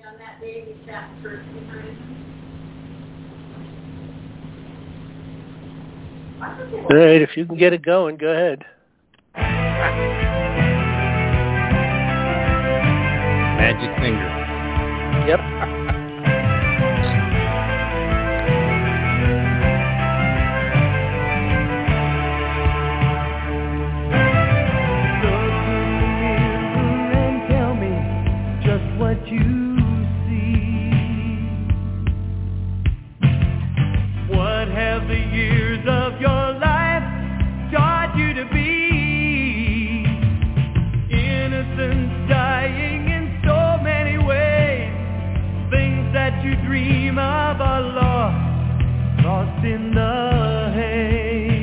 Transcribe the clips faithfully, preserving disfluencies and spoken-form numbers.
on that day we sat for All right, if you can get it going, go ahead. Magic finger. Yep. And tell me just what you see. What have the years of your life taught you to be? Innocence dying in so many ways. Things that you dream of are lost, lost in the haze.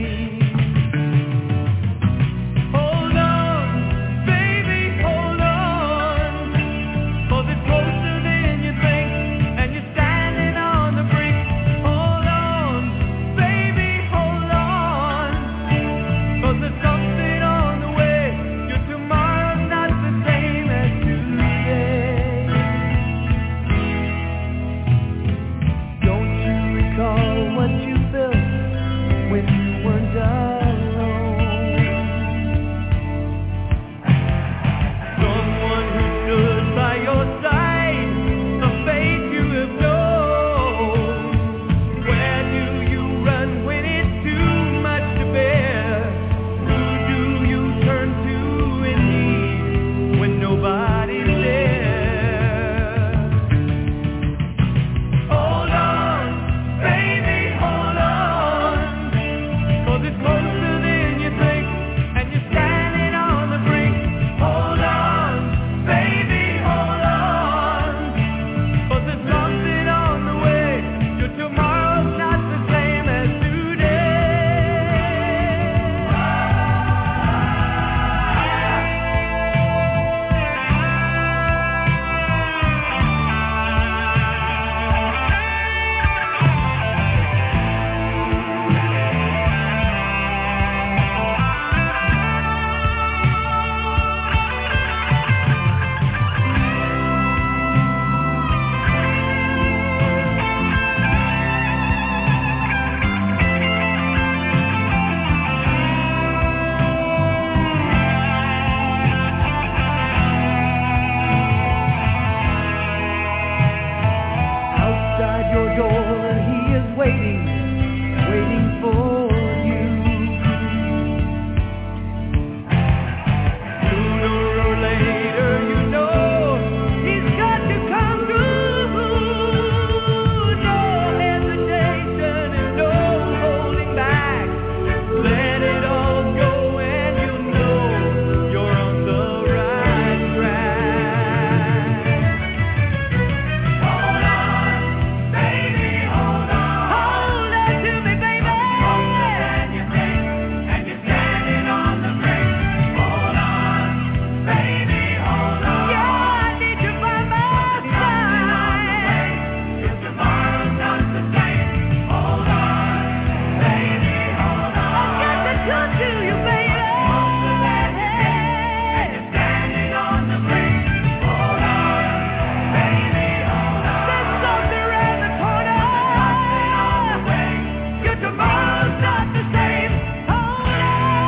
Hold on, baby, hold on, 'cause it's closer than you think, and you're standing on the brink. Hold on, baby, hold on, 'cause there's something on the way. Your tomorrow's not the same as today. Don't you recall what you felt when you weren't alone? Someone who stood by your side, a faith you have known. Where do you run when it's too much to bear? Who do you turn to in need when nobody's there? Hold on, baby, hold on, 'cause it's closer than you think, and you're standing on the brink. Hold on, baby, hold on, 'cause there's something on the way. Your tomorrow's not the same as outside your door, he is waiting, waiting for you. Sooner or later, you know, he's got to come through. No hesitation and no holding back. Let it all go and you know you're on the right track. Hold on, baby, hold on. Hold on to me, baby. Closer than you think, and you're standing on the brink. Hold on, baby, hold on. Yeah, I need you by my side. Your tomorrow's not the same. Hold on, baby, hold on. I've got to talk to you, baby. Closer than you think, and you're standing on the brink. Hold on, baby, hold on. There's something around the corner. Something on the way. Your tomorrow's not the same. Hold on.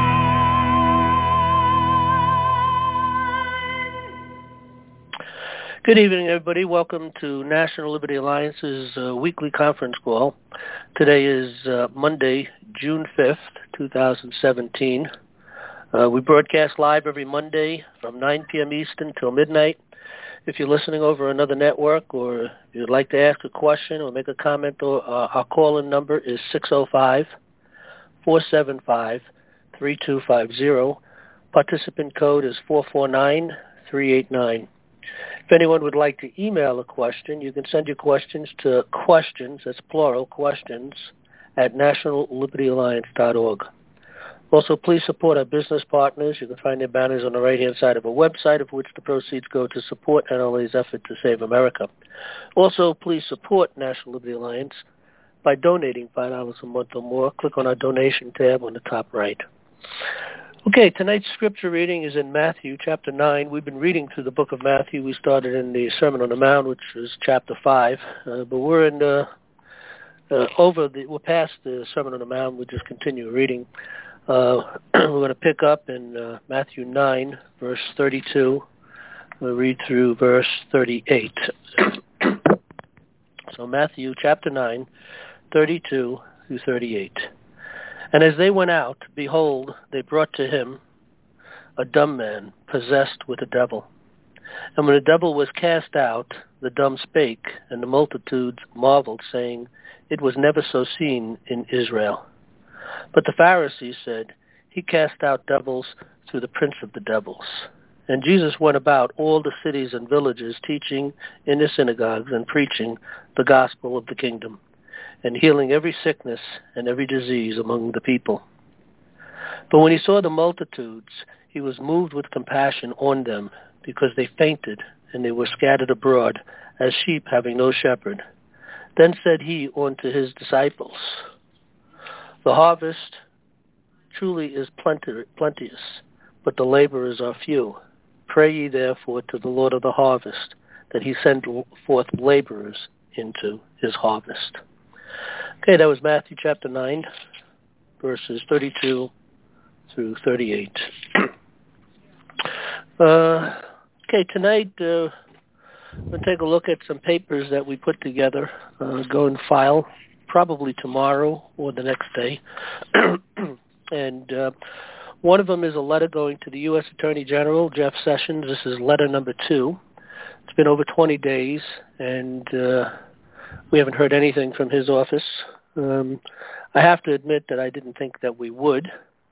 Good evening, everybody. Welcome to National Liberty Alliance's uh, weekly conference call. Today is uh, Monday, June fifth, twenty seventeen. Uh, we broadcast live every Monday from nine p.m. Eastern till midnight. If you're listening over another network or you'd like to ask a question or make a comment, or, uh, our call-in number is six oh five, four seven five, three two five zero. Participant code is four four nine, three eight nine. If anyone would like to email a question, you can send your questions to questions, that's plural, questions, at national liberty alliance dot org. Also, please support our business partners. You can find their banners on the right-hand side of our website, of which the proceeds go to support N L A's effort to save America. Also, please support National Liberty Alliance by donating five dollars a month or more. Click on our donation tab on the top right. Okay, tonight's scripture reading is in Matthew chapter nine. We've been reading through the book of Matthew. We started in the Sermon on the Mount, which was chapter five, uh, but we're in uh, uh, over the we're past the Sermon on the Mount. We just continue reading. Uh, we're going to pick up in uh, Matthew nine, verse thirty-two. We'll read through verse thirty-eight. So Matthew chapter nine, thirty-two through thirty-eight. And as they went out, behold, they brought to him a dumb man possessed with a devil. And when the devil was cast out, the dumb spake, and the multitudes marveled, saying, It was never so seen in Israel. But the Pharisees said, He cast out devils through the prince of the devils. And Jesus went about all the cities and villages, teaching in the synagogues and preaching the gospel of the kingdom, and healing every sickness and every disease among the people. But when he saw the multitudes, he was moved with compassion on them, because they fainted, and they were scattered abroad, as sheep having no shepherd. Then said he unto his disciples, The harvest truly is plenteous, but the laborers are few. Pray ye therefore to the Lord of the harvest, that he send forth laborers into his harvest. Okay, that was Matthew chapter nine, verses thirty-two through thirty-eight. uh, okay, tonight uh, we'll take a look at some papers that we put together, uh, go and file, probably tomorrow or the next day. and uh, one of them is a letter going to the U S Attorney General, Jeff Sessions. This is letter number two. It's been over twenty days, and uh, we haven't heard anything from his office. Um, I have to admit that I didn't think that we would.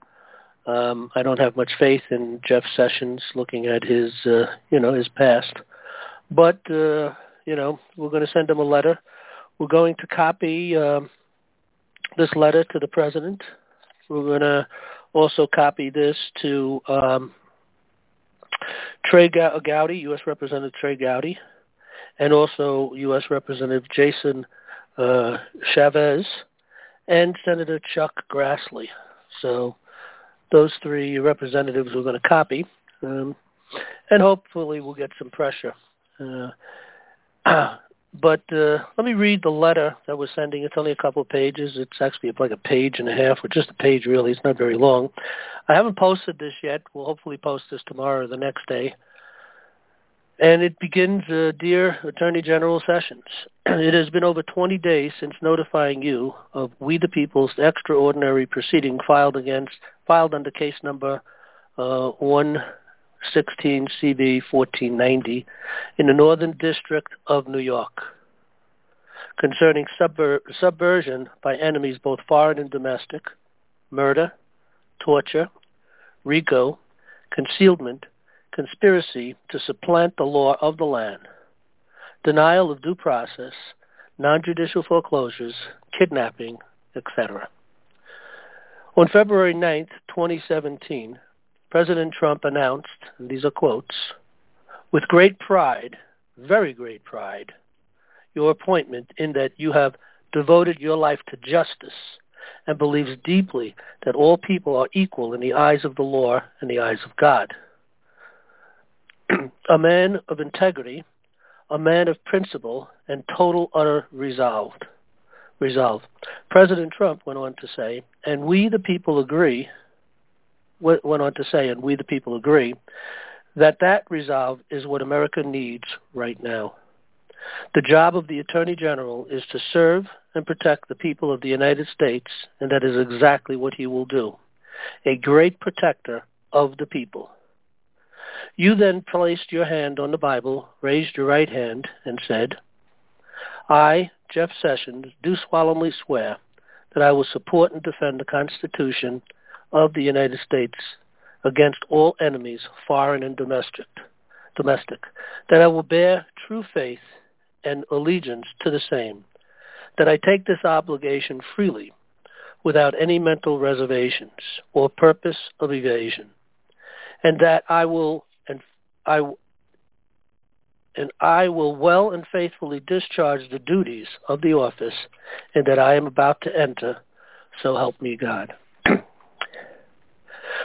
Um, I don't have much faith in Jeff Sessions, looking at his, uh, you know, his past. But, uh, you know, we're going to send him a letter. We're going to copy uh, this letter to the president. We're going to also copy this to um, Trey Gowdy, U S Representative Trey Gowdy, and also U S Representative Jason uh, Chavez, and Senator Chuck Grassley. So those three representatives we're going to copy, um, and hopefully we'll get some pressure. Uh, but uh, let me read the letter that we're sending. It's only a couple of pages. It's actually like a page and a half, or just a page really. It's not very long. I haven't posted this yet. We'll hopefully post this tomorrow or the next day. And it begins, uh, Dear Attorney General Sessions, it has been over twenty days since notifying you of We the People's extraordinary proceeding filed against, filed under case number uh, one sixteen C B fourteen ninety in the Northern District of New York concerning subver- subversion by enemies both foreign and domestic, murder, torture, RICO, concealment, conspiracy to supplant the law of the land, denial of due process, non-judicial foreclosures, kidnapping, et cetera. On February ninth, twenty seventeen, President Trump announced, and these are quotes, with great pride, very great pride, your appointment in that you have devoted your life to justice and believes deeply that all people are equal in the eyes of the law and the eyes of God. A man of integrity, a man of principle, and total utter resolve. Resolve. President Trump went on to say, and we the people agree, went on to say, and we the people agree, that that resolve is what America needs right now. The job of the Attorney General is to serve and protect the people of the United States, and that is exactly what he will do. A great protector of the people. You then placed your hand on the Bible, raised your right hand, and said, I, Jeff Sessions, do solemnly swear that I will support and defend the Constitution of the United States against all enemies, foreign and domestic, domestic, that I will bear true faith and allegiance to the same, that I take this obligation freely, without any mental reservations or purpose of evasion, and that I will and I and I will well and faithfully discharge the duties of the office and that I am about to enter, so help me God.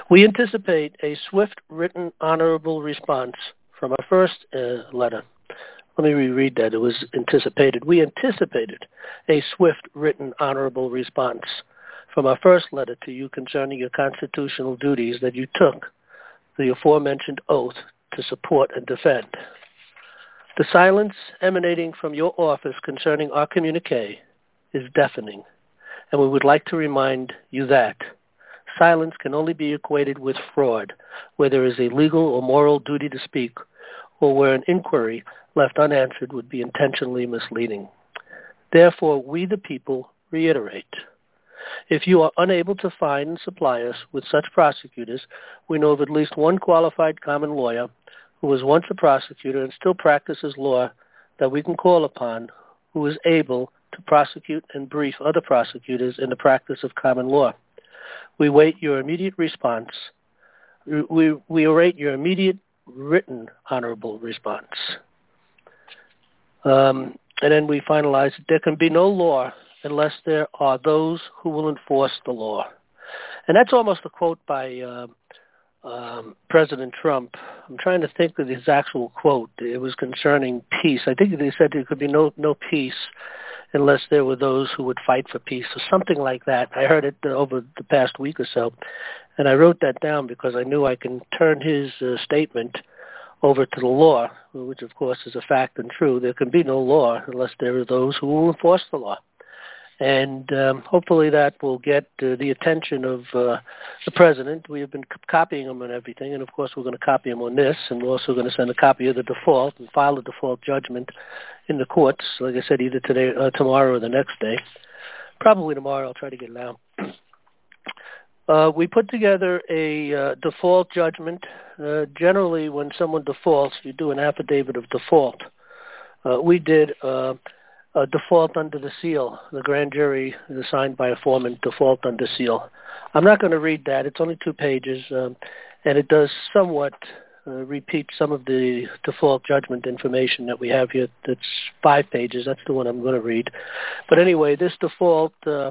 We anticipate a swift, written, honorable response from our first uh, letter. Let me reread that. It was anticipated. We anticipated a swift, written, honorable response from our first letter to you concerning your constitutional duties that you took the aforementioned oath to support and defend. The silence emanating from your office concerning our communique is deafening, and we would like to remind you that silence can only be equated with fraud, where there is a legal or moral duty to speak, or where an inquiry left unanswered would be intentionally misleading. Therefore, we the people reiterate, if you are unable to find and supply us with such prosecutors, we know of at least one qualified common lawyer who was once a prosecutor and still practices law that we can call upon, who is able to prosecute and brief other prosecutors in the practice of common law. We await your immediate response. We, we await your immediate written honorable response. Um, and then we finalize, there can be no law unless there are those who will enforce the law. And that's almost a quote by uh, um, President Trump. I'm trying to think of his actual quote. It was concerning peace. I think they said there could be no, no peace unless there were those who would fight for peace, or something like that. I heard it uh, over the past week or so, and I wrote that down because I knew I can turn his uh, statement over to the law, which of course is a fact and true. There can be no law unless there are those who will enforce the law. And um, hopefully that will get uh, the attention of uh, the president. We have been c- copying him on everything, and of course we're going to copy him on this, and we're also going to send a copy of the default and file a default judgment in the courts, like I said, either today, uh, tomorrow or the next day. Probably tomorrow. I'll try to get it out. Uh, we put together a uh, default judgment. Uh, generally, when someone defaults, you do an affidavit of default. Uh, we did uh, a default under the seal. The grand jury is assigned by a foreman, default under seal. I'm not going to read that. It's only two pages, um, and it does somewhat uh, repeat some of the default judgment information that we have here. That's five pages. That's the one I'm going to read. But anyway, this default... Uh,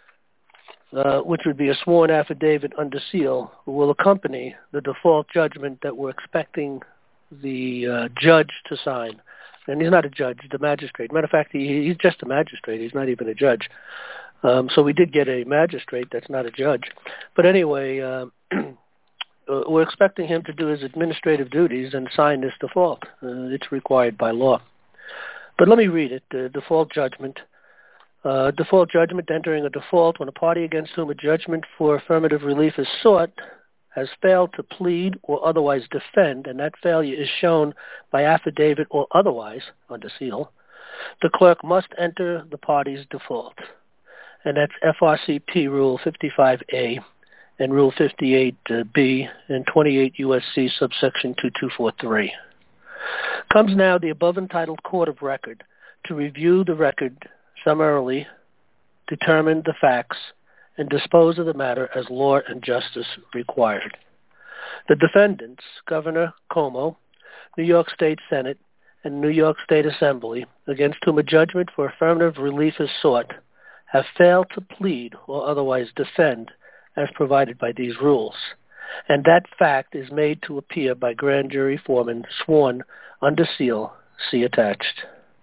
Uh, which would be a sworn affidavit under seal, will accompany the default judgment that we're expecting the uh, judge to sign. And he's not a judge, he's a magistrate. Matter of fact, he, he's just a magistrate. He's not even a judge. Um, so we did get a magistrate that's not a judge. But anyway, uh, we're expecting him to do his administrative duties and sign this default. Uh, it's required by law. But let me read it, the default judgment. Uh, default judgment entering a default when a party against whom a judgment for affirmative relief is sought has failed to plead or otherwise defend, and that failure is shown by affidavit or otherwise under seal. The clerk must enter the party's default, and that's F R C P Rule fifty-five A and Rule fifty-eight B and twenty-eight U S C subsection two two four three. Comes now the above entitled court of record to review the record summarily, determine the facts, and dispose of the matter as law and justice required. The defendants, Governor Cuomo, New York State Senate, and New York State Assembly, against whom a judgment for affirmative relief is sought, have failed to plead or otherwise defend as provided by these rules, and that fact is made to appear by grand jury foreman sworn under seal, see attached.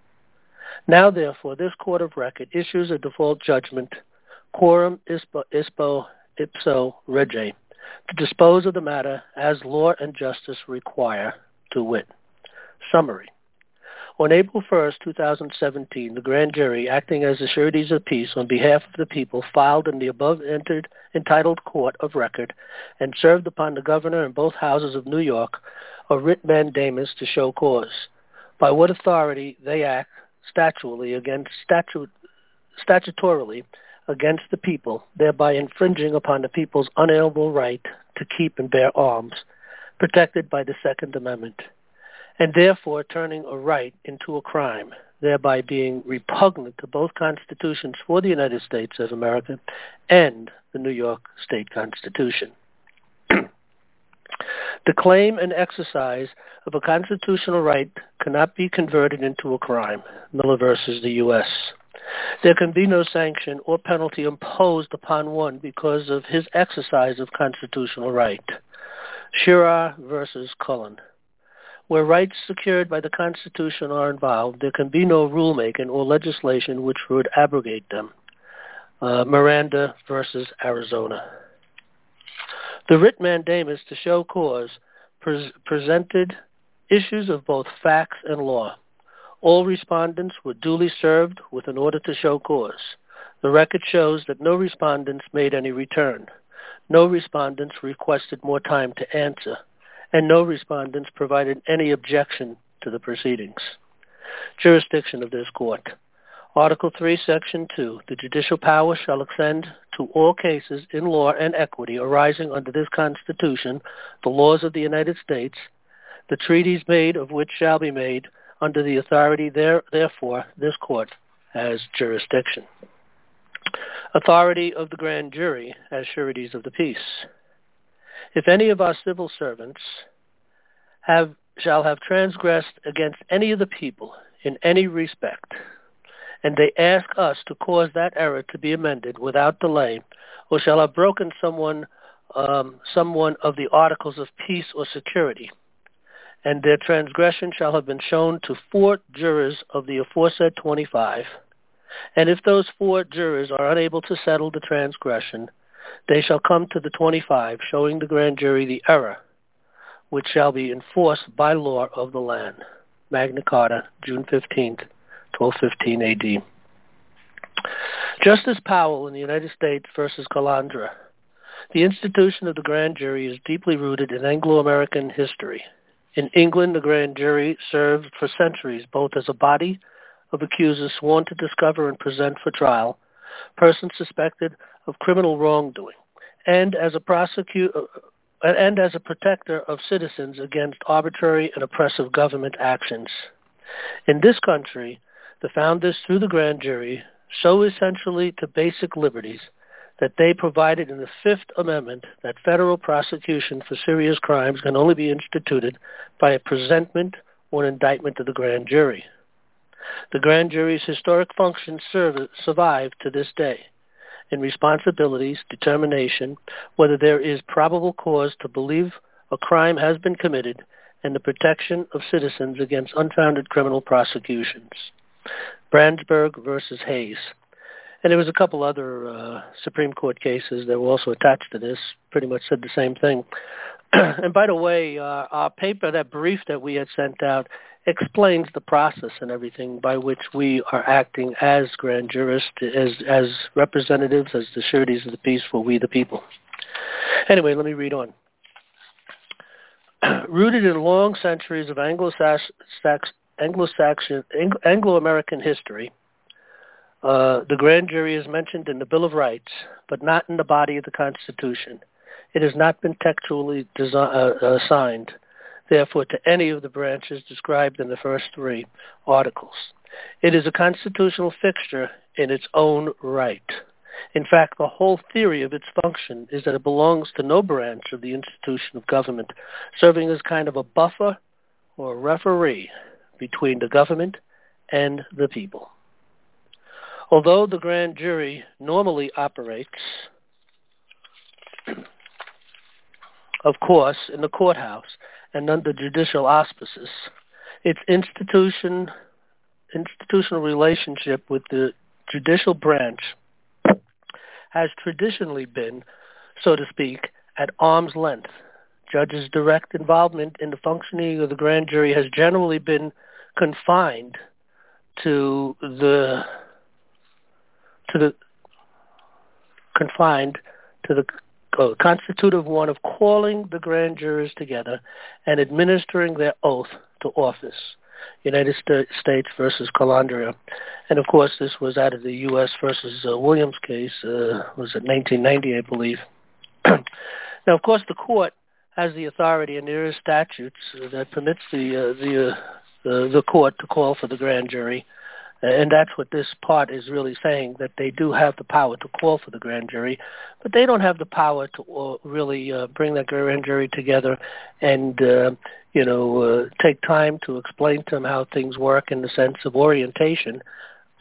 Now, therefore, this court of record issues a default judgment, quorum ispo, ispo ipso rege, to dispose of the matter as law and justice require, to wit. Summary. On April first, twenty seventeen, the grand jury, acting as the sureties of peace on behalf of the people, filed in the above entered entitled court of record and served upon the governor and both houses of New York a writ mandamus to show cause, by what authority they act statutorily against statute, statutorily against the people, thereby infringing upon the people's unalienable right to keep and bear arms, protected by the Second Amendment, and therefore turning a right into a crime, thereby being repugnant to both constitutions for the United States of America and the New York State Constitution. The claim and exercise of a constitutional right cannot be converted into a crime, Miller versus the U S There can be no sanction or penalty imposed upon one because of his exercise of constitutional right. Shearer versus Cullen. Where rights secured by the Constitution are involved, there can be no rulemaking or legislation which would abrogate them. Uh, Miranda versus Arizona. The writ mandamus to show cause pre- presented issues of both facts and law. All respondents were duly served with an order to show cause. The record shows that no respondents made any return. No respondents requested more time to answer, and no respondents provided any objection to the proceedings. Jurisdiction of this court. Article three, Section two, the judicial power shall extend to all cases in law and equity arising under this Constitution, the laws of the United States, the treaties made of which shall be made under the authority there, therefore, this court has jurisdiction. Authority of the grand jury as sureties of the peace. If any of our civil servants have shall have transgressed against any of the people in any respect, and they ask us to cause that error to be amended without delay, or shall have broken someone um, someone of the articles of peace or security, and their transgression shall have been shown to four jurors of the aforesaid twenty-five, and if those four jurors are unable to settle the transgression, they shall come to the twenty-five, showing the grand jury the error, which shall be enforced by law of the land. Magna Carta, June fifteenth, twelve fifteen A D. Justice Powell in the United States versus Calandra. The institution of the grand jury is deeply rooted in Anglo-American history. In England, the grand jury served for centuries both as a body of accusers sworn to discover and present for trial persons suspected of criminal wrongdoing, and as a prosecutor and as a protector of citizens against arbitrary and oppressive government actions. In this country, the founders, through the grand jury, so essentially to basic liberties that they provided in the Fifth Amendment that federal prosecution for serious crimes can only be instituted by a presentment or an indictment of the grand jury. The grand jury's historic functions serve, survive to this day in responsibilities, determination, whether there is probable cause to believe a crime has been committed, and the protection of citizens against unfounded criminal prosecutions. Brandsburg versus Hayes. And there was a couple other uh, Supreme Court cases that were also attached to this, pretty much said the same thing. And by the way, uh, our paper, that brief that we had sent out, explains the process and everything by which we are acting as grand jurists, as, as representatives, as the sureties of the peace for we the people. Anyway, let me read on. Rooted in long centuries of Anglo-Saxon, Anglo-Saxon, Anglo-American history, uh, the grand jury is mentioned in the Bill of Rights, but not in the body of the Constitution. It has not been textually desi- uh, assigned, therefore, to any of the branches described in the first three articles. It is a constitutional fixture in its own right. In fact, the whole theory of its function is that it belongs to no branch of the institution of government, serving as kind of a buffer or referee between the government and the people. Although the grand jury normally operates, of course, in the courthouse and under judicial auspices, its institution, institutional relationship with the judicial branch has traditionally been, so to speak, at arm's length. Judges' direct involvement in the functioning of the grand jury has generally been confined to the to the confined to the uh, constitutive one of calling the grand jurors together and administering their oath to office. United States versus Calandria. And of course, this was out of the U S versus uh, Williams case, uh, was it nineteen ninety, I believe. Now, of course, the court has the authority, and there are statutes uh, that permits the uh, the uh, the the court to call for the grand jury, and that's what this part is really saying, that they do have the power to call for the grand jury, but they don't have the power to uh, really uh, bring that grand jury together and uh, you know uh, take time to explain to them how things work in the sense of orientation.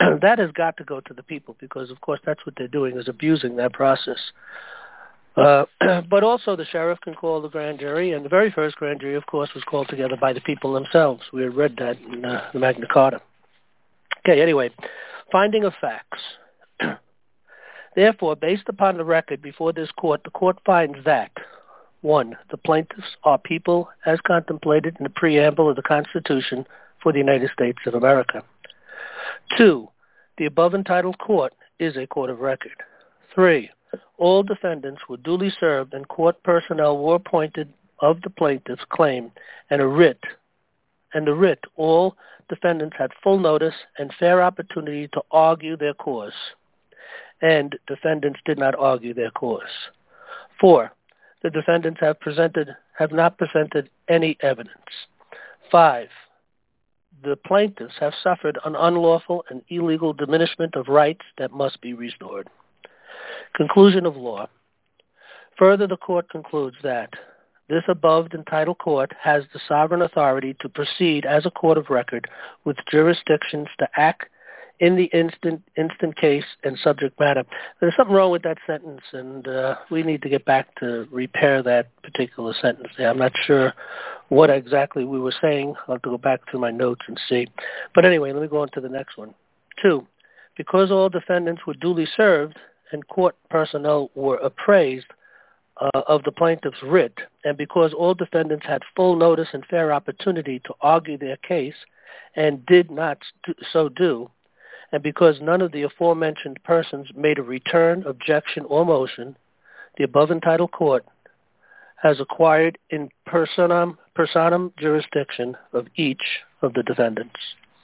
that has got to go to the people because, of course, that's what they're doing is abusing that process. Uh, but also the sheriff can call the grand jury, and the very first grand jury, of course, was called together by the people themselves. We had read that in uh, the Magna Carta. Okay, anyway, finding of facts. Therefore, based upon the record before this court, the court finds that, one, the plaintiffs are people as contemplated in the preamble of the Constitution for the United States of America. Two, the above entitled court is a court of record. Three, all defendants were duly served and court personnel were appointed of the plaintiff's claim and a writ. And the writ, all defendants had full notice and fair opportunity to argue their cause. And defendants did not argue their cause. Four, the defendants have presented have not presented any evidence. Five, the plaintiffs have suffered an unlawful and illegal diminishment of rights that must be restored. Conclusion of law. Further, the court concludes that this above entitled court has the sovereign authority to proceed as a court of record with jurisdictions to act in the instant instant case and subject matter. There's something wrong with that sentence, and uh, we need to get back to repair that particular sentence there. I'm not sure what exactly we were saying. I'll have to go back through my notes and see. But anyway, let me go on to the next one. Two, because all defendants were duly served and court personnel were appraised uh, of the plaintiff's writ, and because all defendants had full notice and fair opportunity to argue their case and did not so do, and because none of the aforementioned persons made a return, objection, or motion, the above entitled court has acquired in personam, personam jurisdiction of each of the defendants.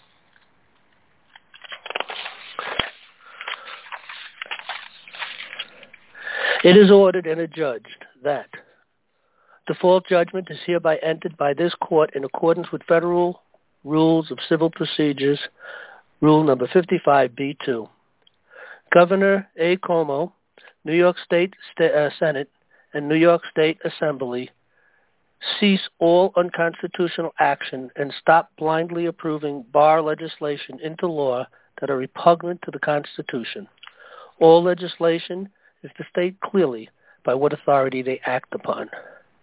It is ordered and adjudged that default judgment is hereby entered by this court in accordance with Federal Rules of Civil Procedures, Rule number fifty-five B two. Governor A. Cuomo, New York State St- uh, Senate, and New York State Assembly cease all unconstitutional action and stop blindly approving bar legislation into law that are repugnant to the Constitution. All legislation is to state clearly by what authority they act upon.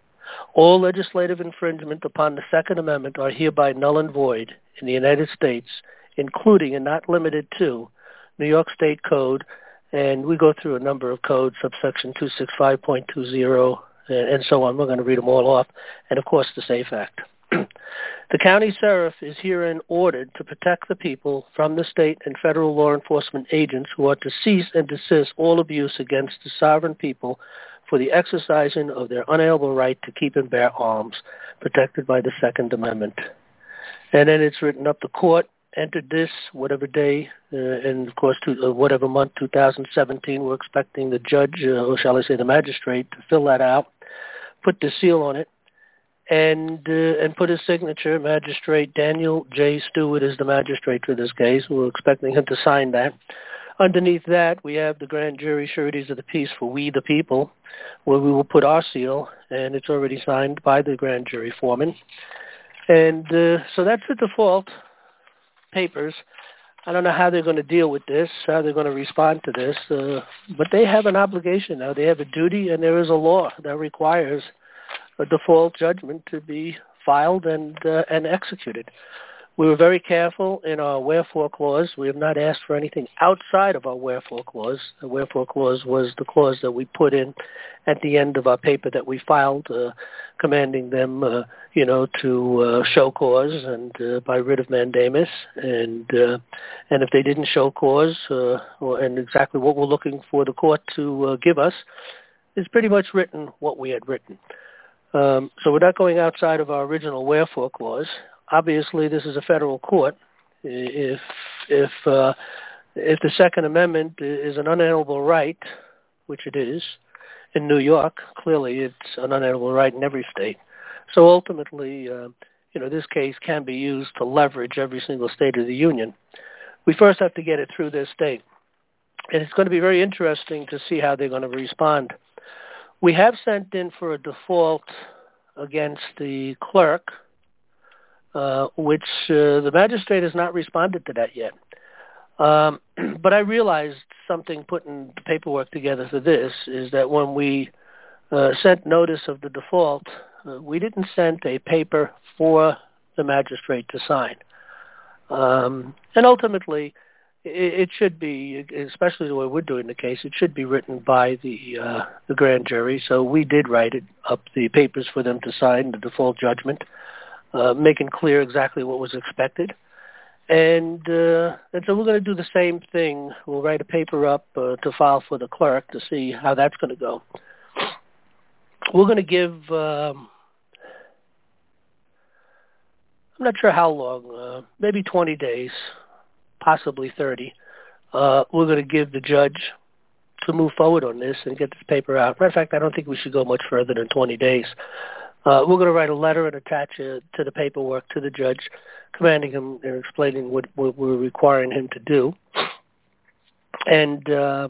All legislative infringement upon the Second Amendment are hereby null and void in the United States, including and not limited to New York State Code, and we go through a number of codes, subsection two sixty-five point two zero, and so on. We're going to read them all off, and of course the SAFE Act. The county sheriff is herein ordered to protect the people from the state and federal law enforcement agents who are to cease and desist all abuse against the sovereign people for the exercising of their unalienable right to keep and bear arms, protected by the Second Amendment. And then it's written up, the court entered this, whatever day, uh, and of course, to, uh, whatever month, two thousand seventeen, we're expecting the judge, uh, or shall I say the magistrate, to fill that out, put the seal on it, and uh, and put his signature. Magistrate Daniel J. Stewart is the magistrate for this case. We're expecting him to sign that. Underneath that, we have the grand jury sureties of the peace for we the people, where we will put our seal, and it's already signed by the grand jury foreman. And uh, so that's the default papers. I don't know how they're going to deal with this, how they're going to respond to this, uh, but they have an obligation now. They have a duty, and there is a law that requires a default judgment to be filed and uh, and executed. We were very careful in our wherefore clause. We have not asked for anything outside of our wherefore clause. The wherefore clause was the clause that we put in at the end of our paper that we filed, uh, commanding them, uh, you know, to uh, show cause and uh, by writ of mandamus. And uh, and if they didn't show cause, uh, or, and exactly what we're looking for the court to uh, give us, is pretty much written what we had written. Um, so we're not going outside of our original wherefore clause. Obviously, this is a federal court. If if uh, if the Second Amendment is an unalienable right, which it is in New York, clearly it's an unalienable right in every state. So ultimately, uh, you know, this case can be used to leverage every single state of the union. We first have to get it through this state, and it's going to be very interesting to see how they're going to respond. We have sent in for a default against the clerk, uh, which uh, the magistrate has not responded to that yet. Um, but I realized something putting the paperwork together for this is that when we uh, sent notice of the default, uh, we didn't send a paper for the magistrate to sign. Um, and ultimately, it, it should be, especially the way we're doing the case, it should be written by the uh, the grand jury. So we did write it up, the papers for them to sign, the default judgment, uh, making clear exactly what was expected. And uh, and so we're going to do the same thing. We'll write a paper up uh, to file for the clerk to see how that's going to go. We're going to give, um, I'm not sure how long, uh, maybe twenty days, possibly thirty. Uh, we're going to give the judge to move forward on this and get this paper out. Matter of fact, I don't think we should go much further than twenty days. Uh, we're going to write a letter and attach it to the paperwork to the judge, commanding him and explaining what, what we're requiring him to do. And uh,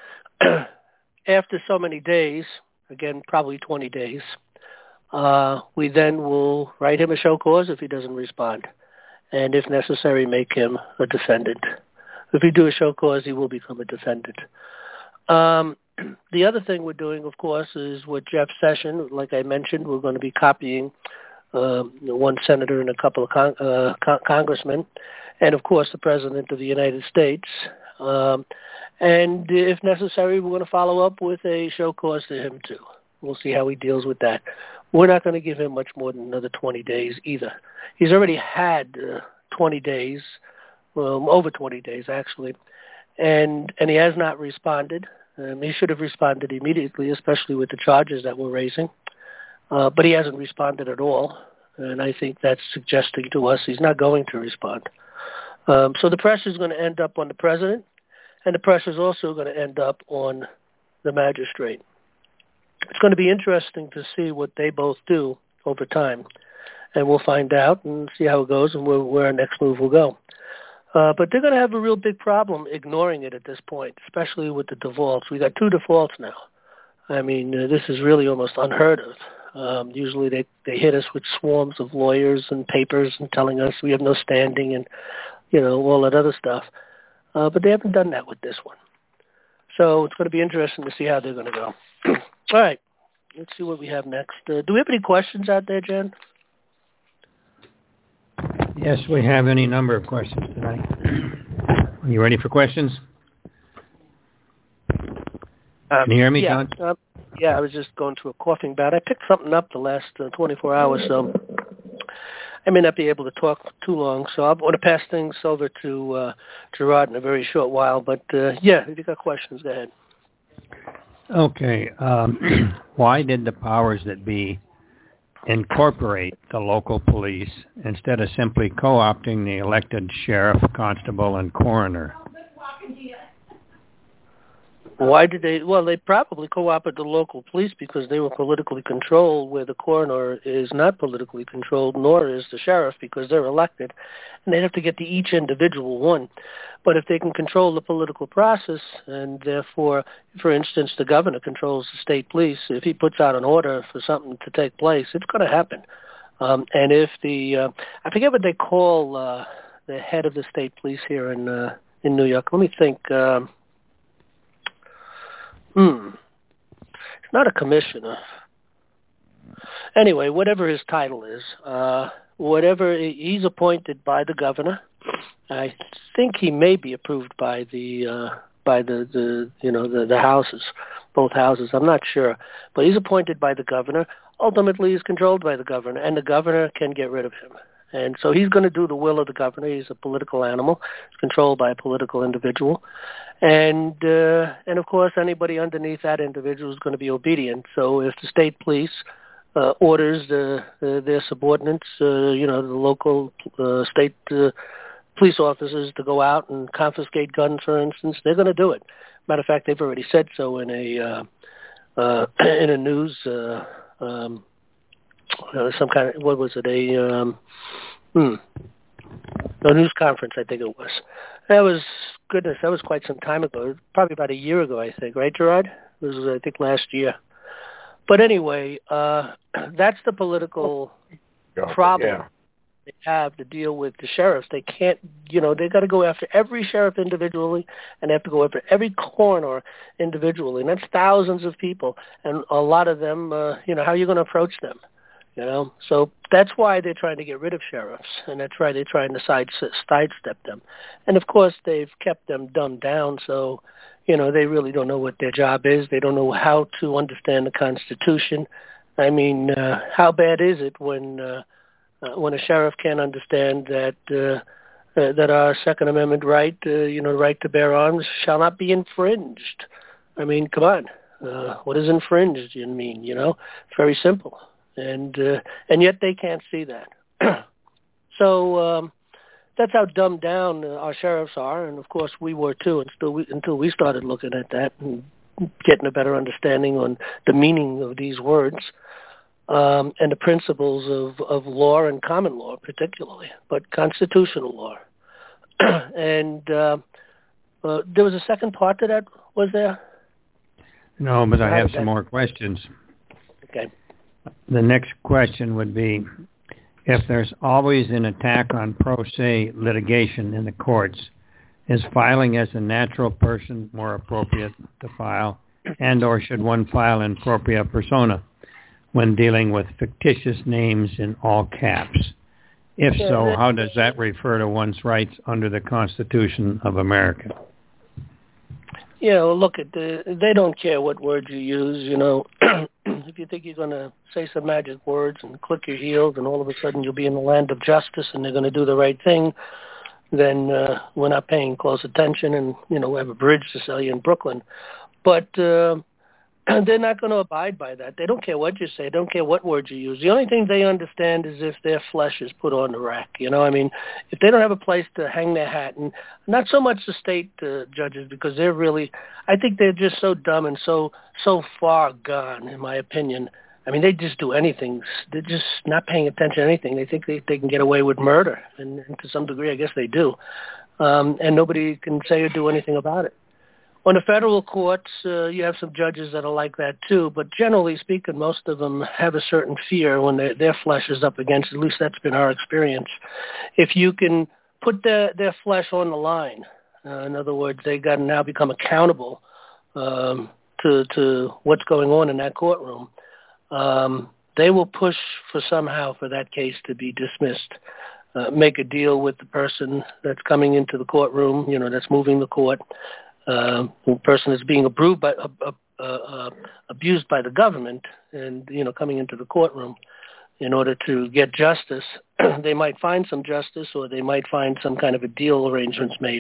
after so many days, again, probably twenty days, uh, we then will write him a show cause if he doesn't respond. And if necessary, make him a defendant. If we do a show cause, he will become a defendant. Um, the other thing we're doing, of course, is with Jeff Sessions. Like I mentioned, we're going to be copying uh, one senator and a couple of con- uh, con- congressmen, and, of course, the President of the United States. Um, and if necessary, we're going to follow up with a show cause to him, too. We'll see how he deals with that. We're not going to give him much more than another twenty days either. He's already had uh, twenty days, well, over twenty days, actually, and and he has not responded. Um, he should have responded immediately, especially with the charges that we're raising. Uh, but he hasn't responded at all, and I think that's suggesting to us he's not going to respond. Um, so the pressure is going to end up on the president, and the pressure is also going to end up on the magistrate. It's going to be interesting to see what they both do over time, and we'll find out and see how it goes and where, where our next move will go. Uh, but they're going to have a real big problem ignoring it at this point, especially with the defaults. We got two defaults now. I mean, uh, this is really almost unheard of. Um, usually they, they hit us with swarms of lawyers and papers and telling us we have no standing and, you know, all that other stuff. Uh, but they haven't done that with this one. So it's going to be interesting to see how they're going to go. All right. Let's see what we have next. Uh, do we have any questions out there, Jen? Yes, we have any number of questions tonight. Are you ready for questions? Um, Can you hear me, yeah, John? Uh, yeah, I was just going through a coughing bout. I picked something up the last uh, twenty-four hours, so I may not be able to talk too long. So I'm going to pass things over to uh, Gerard in a very short while. But, uh, yeah, if you've got questions, go ahead. Okay. Um, why did the powers that be incorporate the local police instead of simply co-opting the elected sheriff, constable, and coroner? Why did they? Well, they probably co-opted the local police because they were politically controlled, where the coroner is not politically controlled, nor is the sheriff because they're elected, and they'd have to get to each individual one. But if they can control the political process, and therefore, for instance, the governor controls the state police, if he puts out an order for something to take place, it's going to happen. Um, and if the, uh, I forget what they call uh, the head of the state police here in uh, in New York. Let me think. Um, Hmm. It's not a commissioner. Anyway, whatever his title is, uh, whatever he's appointed by the governor. I think he may be approved by the uh, by the, the you know the, the houses, both houses. I'm not sure, but he's appointed by the governor. Ultimately, he's controlled by the governor, and the governor can get rid of him. And so he's going to do the will of the governor. He's a political animal. He's controlled by a political individual. And, uh, and of course, anybody underneath that individual is going to be obedient. So if the state police uh, orders the, uh, their subordinates, uh, you know, the local uh, state uh, police officers to go out and confiscate guns, for instance, they're going to do it. Matter of fact, they've already said so in a uh, uh, in a news uh, um, uh, some kind of, what was it, a um, hmm, a news conference, I think it was. That was, goodness, that was quite some time ago, probably about a year ago, I think, right, Gerard? It was, I think, last year. But anyway, uh, that's the political Yeah, problem yeah. they have to deal with the sheriffs. They can't, you know, they got to go after every sheriff individually, and they have to go after every coroner individually, and that's thousands of people, and a lot of them, uh, you know, how are you going to approach them? You know, so that's why they're trying to get rid of sheriffs, and that's why they're trying to side sidestep them. And of course, they've kept them dumbed down, so you know they really don't know what their job is. They don't know how to understand the Constitution. I mean, uh, how bad is it when uh, uh, when a sheriff can't understand that uh, uh, that our Second Amendment right, uh, you know, the right to bear arms, shall not be infringed? I mean, come on, uh, what does infringed mean? You know, it's very simple. And uh, and yet they can't see that. so um, that's how dumbed down uh, our sheriffs are, and of course we were too, until we, until we started looking at that and getting a better understanding on the meaning of these words um, and the principles of, of law and common law particularly, but constitutional law. and uh, uh, there was a second part to that, was there? No, but I have some more questions. Okay. The next question would be, if there's always an attack on pro se litigation in the courts, is filing as a natural person more appropriate to file, and or should one file in propria persona when dealing with fictitious names in all caps? If so, how does that refer to one's rights under the Constitution of America? Yeah, well, look, at the, they don't care what words you use, you know. If you think you're going to say some magic words and click your heels and all of a sudden you'll be in the land of justice and they're going to do the right thing, then uh, we're not paying close attention, and, you know, we have a bridge to sell you in Brooklyn. But uh, they're not going to abide by that. They don't care what you say. They don't care what words you use. The only thing they understand is if their flesh is put on the rack. You know, I mean, if they don't have a place to hang their hat, and not so much the state uh, judges, because they're really, I think they're just so dumb and so so far gone, in my opinion. I mean, they just do anything. They're just not paying attention to anything. They think they, they can get away with murder, and, and to some degree, I guess they do. Um, and nobody can say or do anything about it. On the federal courts, uh, you have some judges that are like that too, but generally speaking, most of them have a certain fear when their, their flesh is up against, at least that's been our experience. If you can put their, their flesh on the line, uh, in other words, they got to now become accountable um, to, to what's going on in that courtroom, um, they will push for somehow for that case to be dismissed. Uh, make a deal with the person that's coming into the courtroom, you know, that's moving the court. Uh, the person is being abused by, uh, uh, uh, abused by the government and, you know, coming into the courtroom in order to get justice. They might find some justice, or they might find some kind of a deal arrangements made.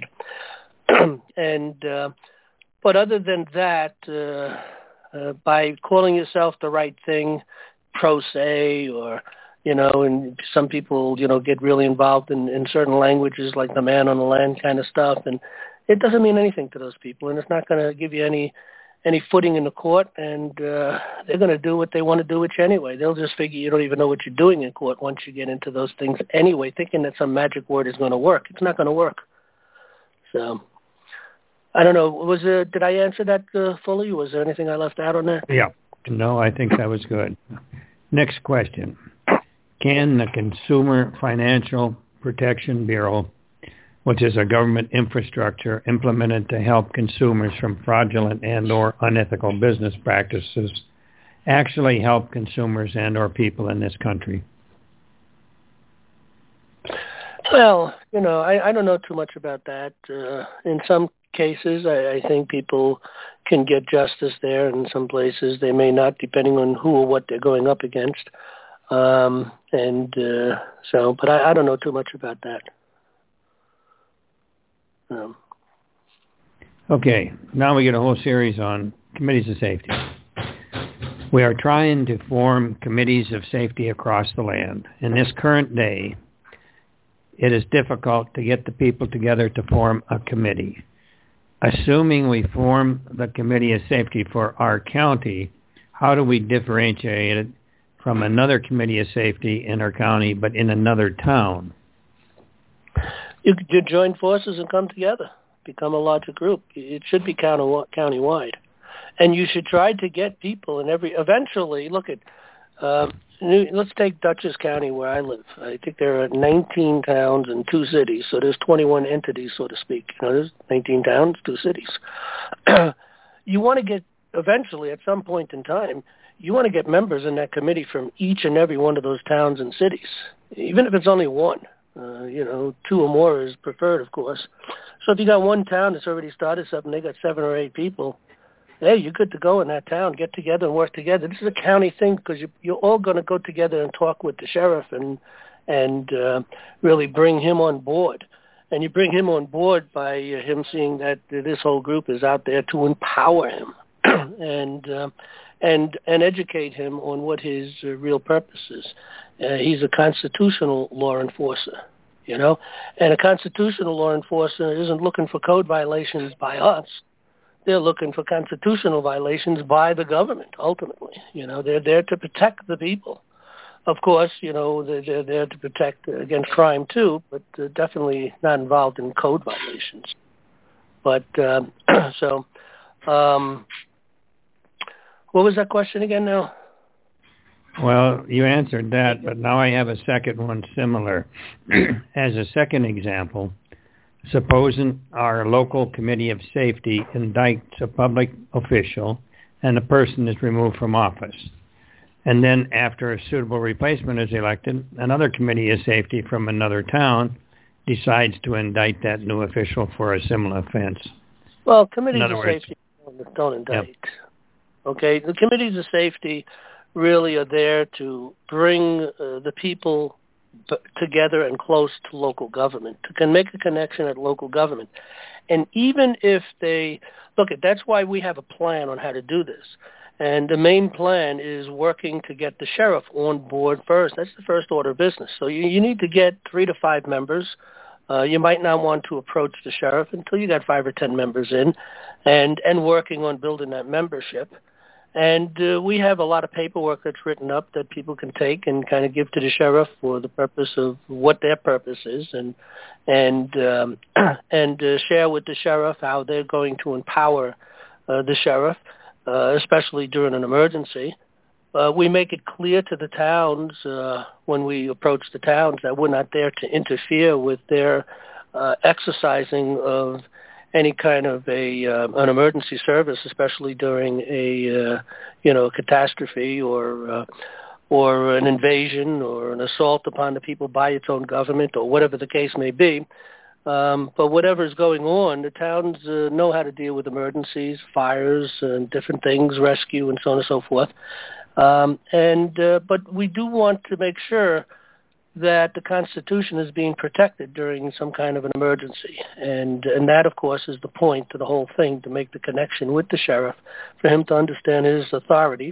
and uh, But other than that, uh, uh, by calling yourself the right thing, pro se, or, you know, and some people, you know, get really involved in, in certain languages like the man on the land kind of stuff, and it doesn't mean anything to those people, and it's not going to give you any any footing in the court, and uh, they're going to do what they want to do with you anyway. They'll just figure you don't even know what you're doing in court once you get into those things anyway, thinking that some magic word is going to work. It's not going to work. So, I don't know. Was there, did I answer that uh, fully? Was there anything I left out on that? Yeah. No, I think that was good. Next question. Can the Consumer Financial Protection Bureau, which is a government infrastructure implemented to help consumers from fraudulent and or unethical business practices, actually help consumers and or people in this country? Well, you know, I, I don't know too much about that. Uh, in some cases, I, I think people can get justice there. In some places, they may not, depending on who or what they're going up against. Um, and uh, so, but I, I don't know too much about that. Um, okay, now we get a whole series on committees of safety. We are trying to form committees of safety across the land. In this current day, it is difficult to get the people together to form a committee. Assuming we form the committee of safety for our county, how do we differentiate it from another committee of safety in our county but in another town? You could join forces and come together, become a larger group. It should be county county-wide. And you should try to get people in every, eventually, look at, Uh, let's take Dutchess County, where I live. I think there are nineteen towns and two cities, so there's twenty-one entities, so to speak. You know, there's nineteen towns, two cities. You want to get, eventually, at some point in time, you want to get members in that committee from each and every one of those towns and cities, even if it's only one. Uh, you know, two or more is preferred, of course. So if you got one town that's already started something, they got seven or eight people, hey, you're good to go in that town. Get together and work together. This is a county thing because you, you're all going to go together and talk with the sheriff and and uh, really bring him on board. And you bring him on board by uh, him seeing that uh, this whole group is out there to empower him and uh, and and educate him on what his uh, real purpose is. Uh, he's a constitutional law enforcer, you know, and a constitutional law enforcer isn't looking for code violations by us. They're looking for constitutional violations by the government, ultimately. You know, they're there to protect the people. Of course, you know, they're, they're there to protect against crime, too, but uh, definitely not involved in code violations. But, um, so, um, what was that question again now? Well, you answered that, but now I have a second one similar. As a second example, supposing our local committee of safety indicts a public official and the person is removed from office. And then after a suitable replacement is elected, another committee of safety from another town decides to indict that new official for a similar offense. Well, committees of words, safety don't indict. Yep. Okay, the committees of safety really are there to bring uh, the people b- together and close to local government, to can make a connection at local government. And even if they, look, that's why we have a plan on how to do this. And the main plan is working to get the sheriff on board first. That's the first order of business. So you, you need to get three to five members. Uh, you might not want to approach the sheriff until you got five or ten members in and, and working on building that membership. And uh, we have a lot of paperwork that's written up that people can take and kind of give to the sheriff for the purpose of what their purpose is, and and um, and uh, share with the sheriff how they're going to empower uh, the sheriff, uh, especially during an emergency. Uh, we make it clear to the towns uh, when we approach the towns that we're not there to interfere with their uh, exercising of any kind of a uh, an emergency service, especially during a uh, you know catastrophe or uh, or an invasion or an assault upon the people by its own government or whatever the case may be. Um, but whatever is going on, the towns uh, know how to deal with emergencies, fires, and different things, rescue, and so on and so forth. Um, and uh, but we do want to make sure that the Constitution is being protected during some kind of an emergency. And and that, of course, is the point to the whole thing, to make the connection with the sheriff, for him to understand his authority.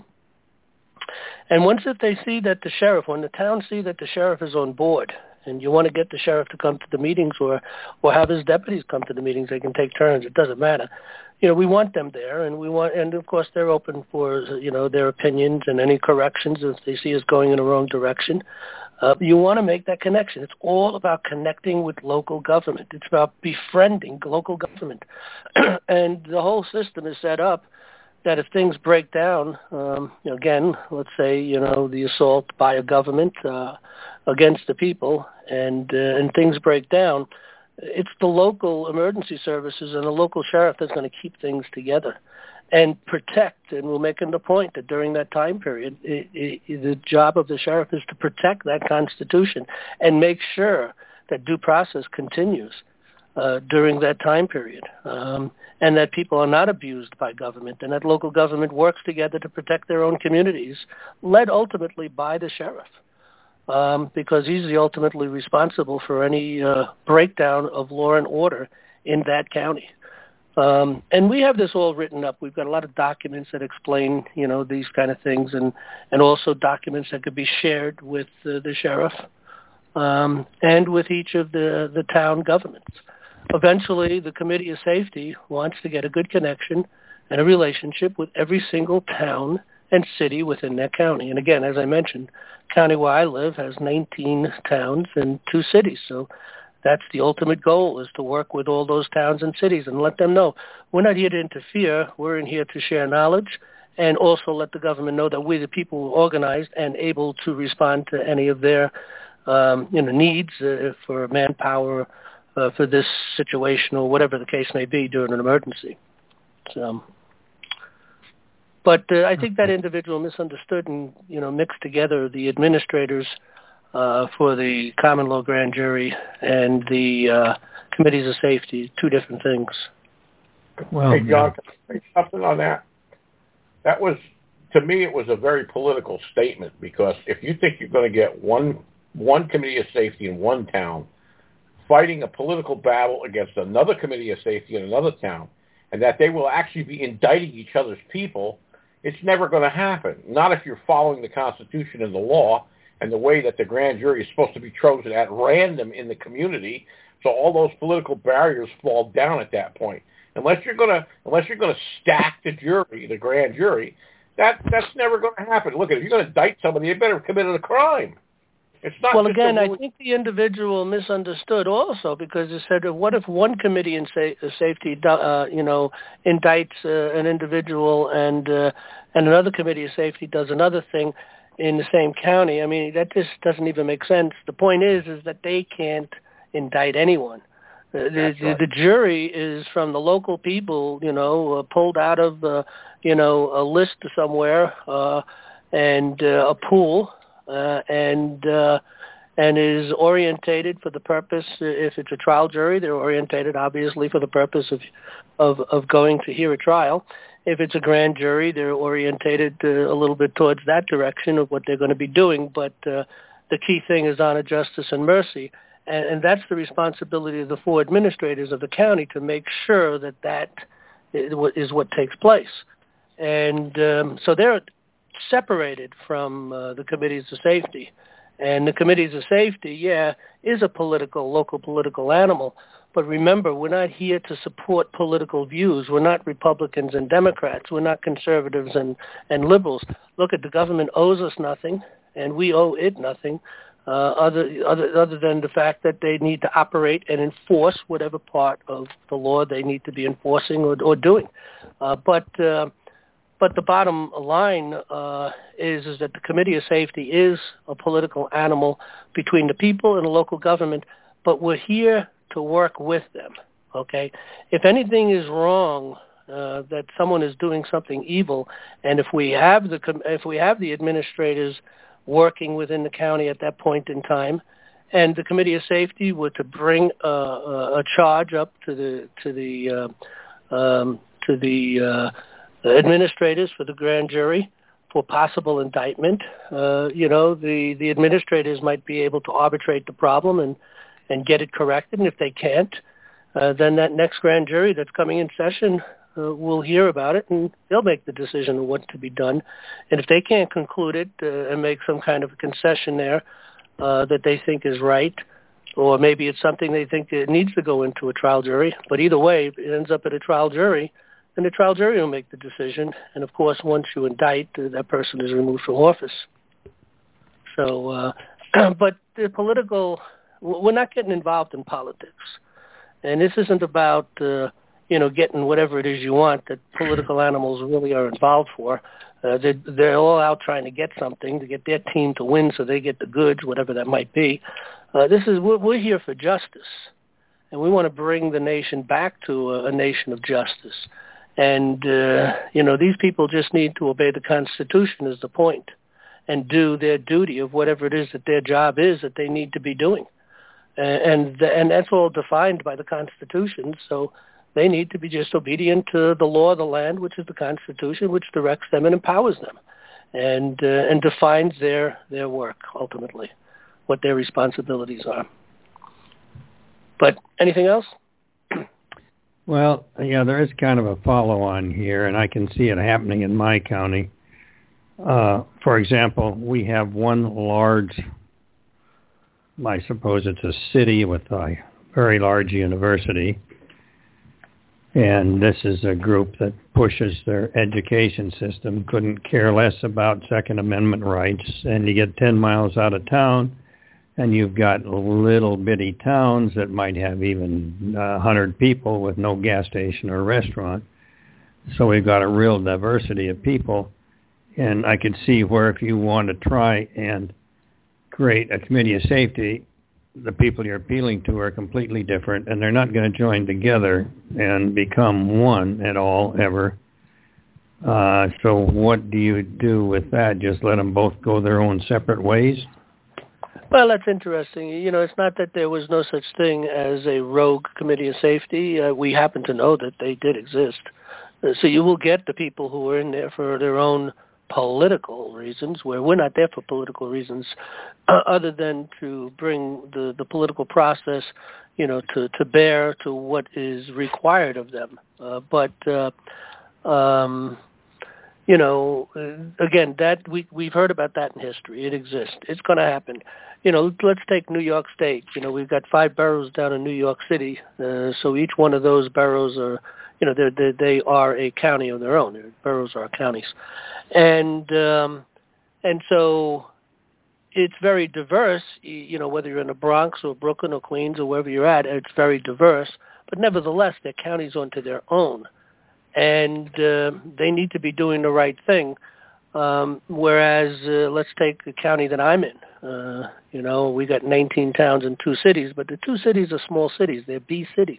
And once if they see that the sheriff, when the towns see that the sheriff is on board, and you want to get the sheriff to come to the meetings or, or have his deputies come to the meetings, they can take turns, it doesn't matter. You know, we want them there, and we want, and of course they're open for, you know, their opinions and any corrections if they see us going in the wrong direction. Uh, you want to make that connection. It's all about connecting with local government. It's about befriending local government. And the whole system is set up that if things break down, um, you know, again, let's say, you know, the assault by a government uh, against the people, and uh, and things break down, it's the local emergency services and the local sheriff that's going to keep things together and protect. And we're making the point that during that time period, it, it, the job of the sheriff is to protect that Constitution and make sure that due process continues uh, during that time period, um, and that people are not abused by government, and that local government works together to protect their own communities, led ultimately by the sheriff, um, because he's the ultimately responsible for any uh, breakdown of law and order in that county. Um, and we have this all written up. We've got a lot of documents that explain, you know, these kind of things, and, and also documents that could be shared with uh, the sheriff um, and with each of the, the town governments. Eventually, the Committee of Safety wants to get a good connection and a relationship with every single town and city within that county. And again, as I mentioned, the county where I live has nineteen towns and two cities, so that's the ultimate goal, is to work with all those towns and cities and let them know we're not here to interfere. We're in here to share knowledge and also let the government know that we, the people, are organized and able to respond to any of their um, you know, needs uh, for manpower uh, for this situation or whatever the case may be during an emergency. So, but uh, I think that individual misunderstood and, you know, mixed together the administrators uh, for the common law grand jury and the uh, committees of safety, two different things. Well, hey, John, can I say something on that? That was, to me, it was a very political statement, because if you think you're going to get one one committee of safety in one town fighting a political battle against another committee of safety in another town, and that they will actually be indicting each other's people, it's never going to happen. Not if you're following the Constitution and the law and the way that the grand jury is supposed to be chosen at random in the community. So all those political barriers fall down at that point. Unless you're gonna, unless you're gonna stack the jury, the grand jury, that that's never going to happen. Look, if you're going to indict somebody, you better have committed a crime. It's not. Well, just again, really... I think the individual misunderstood also, because it said, what if one committee in sa- safety, uh, you know, indicts uh, an individual, and uh, and another committee of safety does another thing in the same county? I mean, that just doesn't even make sense. The point is, is that they can't indict anyone. The, the, right. the jury is from the local people, you know, uh, pulled out of, uh, you know, a list somewhere uh, and uh, a pool, uh, and uh, and is orientated for the purpose. If it's a trial jury, they're orientated obviously for the purpose of of, of going to hear a trial. If it's a grand jury, they're orientated uh, a little bit towards that direction of what they're going to be doing. But uh, the key thing is honor, justice, and mercy. And, and that's the responsibility of the four administrators of the county, to make sure that that is what takes place. And um, so they're separated from uh, the committees of safety. And the committees of safety, yeah, is a political, local political animal. But remember, we're not here to support political views. We're not Republicans and Democrats. We're not conservatives and, and liberals. Look, at the government owes us nothing, and we owe it nothing. Uh, other, other, other than the fact that they need to operate and enforce whatever part of the law they need to be enforcing or, or doing. Uh, but uh, but the bottom line uh, is is that the Committee of Safety is a political animal between the people and the local government, but we're here to work with them, okay? If anything is wrong, uh, that someone is doing something evil, and if we have the if we have the administrators working within the county at that point in time, and the Committee of Safety were to bring uh, a charge up to the to the uh, um, to the uh, administrators for the grand jury for possible indictment, uh, you know, the, the administrators might be able to arbitrate the problem and, and get it corrected. And if they can't, uh, then that next grand jury that's coming in session Uh, we'll hear about it, and they'll make the decision of what to be done. And if they can't conclude it uh, and make some kind of a concession there uh, that they think is right, or maybe it's something they think it needs to go into a trial jury, but either way, it ends up at a trial jury, and the trial jury will make the decision. And, of course, once you indict, uh, that person is removed from office. So, uh, but the political, we're not getting involved in politics. And this isn't about... Uh, you know, getting whatever it is you want that political animals really are involved for. Uh, they're, they're all out trying to get something, to get their team to win so they get the goods, whatever that might be. Uh, this is we're, we're here for justice, and we want to bring the nation back to a, a nation of justice. And, uh, you know, these people just need to obey the Constitution is the point, and do their duty of whatever it is that their job is that they need to be doing. And, and, and that's all defined by the Constitution, so they need to be just obedient to the law of the land, which is the Constitution, which directs them and empowers them, and uh, and defines their, their work, ultimately, what their responsibilities are. But anything else? Well, yeah, there is kind of a follow-on here, and I can see it happening in my county. Uh, for example, we have one large, I suppose it's a city with a very large university, and this is a group that pushes their education system, couldn't care less about Second Amendment rights. And you get ten miles out of town, and you've got little bitty towns that might have even uh, one hundred people with no gas station or restaurant. So we've got a real diversity of people. And I could see where if you want to try and create a committee of safety, the people you're appealing to are completely different, and they're not going to join together and become one at all, ever. Uh, so what do you do with that? Just let them both go their own separate ways? Well, that's interesting. You know, it's not that there was no such thing as a rogue committee of safety. Uh, we happen to know that they did exist. Uh, so you will get the people who are in there for their own political reasons, where we're not there for political reasons, uh, other than to bring the, the political process, you know, to, to bear to what is required of them. Uh, but, uh, um, you know, uh, again, that we, we've heard about that in history. It exists. It's going to happen. You know, let's take New York State. You know, we've got five boroughs down in New York City, uh, so each one of those boroughs are, you know, they're, they're, they are a county of their own. Their boroughs are counties. And um, and so it's very diverse, you know, whether you're in the Bronx or Brooklyn or Queens or wherever you're at, it's very diverse. But nevertheless, they're counties unto their own. And uh, they need to be doing the right thing. Um, whereas, uh, let's take the county that I'm in. Uh, you know, we got nineteen towns and two cities, but the two cities are small cities. They're B cities.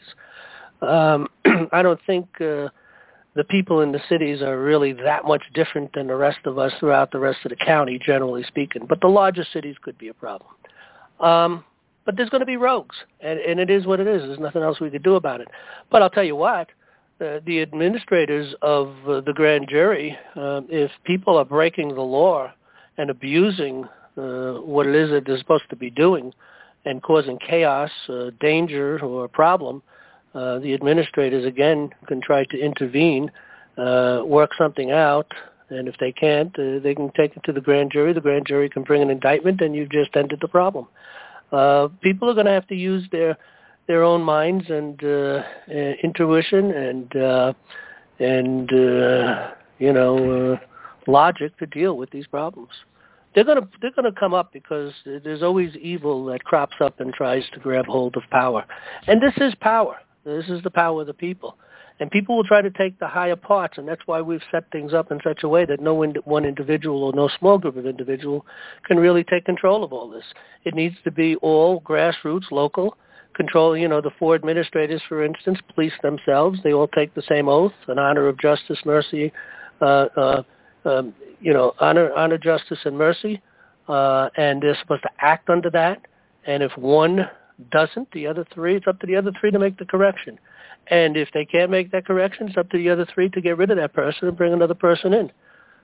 Um, I don't think uh, the people in the cities are really that much different than the rest of us throughout the rest of the county, generally speaking. But the larger cities could be a problem. Um, but there's going to be rogues, and, and it is what it is. There's nothing else we could do about it. But I'll tell you what, uh, the administrators of uh, the grand jury, uh, if people are breaking the law and abusing uh, what it is that they're supposed to be doing and causing chaos, uh, danger, or a problem, Uh, the administrators, again, can try to intervene, uh, work something out, and if they can't, uh, they can take it to the grand jury. The grand jury can bring an indictment, and you've just ended the problem. Uh, people are going to have to use their their own minds and uh, uh, intuition and uh, and uh, you know uh, logic to deal with these problems. They're going to they're going to come up because there's always evil that crops up and tries to grab hold of power, and this is power. This is the power of the people. And people will try to take the higher parts, and that's why we've set things up in such a way that no ind- one individual or no small group of individual can really take control of all this. It needs to be all grassroots, local control. You know, the four administrators, for instance, police themselves. They all take the same oath, an honor of justice, mercy, uh, uh, um, you know, honor, honor, justice, and mercy. Uh, and they're supposed to act under that. And if one doesn't, the other three, it's up to the other three to make the correction. And if they can't make that correction, it's up to the other three to get rid of that person and bring another person in.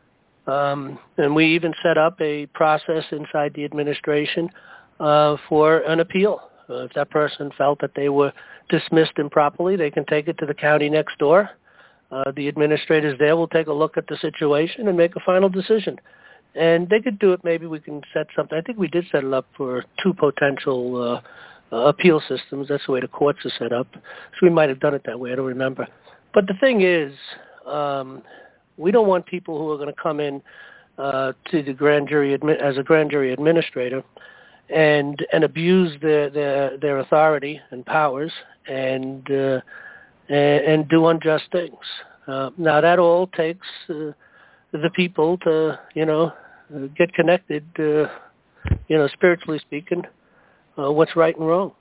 Um, and we even set up a process inside the administration uh, for an appeal. Uh, if that person felt that they were dismissed improperly, they can take it to the county next door. Uh, the administrators there will take a look at the situation and make a final decision. And they could do it. Maybe we can set something. I think we did set it up for two potential uh, uh, appeal systems. That's the way the courts are set up. So we might have done it that way. I don't remember. But the thing is, um, we don't want people who are going to come in uh, to the grand jury admi- as a grand jury administrator and and abuse their their, their authority and powers and uh, and, and do unjust things. Uh, now that all takes Uh, the people to, you know, uh, get connected, uh, you know, spiritually speaking, uh, what's right and wrong.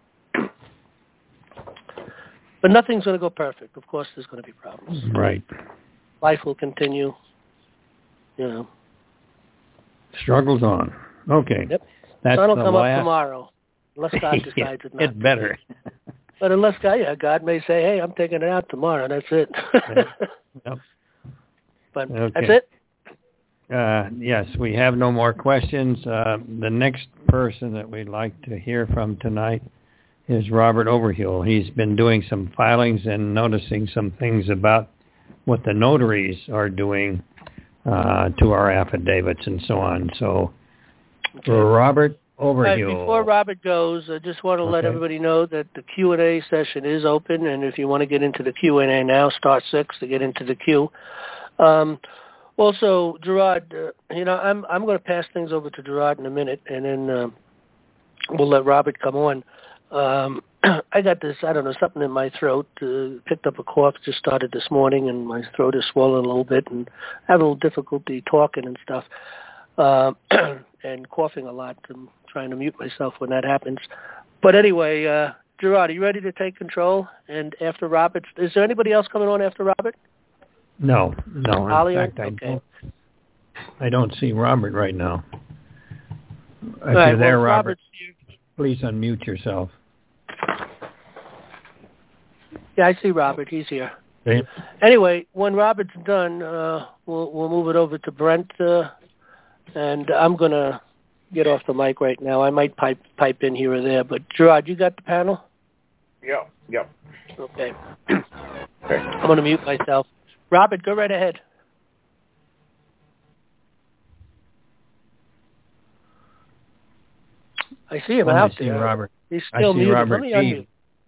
But nothing's going to go perfect. Of course, there's going to be problems. Right. Life will continue, you know. Struggles on. Okay. Yep. That's Sun will the come last... up tomorrow, unless God decides it not. It's better. But unless God, yeah, God may say, hey, I'm taking it out tomorrow, and that's it. Yep. But okay. that's it. Uh, yes, we have no more questions. Uh, the next person that we'd like to hear from tonight is Robert Overhill. He's been doing some filings and noticing some things about what the notaries are doing uh, to our affidavits and so on. So, okay. Robert Overhill. Right, before Robert goes, I just want to okay. let everybody know that the Q and A session is open, and if you want to get into the Q and A now, star six to get into the queue. Um, Also, Gerard, uh, you know, I'm I'm going to pass things over to Gerard in a minute, and then uh, we'll let Robert come on. Um, I got this, I don't know, something in my throat. Uh, picked up a cough, just started this morning, and my throat is swollen a little bit, and I have a little difficulty talking and stuff, uh, and coughing a lot. I'm trying to mute myself when that happens. But anyway, uh, Gerard, are you ready to take control? And after Robert, is there anybody else coming on after Robert? No, no. In Holly, fact, I okay. don't. I don't see Robert right now. If All right, you're there, well, Robert, Robert's please unmute yourself. Yeah, I see Robert. He's here. Okay. Anyway, when Robert's done, uh, we'll we'll move it over to Brent, uh, and I'm gonna get off the mic right now. I might pipe pipe in here or there, but Gerard, you got the panel? Yeah, yeah. Okay. Okay. I'm gonna mute myself. Robert, go right ahead. I see him Let out me see there. Robert. He's I still see muted. Robert Let me G. unmute.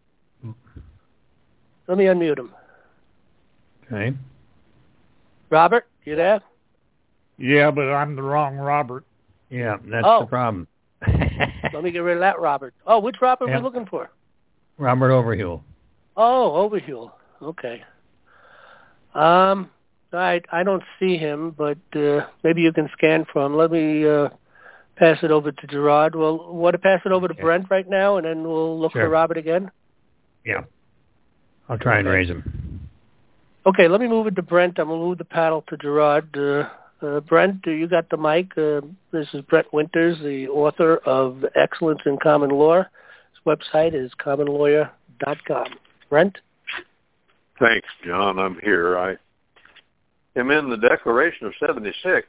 Let me unmute him. Okay. Robert, you there? Yeah, but I'm the wrong Robert. Yeah, that's Oh. the problem. Let me get rid of that Robert. Oh, which Robert Yeah. are we looking for? Robert Overhuel. Oh, Overhuel. Okay. Um, I I don't see him, but uh, maybe you can scan for him. Let me uh, pass it over to Gerard. Well, want to pass it over to Okay. Brent right now, and then we'll look Sure. for Robert again? Yeah. I'll try and Okay. raise him. Okay, let me move it to Brent. I'm going to move the panel to Gerard. Uh, uh, Brent, uh, you got the mic. Uh, this is Brent Winters, the author of Excellence in Common Law. His website is common lawyer dot com. Brent? Thanks, John. I'm here. I am in the Declaration of seventy-six.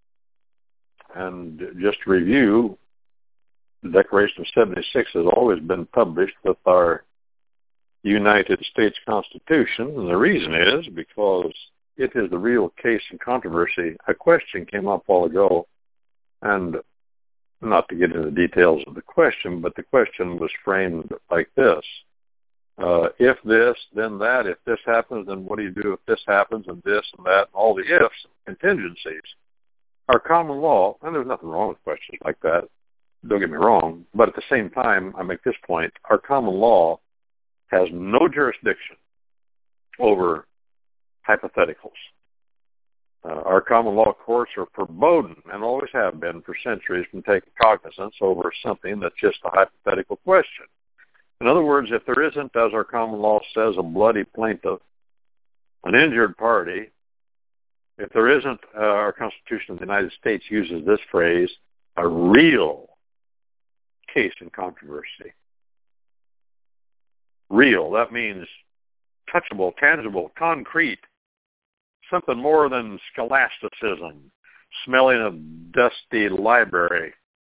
And just to review, the Declaration of seventy-six has always been published with our United States Constitution. And the reason is because it is the real case in controversy. A question came up a while ago, and not to get into the details of the question, but the question was framed like this. Uh, if this, then that. If this happens, then what do you do if this happens, and this and that, and all the ifs, contingencies. Our common law, and there's nothing wrong with questions like that, don't get me wrong, but at the same time, I make this point, our common law has no jurisdiction over hypotheticals. Uh, our common law courts are forbidden, and always have been for centuries, from taking cognizance over something that's just a hypothetical question. In other words, if there isn't, as our common law says, a bloody plaintiff, an injured party, if there isn't, uh, our Constitution of the United States uses this phrase, a real case in controversy. Real, that means touchable, tangible, concrete, something more than scholasticism, smelling of dusty library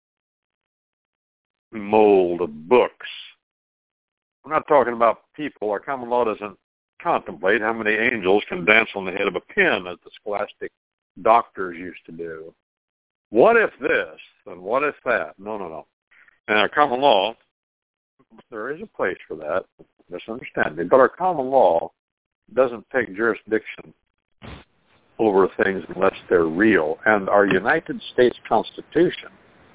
mold of books. I'm not talking about people. Our common law doesn't contemplate how many angels can dance on the head of a pin, as the scholastic doctors used to do. What if this, and what if that? No, no, no. And our common law, there is a place for that, misunderstand me, but our common law doesn't take jurisdiction over things unless they're real. And our United States Constitution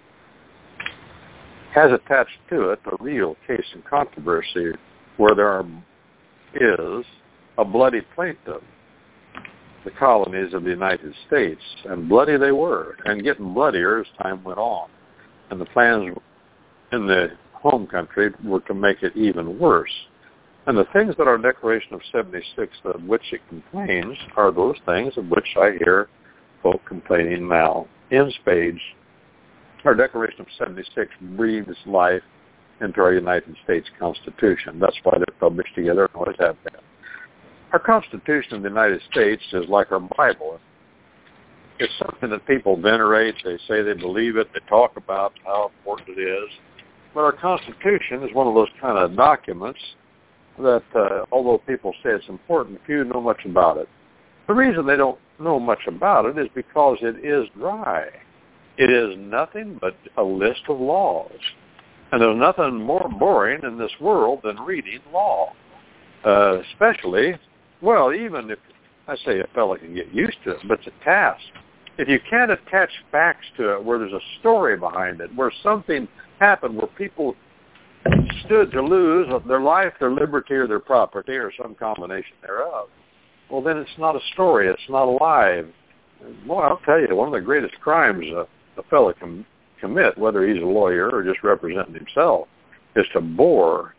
has attached to it a real case in controversy where there are, is a bloody plaintiff, the colonies of the United States, and bloody they were, and getting bloodier as time went on. And the plans in the home country were to make it even worse. And the things that our Declaration of seventy-six, of which it complains, are those things of which I hear folk complaining now in spades. Our Declaration of seventy-six breathes life into our United States Constitution. That's why they're published together and always have been. Our Constitution of the United States is like our Bible. It's something that people venerate. They say they believe it. They talk about how important it is. But our Constitution is one of those kind of documents that, uh, although people say it's important, few know much about it. The reason they don't know much about it is because it is dry. It is nothing but a list of laws. And there's nothing more boring in this world than reading law. Uh, especially, well, even if, I say a fellow can get used to it, but it's a task. If you can't attach facts to it where there's a story behind it, where something happened, where people stood to lose their life, their liberty, or their property, or some combination thereof, well, then it's not a story. It's not alive. Well, I'll tell you, one of the greatest crimes a, a fellow can commit, whether he's a lawyer or just representing himself, is to bore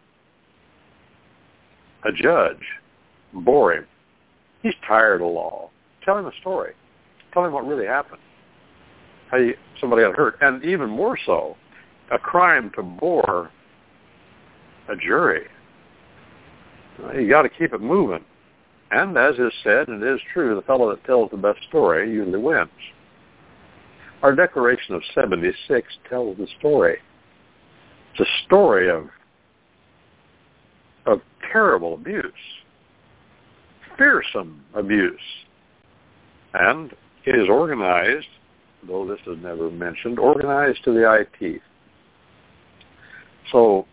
a judge, bore him. He's tired of law. Tell him a story. Tell him what really happened. How you, somebody got hurt. And even more so, a crime to bore a jury. You got to keep it moving. And as is said, and it is true, the fellow that tells the best story usually wins. Our Declaration of seventy-six tells the story. It's a story of of terrible abuse, fearsome abuse. And it is organized, though this is never mentioned, organized to the eye teeth. So,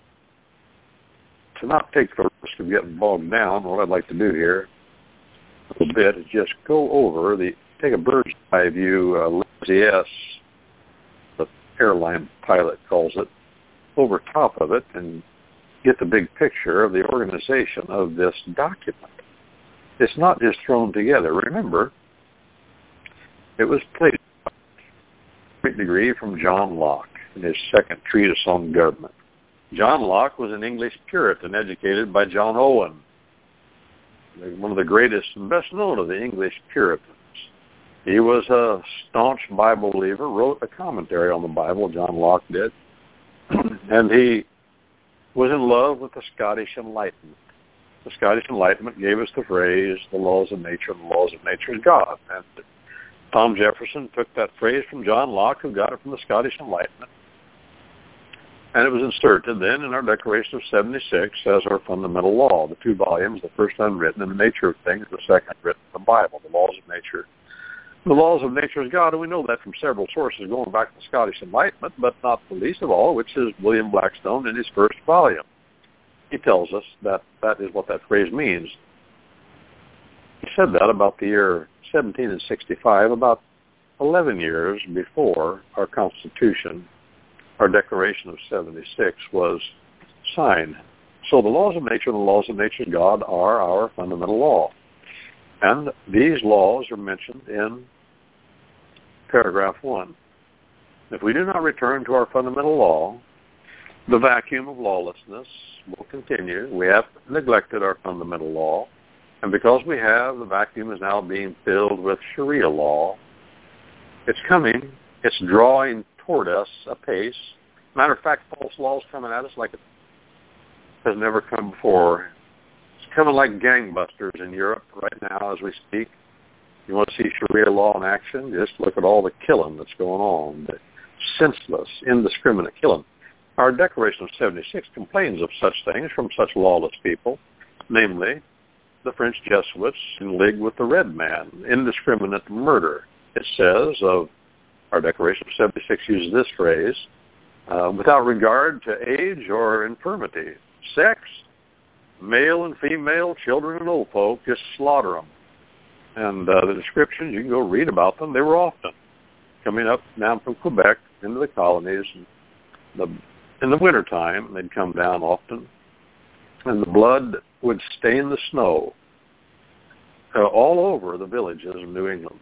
to not take the risk of getting bogged down, what I'd like to do here a little bit is just go over the, take a bird's eye view, uh, Lindsay S., the airline pilot calls it, over top of it and get the big picture of the organization of this document. It's not just thrown together. Remember, it was placed to a great degree from John Locke in his second treatise on government. John Locke was an English Puritan educated by John Owen, one of the greatest and best known of the English Puritans. He was a staunch Bible believer, wrote a commentary on the Bible, John Locke did, and he was in love with the Scottish Enlightenment. The Scottish Enlightenment gave us the phrase, the laws of nature, and the laws of nature is God. And Tom Jefferson took that phrase from John Locke, who got it from the Scottish Enlightenment, and it was inserted then in our Declaration of seventy-six as our fundamental law, the two volumes, the first unwritten in the nature of things, the second written in the Bible, the laws of nature. The laws of nature is God, and we know that from several sources going back to the Scottish Enlightenment, but not the least of all, which is William Blackstone in his first volume. He tells us that that is what that phrase means. He said that about the year seventeen sixty-five, about eleven years before our Constitution, our Declaration of seventy-six, was signed. So the laws of nature and the laws of nature of God are our fundamental law. And these laws are mentioned in paragraph one. If we do not return to our fundamental law, the vacuum of lawlessness will continue. We have neglected our fundamental law, and because we have, the vacuum is now being filled with Sharia law. It's coming. It's drawing toward us apace. Matter of fact, false law is coming at us like it has never come before. It's coming like gangbusters in Europe right now as we speak. You want to see Sharia law in action? Just look at all the killing that's going on, the senseless, indiscriminate killing. Our Declaration of seventy-six complains of such things from such lawless people, namely the French Jesuits in league with the Red Man, indiscriminate murder. It says of our Declaration of seventy-six uses this phrase, uh, without regard to age or infirmity, sex, male and female, children and old folk, just slaughter them. And uh, the descriptions, you can go read about them. They were often coming up down from Quebec into the colonies. And the, in the wintertime, they'd come down often, and the blood would stain the snow uh, all over the villages of New England.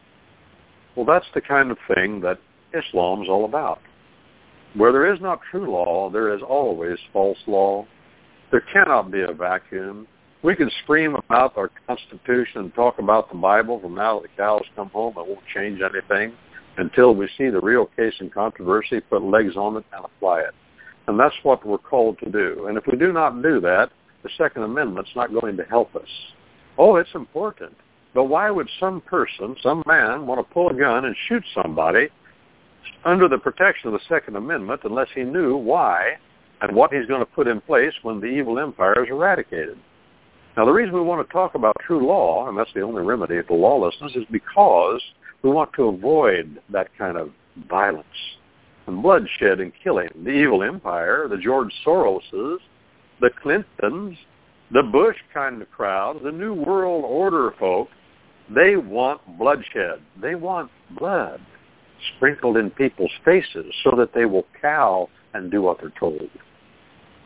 Well, that's the kind of thing that Islam's all about. Where there is not true law, there is always false law. There cannot be a vacuum. We can scream about our Constitution and talk about the Bible from now that the cows come home. It won't change anything until we see the real case in controversy, put legs on it, and apply it. And that's what we're called to do. And if we do not do that, the Second Amendment's not going to help us. Oh, it's important. But why would some person, some man, want to pull a gun and shoot somebody under the protection of the Second Amendment unless he knew why and what he's going to put in place when the evil empire is eradicated? Now, the reason we want to talk about true law, and that's the only remedy for lawlessness, is because we want to avoid that kind of violence and bloodshed and killing. The evil empire, the George Soroses, the Clintons, the Bush kind of crowd, the New World Order folk, they want bloodshed. They want blood sprinkled in people's faces so that they will cow and do what they're told.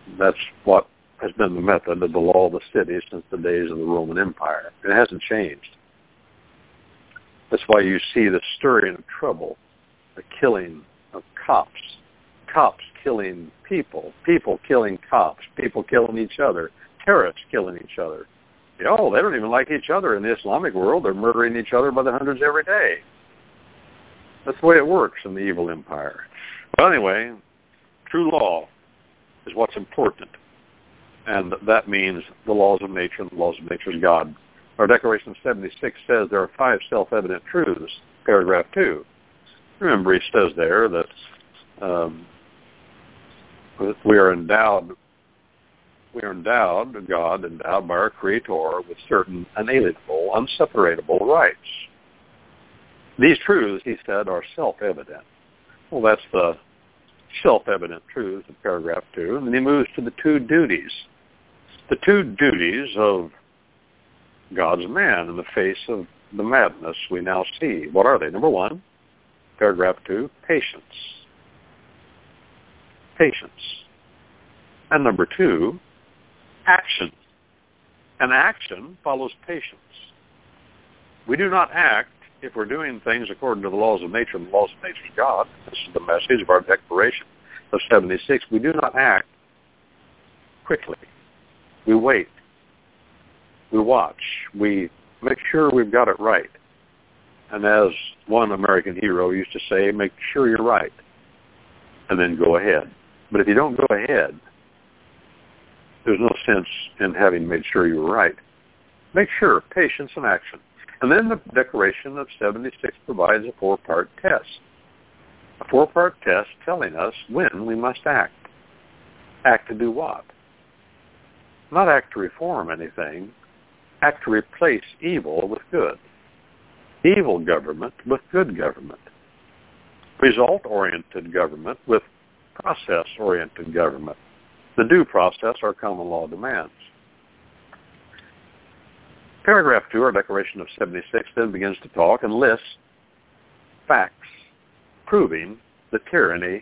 That's what has been the method of the law of the city since the days of the Roman Empire. It hasn't changed. That's why you see the stirring of trouble, the killing of cops, cops killing people, people killing cops, people killing each other, terrorists killing each other. You know, they don't even like each other in the Islamic world. They're murdering each other by the hundreds every day. That's the way it works in the evil empire. Well, anyway, true law is what's important. And that means the laws of nature, and the laws of nature is God. Our Declaration of seventy-six says there are five self-evident truths, paragraph two. Remember, he says there that um, we are endowed, we are endowed, God, endowed by our Creator with certain unalienable, unseparable rights. These truths, he said, are self-evident. Well, that's the self-evident truths of paragraph two. And then he moves to the two duties. The two duties of God's man in the face of the madness we now see. What are they? Number one, paragraph two, patience. Patience. And number two, action. And action follows patience. We do not act if we're doing things according to the laws of nature and the laws of nature's God. This is the message of our Declaration of seventy-six. We do not act quickly. We wait. We watch. We make sure we've got it right. And as one American hero used to say, make sure you're right, and then go ahead. But if you don't go ahead, there's no sense in having made sure you were right. Make sure, patience and action. And then the Declaration of seventy-six provides a four-part test. A four-part test telling us when we must act. Act to do what? Not act to reform anything. Act to replace evil with good. Evil government with good government. Result-oriented government with process-oriented government. The due process our common law demands. Paragraph two, our Declaration of seventy-six, then begins to talk and lists facts proving the tyranny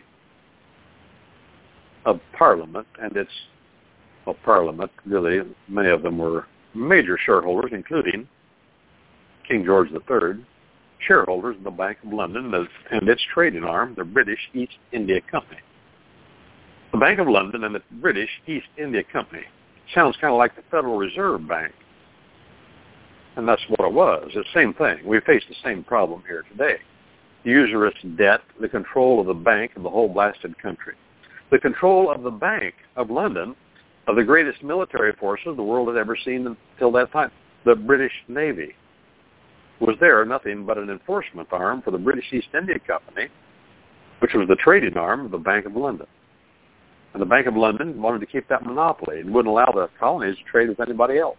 of Parliament and its, well, Parliament, really, many of them were major shareholders, including King George the Third, shareholders in the Bank of London and its trading arm, the British East India Company. The Bank of London and the British East India Company sounds kind of like the Federal Reserve Bank. And that's what it was. It's the same thing. We face the same problem here today. The usurious debt, the control of the bank of the whole blasted country. The control of the Bank of London, of the greatest military forces the world had ever seen until that time. The British Navy was there nothing but an enforcement arm for the British East India Company, which was the trading arm of the Bank of London. And the Bank of London wanted to keep that monopoly and wouldn't allow the colonies to trade with anybody else.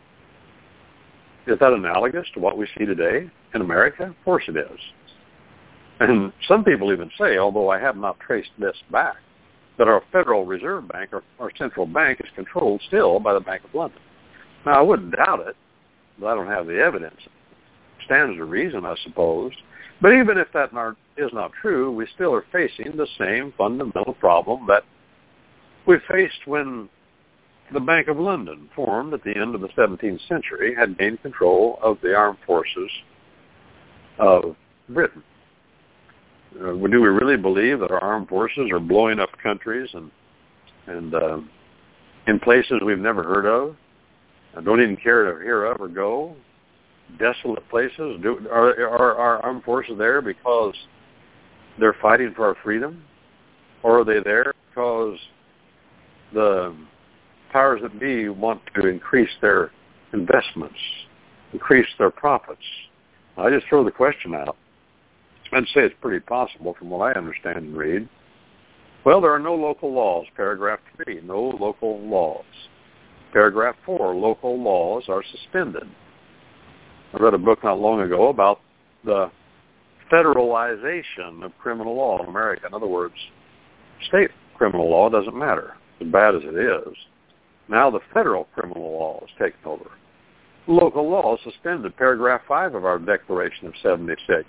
Is that analogous to what we see today in America? Of course it is. And some people even say, although I have not traced this back, that our Federal Reserve Bank, or our central bank, is controlled still by the Bank of London. Now, I wouldn't doubt it, but I don't have the evidence. Stands to reason, I suppose. But even if that is not true, we still are facing the same fundamental problem that we faced when the Bank of London, formed at the end of the seventeenth century, had gained control of the armed forces of Britain. Uh, do we really believe that our armed forces are blowing up countries and and uh, in places we've never heard of, and don't even care to hear of or go, desolate places? Do, are, are our armed forces there because they're fighting for our freedom? Or are they there because the powers that be want to increase their investments, increase their profits? I just throw the question out. I'd say it's pretty possible from what I understand and read. Well, there are no local laws, paragraph three, no local laws. Paragraph four, local laws are suspended. I read a book not long ago about the federalization of criminal law in America. In other words, state criminal law doesn't matter, as bad as it is. Now the federal criminal law is taken over. Local law is suspended, paragraph five of our Declaration of seventy-six.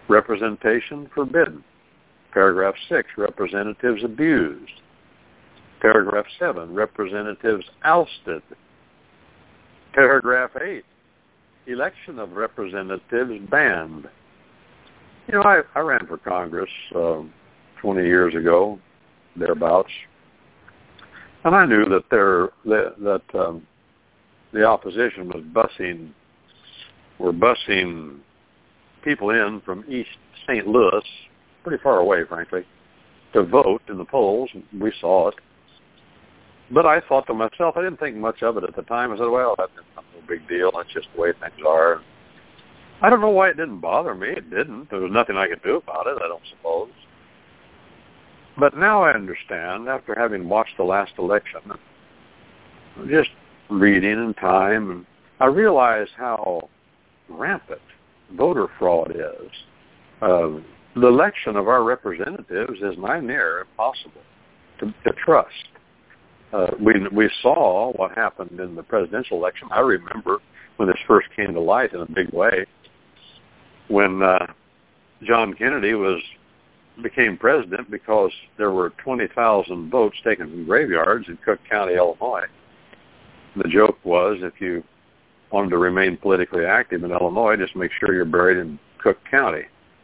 Representation forbidden. Paragraph six, representatives abused. Paragraph seven, representatives ousted. Paragraph eight, election of representatives banned. You know, I, I ran for Congress um, twenty years ago, thereabouts, and I knew that there that, that um, the opposition was busing, were busing people in from East Saint Louis, pretty far away, frankly, to vote in the polls. We saw it. But I thought to myself, I didn't think much of it at the time. I said, well, that's not no big deal. That's just the way things are. I don't know why it didn't bother me. It didn't. There was nothing I could do about it, I don't suppose. But now I understand, after having watched the last election, just reading in time, and I realize how rampant voter fraud is. Uh, the election of our representatives is nigh near impossible to, to trust. Uh, we we saw what happened in the presidential election. I remember when this first came to light in a big way, when uh, John Kennedy was became president because there were twenty thousand votes taken from graveyards in Cook County, Illinois. The joke was, if you wanted to remain politically active in Illinois, just make sure you're buried in Cook County.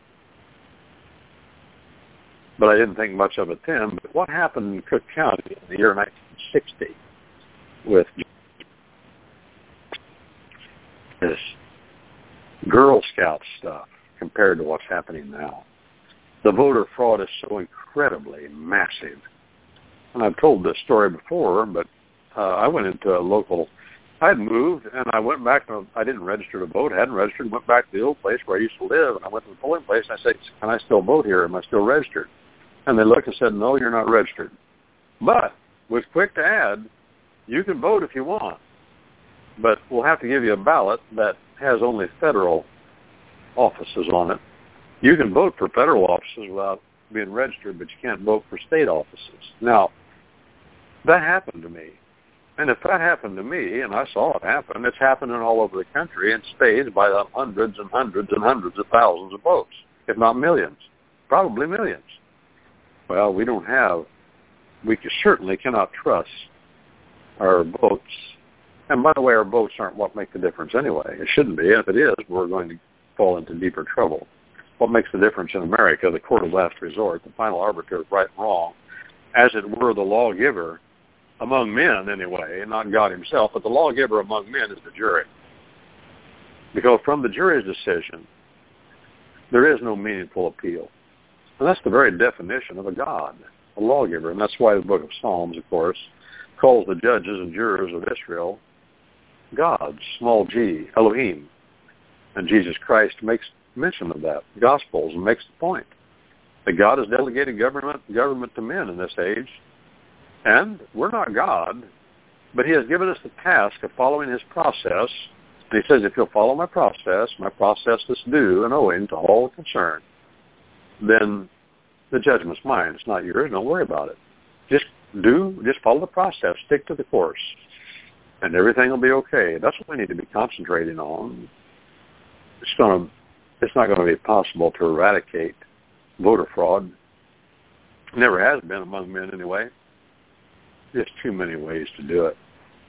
But I didn't think much of it then. But what happened in Cook County in the year nineteen sixty with this Girl Scout stuff compared to what's happening now? The voter fraud is so incredibly massive. And I've told this story before, but uh, I went into a local, I had moved, and I went back, to, I didn't register to vote, I hadn't registered, went back to the old place where I used to live, and I went to the polling place, and I said, can I still vote here? Am I still registered? And they looked and said, no, you're not registered. But was quick to add, you can vote if you want, but we'll have to give you a ballot that has only federal offices on it. You can vote for federal offices without being registered, but you can't vote for state offices. Now, that happened to me. And if that happened to me, and I saw it happen, it's happening all over the country in spades by the hundreds and hundreds and hundreds of thousands of votes, if not millions, probably millions. Well, we don't have, we certainly cannot trust our votes. And by the way, our votes aren't what make the difference anyway. It shouldn't be. And if it is, we're going to fall into deeper trouble. What makes the difference in America, the court of last resort, the final arbiter of right and wrong, as it were the lawgiver among men anyway, not God himself, but the lawgiver among men is the jury. Because from the jury's decision, there is no meaningful appeal. And that's the very definition of a God, a lawgiver. And that's why the book of Psalms, of course, calls the judges and jurors of Israel gods, small g, Elohim. And Jesus Christ makes mention of that, Gospels, and makes the point that God has delegated government government to men in this age. And we're not God, but he has given us the task of following his process. And he says, if you'll follow my process, my process is due and owing to all concerned, then the judgment's mine. It's not yours. Don't worry about it. Just do, just follow the process. Stick to the course, and everything will be okay. That's what we need to be concentrating on. It's going to, it's not going to be possible to eradicate voter fraud. It never has been among men anyway. There's too many ways to do it.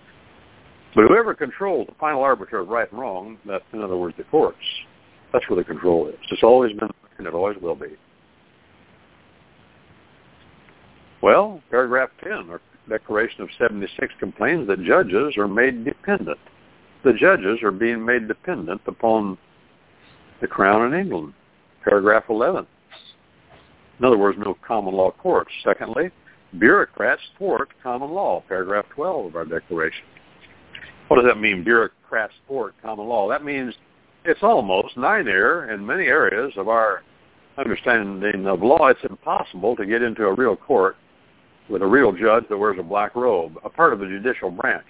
But whoever controls the final arbiter of right and wrong, that, in other words, the courts, that's where the control is. It's always been, and it always will be. Well, paragraph ten, our Declaration of seventy-six, complains that judges are made dependent. The judges are being made dependent upon the Crown in England. Paragraph eleven. In other words, no common law courts. Secondly, bureaucrats thwart common law. Paragraph twelve of our Declaration. What does that mean, bureaucrats thwart common law? That means it's almost nigh near, in many areas of our understanding of law, it's impossible to get into a real court with a real judge that wears a black robe, a part of the judicial branch.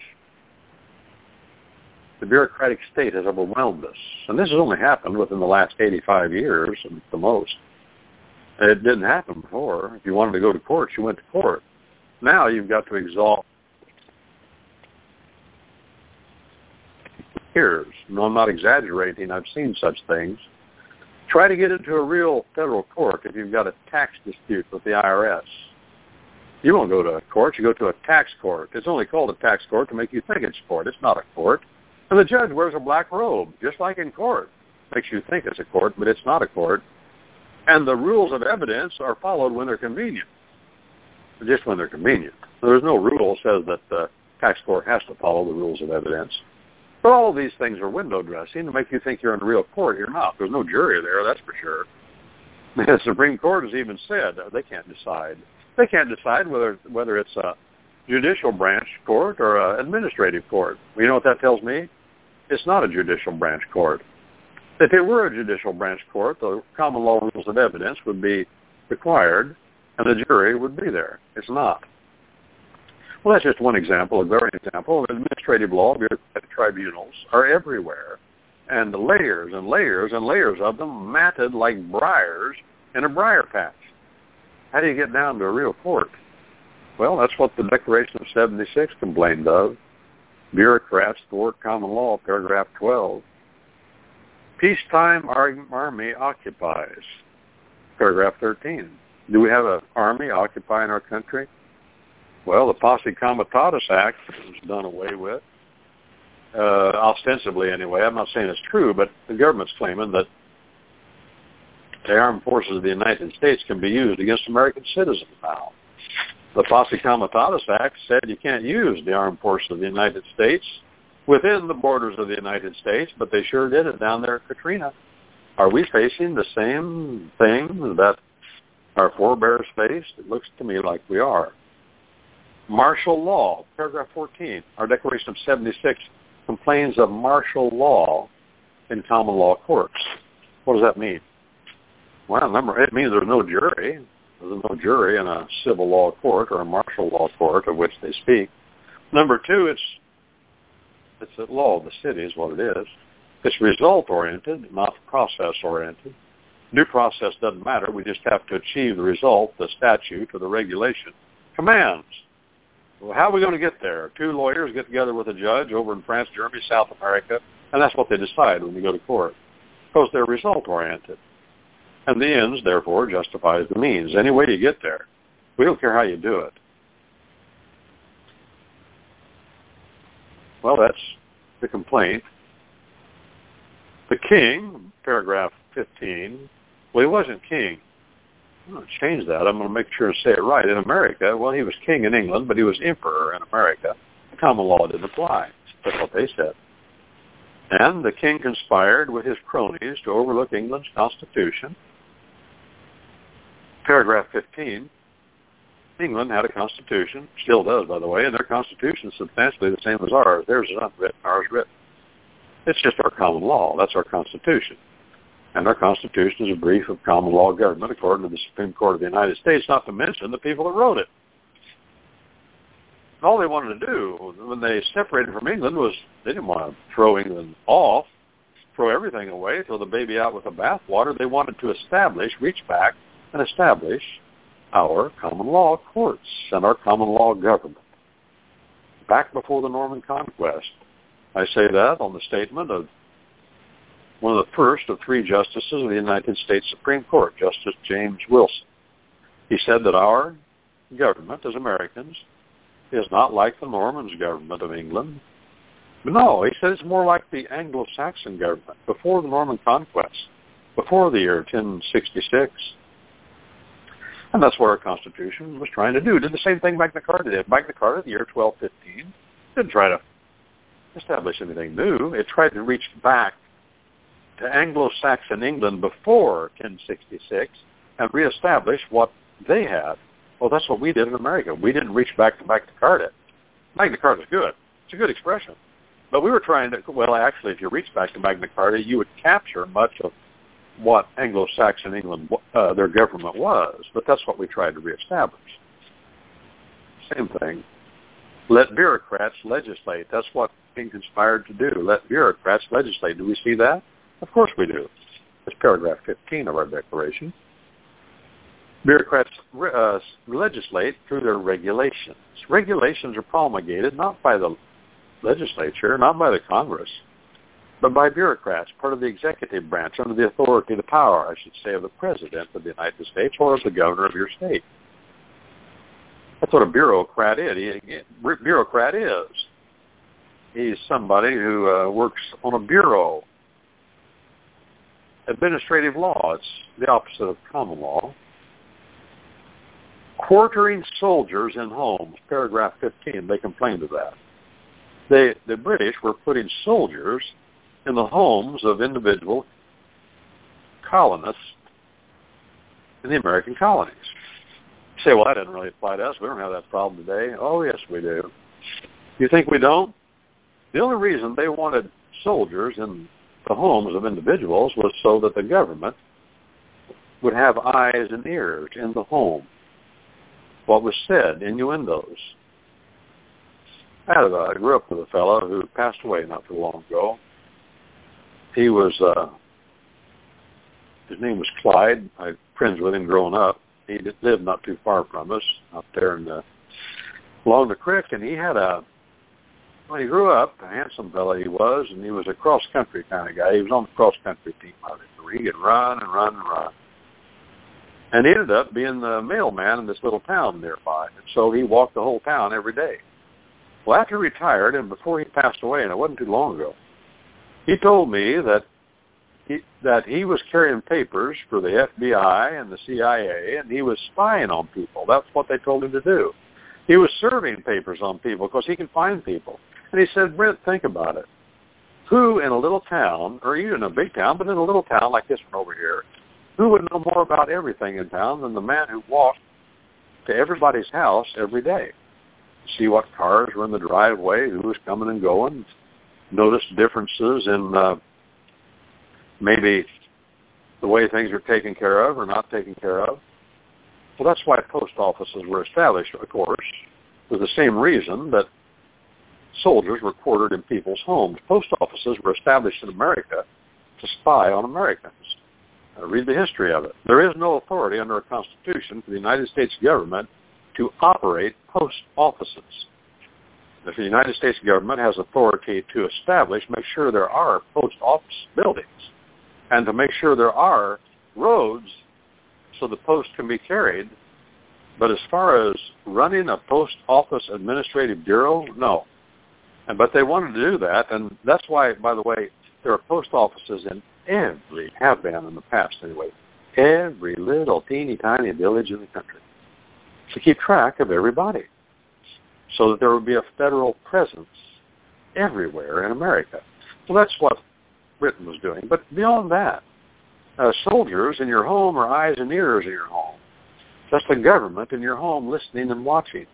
The bureaucratic state has overwhelmed us. And this has only happened within the last eighty-five years, at the most. It didn't happen before. If you wanted to go to court, you went to court. Now you've got to exalt years. No, I'm not exaggerating. I've seen such things. Try to get into a real federal court if you've got a tax dispute with the I R S. You won't go to a court. You go to a tax court. It's only called a tax court to make you think it's a court. It's not a court. And the judge wears a black robe, just like in court. Makes you think it's a court, but it's not a court. And the rules of evidence are followed when they're convenient, just when they're convenient. So there's no rule that says that the tax court has to follow the rules of evidence. But all of these things are window dressing to make you think you're in a real court. You're not. There's no jury there, that's for sure. The Supreme Court has even said they can't decide. They can't decide whether whether it's a judicial branch court or an administrative court. Well, you know what that tells me? It's not a judicial branch court. If it were a judicial branch court, the common law rules of evidence would be required, and the jury would be there. It's not. Well, that's just one example, a glaring example. Administrative law, bureaucratic tribunals are everywhere, and the layers and layers and layers of them matted like briars in a briar patch. How do you get down to a real court? Well, that's what the Declaration of seventy-six complained of. Bureaucrats thwart common law, paragraph twelve. Peacetime army occupies, paragraph thirteen. Do we have an army occupying our country? Well, the Posse Comitatus Act was done away with, uh, ostensibly anyway. I'm not saying it's true, but the government's claiming that the armed forces of the United States can be used against American citizens now. The Posse Comitatus Act said you can't use the armed forces of the United States within the borders of the United States, but they sure did it down there at Katrina. Are we facing the same thing that our forebears faced? It looks to me like we are. Martial law, paragraph fourteen. Our Declaration of seventy-six complains of martial law in common law courts. What does that mean? Well, remember, it means there's no jury. There's no jury in a civil law court or a martial law court of which they speak. Number two, it's it's the law of the city is what it is. It's result-oriented, not process-oriented. Due process doesn't matter. We just have to achieve the result the statute or the regulation commands. Well, how are we going to get there? Two lawyers get together with a judge over in France, Germany, South America, and that's what they decide when they go to court, because they're result-oriented. And the ends, therefore, justifies the means. Any way you get there. We don't care how you do it. Well, that's the complaint. The king, paragraph fifteen, well, he wasn't king. I'm going to change that. I'm going to make sure and say it right. In America, well, he was king in England, but he was emperor in America. The common law didn't apply. That's what they said. And the king conspired with his cronies to overlook England's constitution. Paragraph fifteen, England had a constitution, still does, by the way, and their constitution is substantially the same as ours. Theirs is unwritten, ours written. It's just our common law. That's our constitution. And our constitution is a brief of common law government according to the Supreme Court of the United States, not to mention the people that wrote it. All they wanted to do when they separated from England was they didn't want to throw England off, throw everything away, throw the baby out with the bathwater. They wanted to establish, reach back, and establish our common law courts and our common law government. Back before the Norman Conquest. I say that on the statement of one of the first of three justices of the United States Supreme Court, Justice James Wilson. He said that our government as Americans is not like the Normans' government of England. No, he said it's more like the Anglo-Saxon government before the Norman Conquest, before the year ten sixty-six. And that's what our Constitution was trying to do. Did the same thing Magna Carta did. Magna Carta, the year twelve fifteen, didn't try to establish anything new. It tried to reach back to Anglo-Saxon England before ten sixty-six and reestablish what they had. Well, that's what we did in America. We didn't reach back to Magna Carta. Magna Carta is good. It's a good expression. But we were trying to, well, actually, if you reach back to Magna Carta, you would capture much of what Anglo-Saxon England, uh, their government was. But that's what we tried to reestablish. Same thing. Let bureaucrats legislate. That's what King conspired to do. Let bureaucrats legislate. Do we see that? Of course we do. It's paragraph fifteen of our Declaration. Bureaucrats uh, legislate through their regulations. Regulations are promulgated not by the legislature, not by the Congress, but by bureaucrats, part of the executive branch, under the authority, the power, I should say, of the President of the United States or of the governor of your state. That's what a bureaucrat is. He, a bureaucrat is. He's somebody who uh, works on a bureau. Administrative law, it's the opposite of common law. Quartering soldiers in homes, paragraph fifteen, they complained of that. They, the British were putting soldiers in the homes of individual colonists in the American colonies. You say, well, that doesn't really apply to us. We don't have that problem today. Oh, yes, we do. You think we don't? The only reason they wanted soldiers in the homes of individuals was so that the government would have eyes and ears in the home. What was said, innuendos. I, had a, I grew up with a fellow who passed away not too long ago. He was, uh, his name was Clyde. I was friends with him growing up. He lived not too far from us, up there in the, along the creek, and he had a, when he grew up, a handsome fellow he was, and he was a cross-country kind of guy. He was on the cross-country team out there, where he could run and run and run. And he ended up being the mailman in this little town nearby. And so he walked the whole town every day. Well, after he retired, and before he passed away, and it wasn't too long ago, he told me that he, that he was carrying papers for the F B I and the C I A, and he was spying on people. That's what they told him to do. He was serving papers on people because he could find people. And he said, Brent, think about it. Who in a little town, or even a big town, but in a little town like this one over here, who would know more about everything in town than the man who walked to everybody's house every day? See what cars were in the driveway, who was coming and going, notice differences in uh, maybe the way things are taken care of or not taken care of. Well, that's why post offices were established, of course, for the same reason that soldiers were quartered in people's homes. Post offices were established in America to spy on Americans. Uh, read the history of it. There is no authority under a constitution for the United States government to operate post offices. If the United States government has authority to establish, make sure there are post office buildings, and to make sure there are roads so the post can be carried. But as far as running a post office administrative bureau, no. And, but they wanted to do that, and that's why, by the way, there are post offices in every, have been in the past anyway, every little teeny tiny village in the country to keep track of everybody so that there would be a federal presence everywhere in America. Well, that's what Britain was doing. But beyond that, uh, soldiers in your home are eyes and ears in your home. That's the government in your home listening and watching.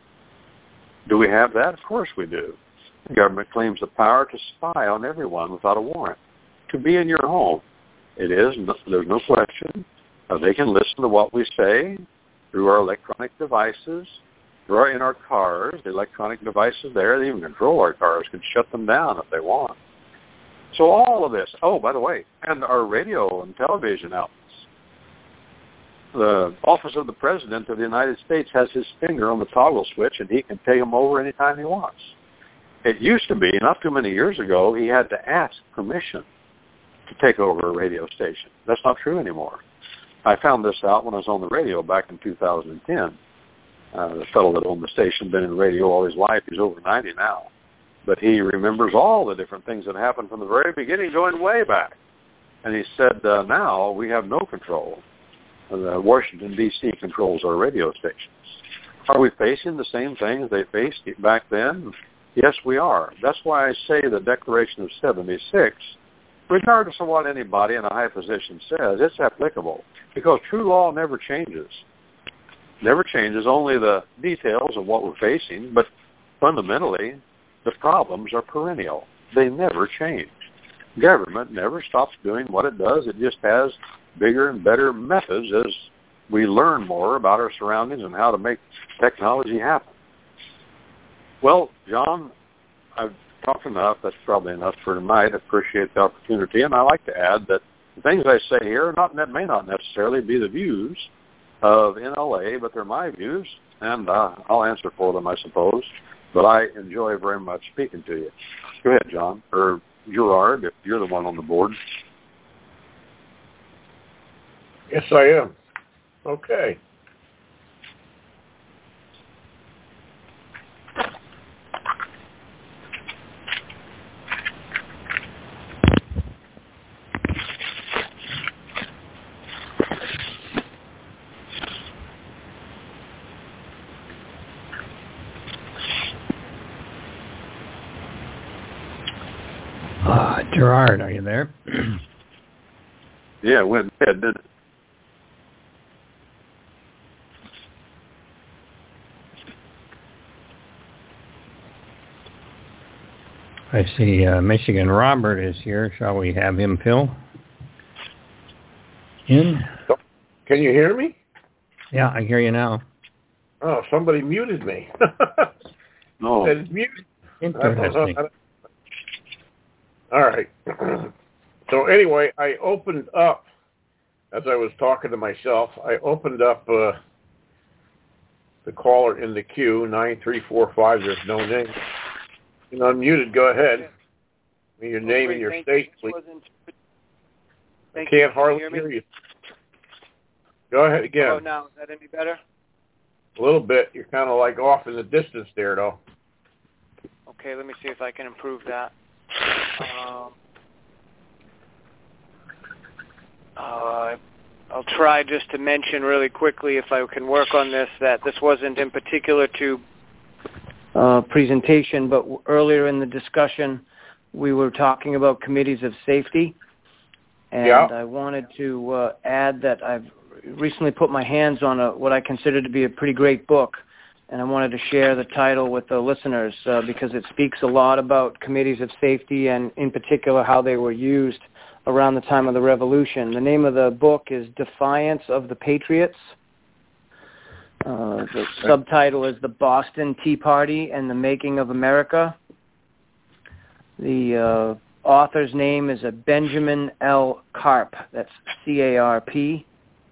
Do we have that? Of course we do. The government claims the power to spy on everyone without a warrant, to be in your home. It is, there's no question. Uh, they can listen to what we say through our electronic devices, through our, in our cars, the electronic devices there. They even control our cars, can shut them down if they want. So all of this, oh, by the way, and our radio and television outlets. The office of the President of the United States has his finger on the toggle switch, and he can take them over anytime he wants. It used to be, not too many years ago, he had to ask permission to take over a radio station. That's not true anymore. I found this out when I was on the radio back in two thousand ten. Uh, the fellow that owned the station, been in radio all his life. He's over ninety now. But he remembers all the different things that happened from the very beginning, going way back. And he said, uh, now we have no control. Uh, Washington, D C controls our radio stations. Are we facing the same things they faced back then? Yes, we are. That's why I say the Declaration of seventy-six, regardless of what anybody in a high position says, it's applicable. Because true law never changes. Never changes, only the details of what we're facing, but fundamentally, the problems are perennial. They never change. Government never stops doing what it does. It just has bigger and better methods as we learn more about our surroundings and how to make technology happen. Well, John, I've talked enough. That's probably enough for tonight. I appreciate the opportunity. And I like to add that the things I say here not, may not necessarily be the views of N L A, but they're my views, and uh, I'll answer for them, I suppose. But I enjoy very much speaking to you. Go ahead, John, or Gerard, if you're the one on the board. Yes, I am. Okay. Uh, Gerard, are you there? Yeah, it went dead, didn't it? I see uh, Michigan Robert is here. Shall we have him fill in? Can you hear me? Yeah, I hear you now. Oh, somebody muted me. No. It's muted. Interesting. All right. So anyway, I opened up, as I was talking to myself, I opened up uh, the caller in the queue, nine three four five, there's no name. You're unmuted, go ahead. Your name oh, and your Thank state, you. please. Thank I can't you. hardly Can you hear, hear you. Go ahead again. Oh, now, is that any better? A little bit. You're kind of like off in the distance there, though. Okay, let me see if I can improve that. Um, uh, I'll try just to mention really quickly, if I can work on this, that this wasn't in particular to uh, presentation, but w- earlier in the discussion, we were talking about committees of safety, and yeah. I wanted to uh, add that I've recently put my hands on a, what I consider to be a pretty great book, and I wanted to share the title with the listeners uh, because it speaks a lot about committees of safety and, in particular, how they were used around the time of the Revolution. The name of the book is Defiance of the Patriots. Uh, the subtitle is The Boston Tea Party and the Making of America. The uh, author's name is a Benjamin L. Carp. That's C A R P.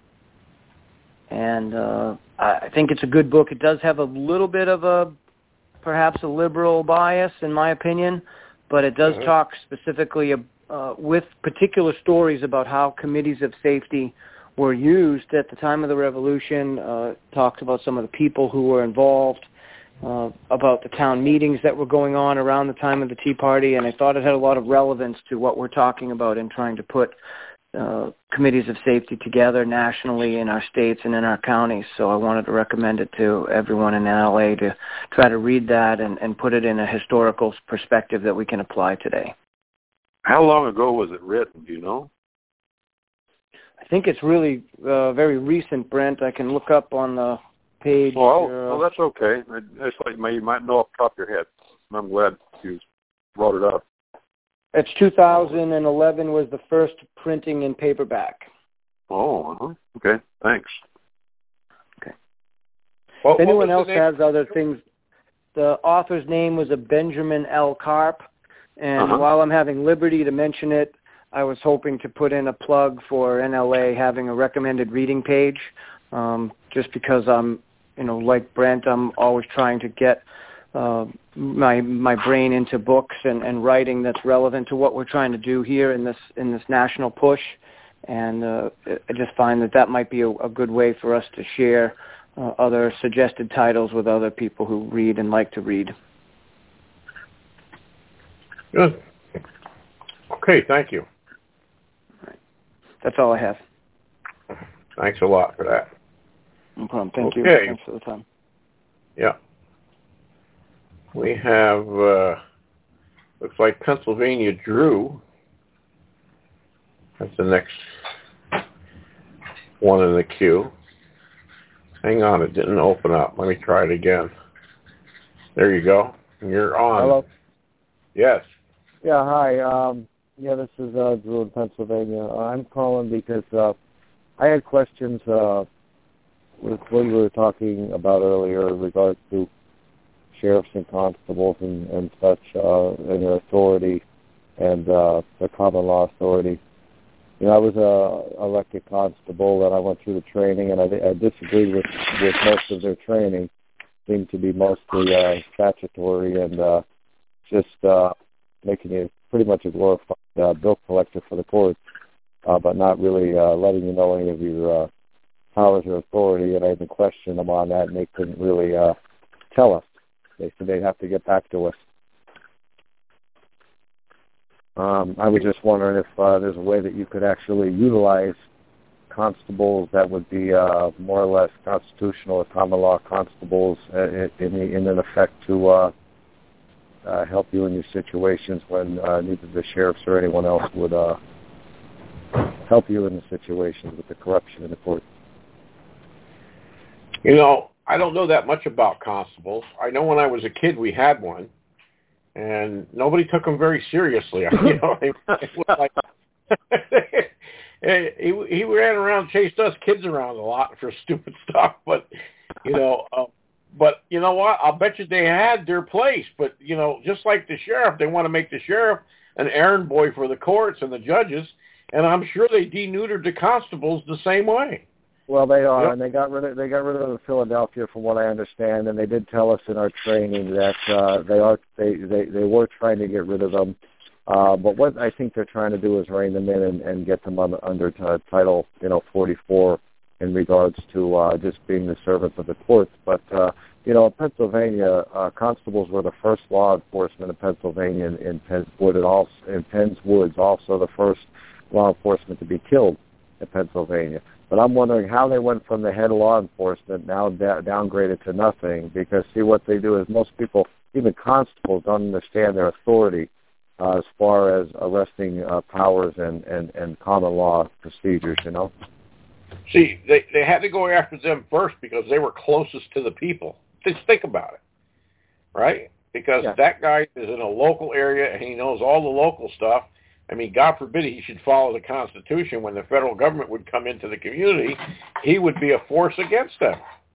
And uh, I think it's a good book. It does have a little bit of a, perhaps a liberal bias, in my opinion, but it does mm-hmm. talk specifically uh, with particular stories about how committees of safety were used at the time of the Revolution, uh, talks about some of the people who were involved, uh, about the town meetings that were going on around the time of the Tea Party, and I thought it had a lot of relevance to what we're talking about in trying to put uh, committees of safety together nationally in our states and in our counties. So I wanted to recommend it to everyone in L A to try to read that and, and put it in a historical perspective that we can apply today. How long ago was it written, do you know? I think it's really uh, very recent, Brent. I can look up on the page. Well, uh, well that's okay. It's like you might know off the top of your head. I'm glad you brought it up. It's two thousand eleven was the first printing in paperback. Oh, uh-huh. Okay. Thanks. Okay. Well, if anyone else name? has other things, the author's name was a Benjamin L. Carp, and uh-huh. while I'm having liberty to mention it, I was hoping to put in a plug for N L A having a recommended reading page, um, just because I'm, you know, like Brent, I'm always trying to get uh, my my brain into books and, and writing that's relevant to what we're trying to do here in this in this national push, and uh, I just find that that might be a, a good way for us to share uh, other suggested titles with other people who read and like to read. Good. Okay, thank you. That's all I have. Thanks a lot for that. No problem. Thank okay. you. Thanks for the time. Yeah. We have, uh, looks like Pennsylvania Drew. That's the next one in the queue. Hang on, it didn't open up. Let me try it again. There you go. You're on. Hello? Yes. Yeah, hi. Um, yeah, this is uh, Drew in Pennsylvania. Uh, I'm calling because uh, I had questions uh, with what we were talking about earlier in regards to sheriffs and constables and, and such, uh, and their authority and uh, their common law authority. You know, I was a elected constable, and I went through the training, and I, I disagreed with, with most of their training. Seemed to be mostly uh, statutory and uh, just uh, making you pretty much a glorified uh, bill collector for the courts, uh, but not really uh, letting you know any of your uh, powers or authority. And I even questioned them on that, and they couldn't really uh, tell us. They said they'd have to get back to us. Um, I was just wondering if uh, there's a way that you could actually utilize constables that would be uh, more or less constitutional or common law constables in, in, in an effect to uh, uh, help you in your situations when uh, neither the sheriffs or anyone else would uh, help you in the situations with the corruption in the court? You know, I don't know that much about constables. I know when I was a kid we had one, and nobody took him very seriously. You know, it was like he he ran around, chased us kids around a lot for stupid stuff. But you know, uh, but you know what? I'll bet you they had their place. But you know, just like the sheriff, they want to make the sheriff an errand boy for the courts and the judges, and I'm sure they deneutered the constables the same way. Well, they are, yep. and they got rid of they got rid of the Philadelphia, from what I understand, and they did tell us in our training that uh, they are they, they they were trying to get rid of them. Uh, but what I think they're trying to do is rein them in and, and get them under, under uh, Title, you know, forty-four in regards to uh, just being the servants of the courts. But uh, you know, in Pennsylvania, uh, constables were the first law enforcement in Pennsylvania in, in Penns Wood and also in Penns Woods, also the first law enforcement to be killed in Pennsylvania. But I'm wondering how they went from the head of law enforcement now da- downgraded to nothing, because, see, what they do is most people, even constables, don't understand their authority uh, as far as arresting uh, powers and, and, and common law procedures, you know? See, they, they had to go after them first because they were closest to the people. Just think about it, right? Because yeah. that guy is in a local area and he knows all the local stuff. I mean, God forbid he should follow the Constitution. When the federal government would come into the community, he would be a force against them.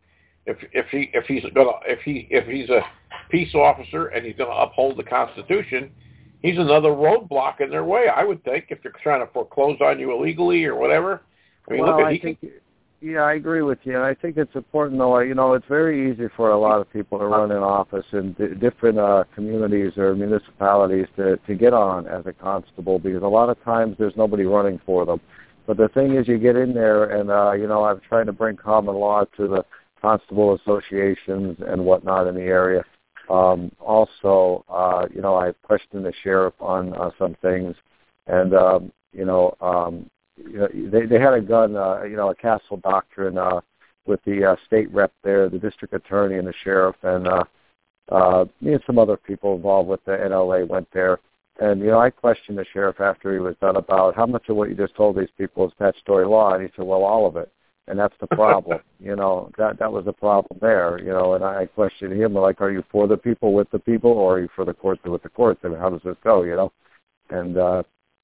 If if he if he's gonna if he if he's a peace officer and he's going to uphold the Constitution, he's another roadblock in their way. I would think, if they're trying to foreclose on you illegally or whatever. I mean, well, look at I he think, can, yeah, I agree with you. And I think it's important, though. You know, it's very easy for a lot of people to run in office in d- different uh, communities or municipalities to, to get on as a constable, because a lot of times there's nobody running for them. But the thing is, you get in there, and, uh, you know, I'm trying to bring common law to the constable associations and whatnot in the area. Um, also, uh, you know, I questioned the sheriff on uh, some things, and, um, you know, um, you know, they they had a gun, uh, you know, a castle doctrine uh, with the uh, state rep there, the district attorney, and the sheriff, and uh, uh, me and some other people involved with the N L A went there. And, you know, I questioned the sheriff after he was done about how much of what you just told these people is statutory law, and he said, well, all of it. And that's the problem. you know, that that was the problem there, you know, and I questioned him, like, are you for the people, with the people, or are you for the courts with the courts? I mean, how does this go, you know? And, uh,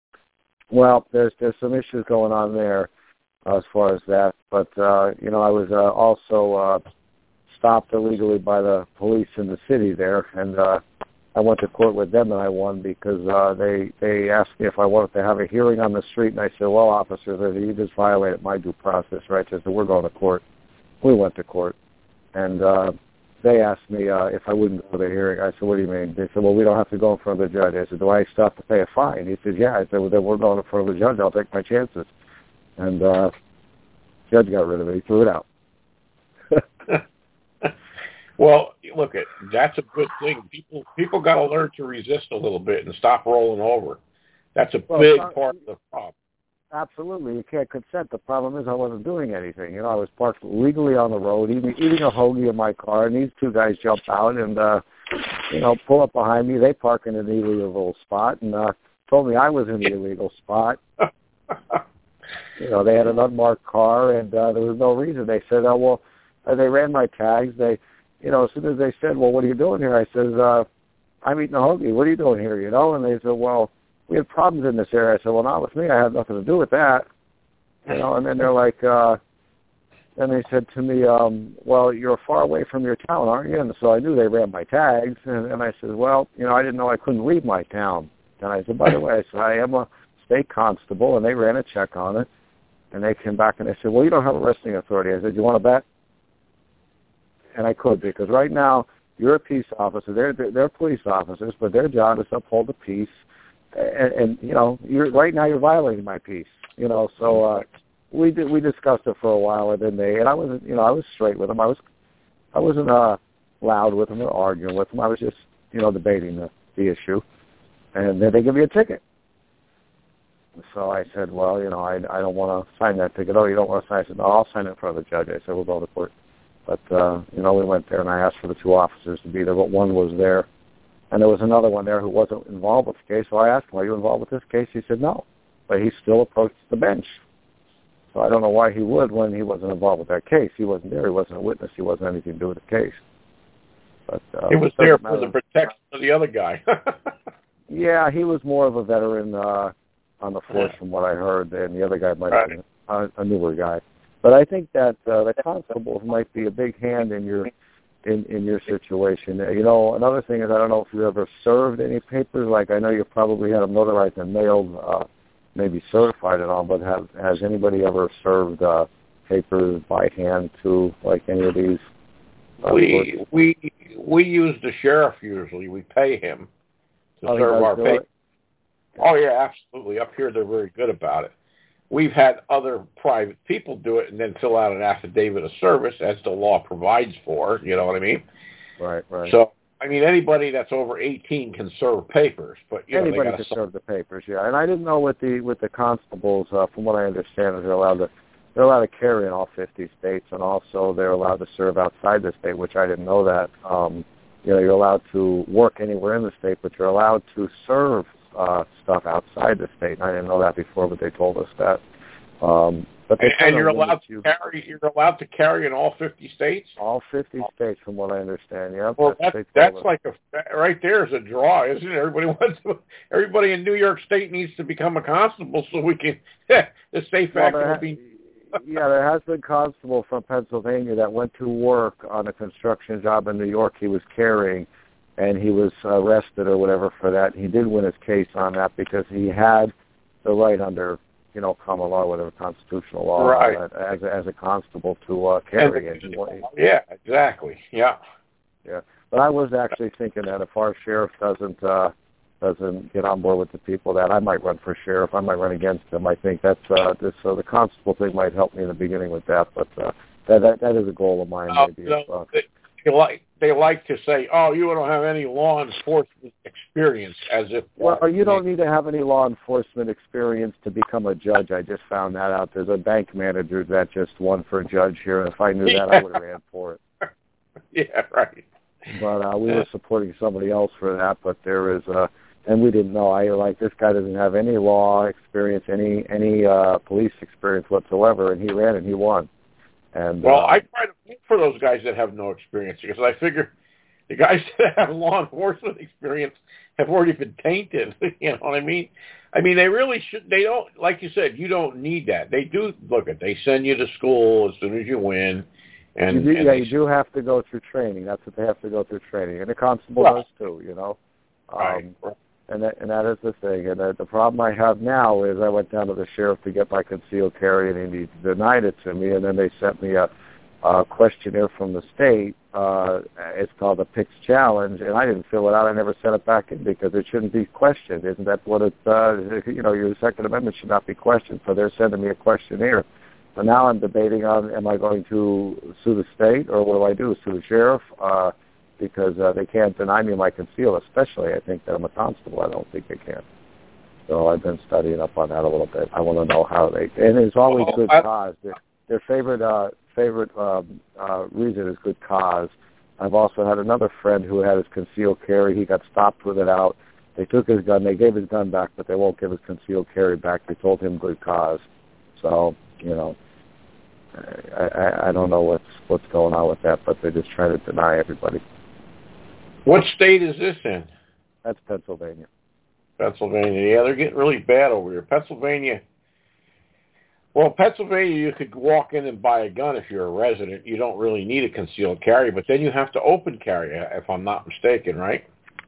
well, there's there's some issues going on there uh, as far as that. But, uh, you know, I was uh, also uh, stopped illegally by the police in the city there, and uh, I went to court with them, and I won because uh, they they asked me if I wanted to have a hearing on the street, and I said, well, officer, you just violated my due process rights. I said, we're going to court. We went to court, and uh, they asked me uh, if I wouldn't go to the hearing. I said, what do you mean? They said, well, we don't have to go in front of the judge. I said, do I still have to pay a fine? He said, yeah. I said, well, then we're going in front of the judge. I'll take my chances. And uh, the judge got rid of it. He threw it out. Well, look, at that's a good thing. People people got to learn to resist a little bit and stop rolling over. That's a well, big not, part of the problem. Absolutely, you can't consent. The problem is I wasn't doing anything. You know, I was parked legally on the road, eating, eating a hoagie in my car, and these two guys jumped out and, uh, you know, pull up behind me. They park in an illegal spot and uh, told me I was in the illegal spot. You know, they had an unmarked car, and uh, there was no reason. They said, oh, well, uh, they ran my tags. They, you know, as soon as they said, well, what are you doing here? I said, uh, I'm eating a hoagie. What are you doing here, you know? And they said, well, we had problems in this area. I said, well, not with me. I had nothing to do with that. You know, and then they're like, uh, then they said to me, um, well, you're far away from your town, aren't you? And so I knew they ran my tags. And, and I said, well, you know, I didn't know I couldn't leave my town. And I said, by the way, I said, I am a state constable, and they ran a check on it. And they came back and they said, well, you don't have arresting authority. I said, you want to bet? And I could, because right now you're a peace officer. They're, they're, they're police officers, but their job is to uphold the peace. And, and you know, you're right now you're violating my peace. You know, so uh, we did, we discussed it for a while, and then they and I wasn't, you know, I was straight with them. I was, I wasn't uh, loud with them or arguing with them. I was just, you know, debating the, the issue, and then they give me a ticket. So I said, well, you know, I I don't want to sign that ticket. Oh, you don't want to sign it? I said, no, I'll sign it in front of the judge. I said, we'll go to court. But uh, you know, we went there, and I asked for the two officers to be there, but one was there. And there was another one there who wasn't involved with the case, so I asked him, are you involved with this case? He said no, but he still approached the bench. So I don't know why he would when he wasn't involved with that case. He wasn't there. He wasn't a witness. He wasn't anything to do with the case. But uh, he was there for the protection of the other guy. Yeah, he was more of a veteran uh, on the force from what I heard, and the other guy might have been a, a newer guy. But I think that uh, the constables might be a big hand in your in, in your situation. You know, another thing is I don't know if you ever served any papers. Like I know you probably had them notarized and mailed, uh, maybe certified and all. But have has anybody ever served uh, papers by hand to like any of these? Uh, we work? we we use the sheriff usually. We pay him to oh, serve our papers. It? Oh yeah, absolutely. Up here they're very good about it. We've had other private people do it and then fill out an affidavit of service as the law provides for, you know what I mean? Right, right. So, I mean, anybody that's over eighteen can serve papers, but, you know, anybody they can serve. serve the papers, yeah. And I didn't know with the with the constables, uh, from what I understand, is they're allowed to they're allowed to carry in all fifty states, and also they're allowed to serve outside the state, which I didn't know that. Um, you know, you're allowed to work anywhere in the state, but you're allowed to serve uh, stuff outside the state. And I didn't know that before, but they told us that. Um, but they and, and you're allowed to you. carry. You're allowed to carry in all fifty states. All fifty states, from what I understand. Yeah. Well, that's that's, that's like a right there is a draw, isn't it? Everybody wants to. Everybody in New York State needs to become a constable so we can. The state factor well, will be. Yeah, there has been a constable from Pennsylvania that went to work on a construction job in New York he was carrying, and he was arrested or whatever for that. He did win his case on that because he had the right under, you know, common law, whatever, constitutional law, right. uh, as, a, as a constable to uh, carry it. Yeah, exactly. Yeah. Yeah. But I was actually thinking that if our sheriff doesn't uh, doesn't get on board with the people, that I might run for sheriff. I might run against him. I think that's uh, this. So uh, the constable thing might help me in the beginning with that. But uh, that, that that is a goal of mine. Uh, maybe. No, if, uh, they like they like to say, "Oh, you don't have any law enforcement experience," as if. Well, you don't need to have any law enforcement experience to become a judge. I just found that out. There's a bank manager that just won for a judge here, and if I knew yeah. that, I would have ran for it. Yeah, right. But uh, we were supporting somebody else for that. But there is, uh, and we didn't know. I like this guy doesn't have any law experience, any any uh, police experience whatsoever, and he ran and he won. And well, uh, I try to look for those guys that have no experience because I figure the guys that have law enforcement experience have already been tainted. You know what I mean? I mean, they really should. They don't, like you said, you don't need that. They do look at. They send you to school as soon as you win, and, you do, and yeah, they, you do have to go through training. That's what they have to go through training, and the constable right. does too. You know, um, right. and that and that is the thing. And uh, the problem I have now is I went down to the sheriff to get my concealed carry, and he denied it to me. And then they sent me a, a questionnaire from the state. Uh, it's called the P I C S Challenge, and I didn't fill it out. I never sent it back in because it shouldn't be questioned. Isn't that what it? Uh, you know, your Second Amendment should not be questioned. So they're sending me a questionnaire. So now I'm debating on: am I going to sue the state, or what do I do? Sue the sheriff? Uh, because uh, they can't deny me my conceal, especially I think that I'm a constable. I don't think they can. So I've been studying up on that a little bit. I want to know how they, and it's always good cause. Their, their favorite uh, favorite um, uh, reason is good cause. I've also had another friend who had his concealed carry. He got stopped with it out. They took his gun. They gave his gun back, but they won't give his concealed carry back. They told him good cause. So, you know, I, I, I don't know what's what's going on with that, but they're just trying to deny everybody. What state is this in? That's Pennsylvania. Pennsylvania. Yeah, they're getting really bad over here. Pennsylvania. Well, Pennsylvania, you could walk in and buy a gun if you're a resident. You don't really need a concealed carry, but then you have to open carry, if I'm not mistaken, right?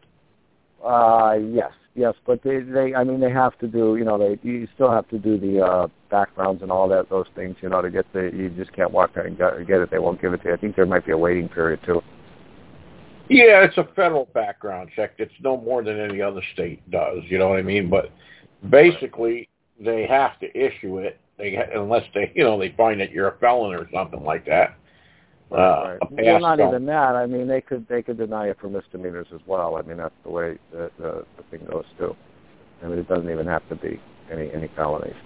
Uh, yes, yes, but they, they, I mean, they have to do, you know, they, you still have to do the uh, backgrounds and all that, those things, you know, to get the, you just can't walk there and get it. They won't give it to you. I think there might be a waiting period too. Yeah, it's a federal background check. It's no more than any other state does, you know what I mean? But basically, they have to issue it, they unless they, you know, they find that you're a felon or something like that. Right, uh, right. Well, not even that. I mean, they could they could deny it for misdemeanors as well. I mean, that's the way the, the, the thing goes too. I mean, it doesn't even have to be any any felonies.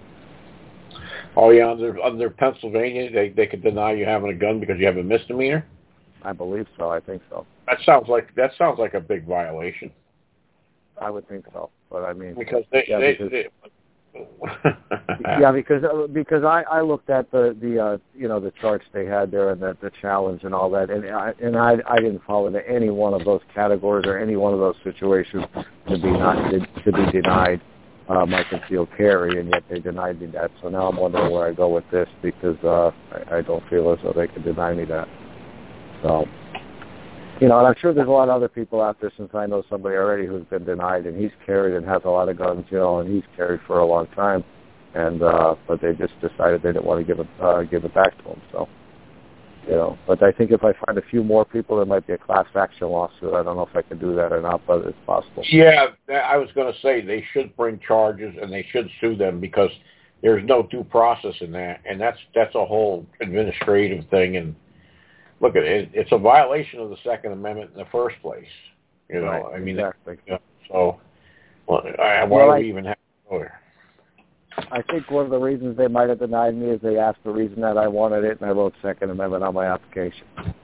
Oh yeah, under under Pennsylvania, they they could deny you having a gun because you have a misdemeanor. I believe so. I think so. That sounds like that sounds like a big violation. I would think so, but I mean, because they, yeah, they, because, they yeah, because because I, I looked at the the uh, you know the charts they had there and the, the challenge and all that, and I and I I didn't fall into any one of those categories or any one of those situations to be not to, to be denied uh, my concealed carry, and yet they denied me that. So now I'm wondering where I go with this because uh, I, I don't feel as though they could deny me that. So. You know, and I'm sure there's a lot of other people out there, since I know somebody already who's been denied, and he's carried and has a lot of guns, you know, and he's carried for a long time, and uh, but they just decided they didn't want to give it uh, give it back to him. So, you know, but I think if I find a few more people, there might be a class action lawsuit. I don't know if I can do that or not, but it's possible. Yeah, I was going to say they should bring charges and they should sue them because there's no due process in that, and that's that's a whole administrative thing. And look at it; it's a violation of the Second Amendment in the first place. You know, right, I mean, exactly. You know, so well, I, why well, do I, we even have a lawyer? I think one of the reasons they might have denied me is they asked the reason that I wanted it, and I wrote Second Amendment on my application.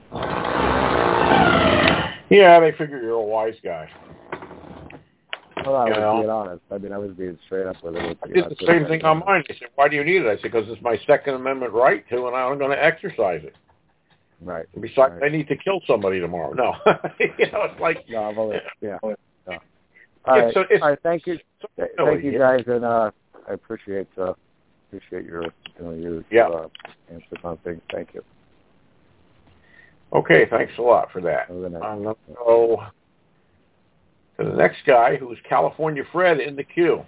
Yeah, they figure you're a wise guy. Well, I you was know? being honest. I mean, I was being straight up with it. I did the same thing on mine. They said, why do you need it? I said, because it's my Second Amendment right to, and I'm going to exercise it. Right. And besides, right. I need to kill somebody tomorrow. No. you know, it's like... No, well, yeah. yeah. yeah. All right. So it's, All right. Thank you. So thank you, guys, and uh, I appreciate uh, appreciate your you know your, yeah. your uh, answers on things. Thank you. Okay, thanks a lot for that. I'm going to go to the next guy, who's California Fred in the queue.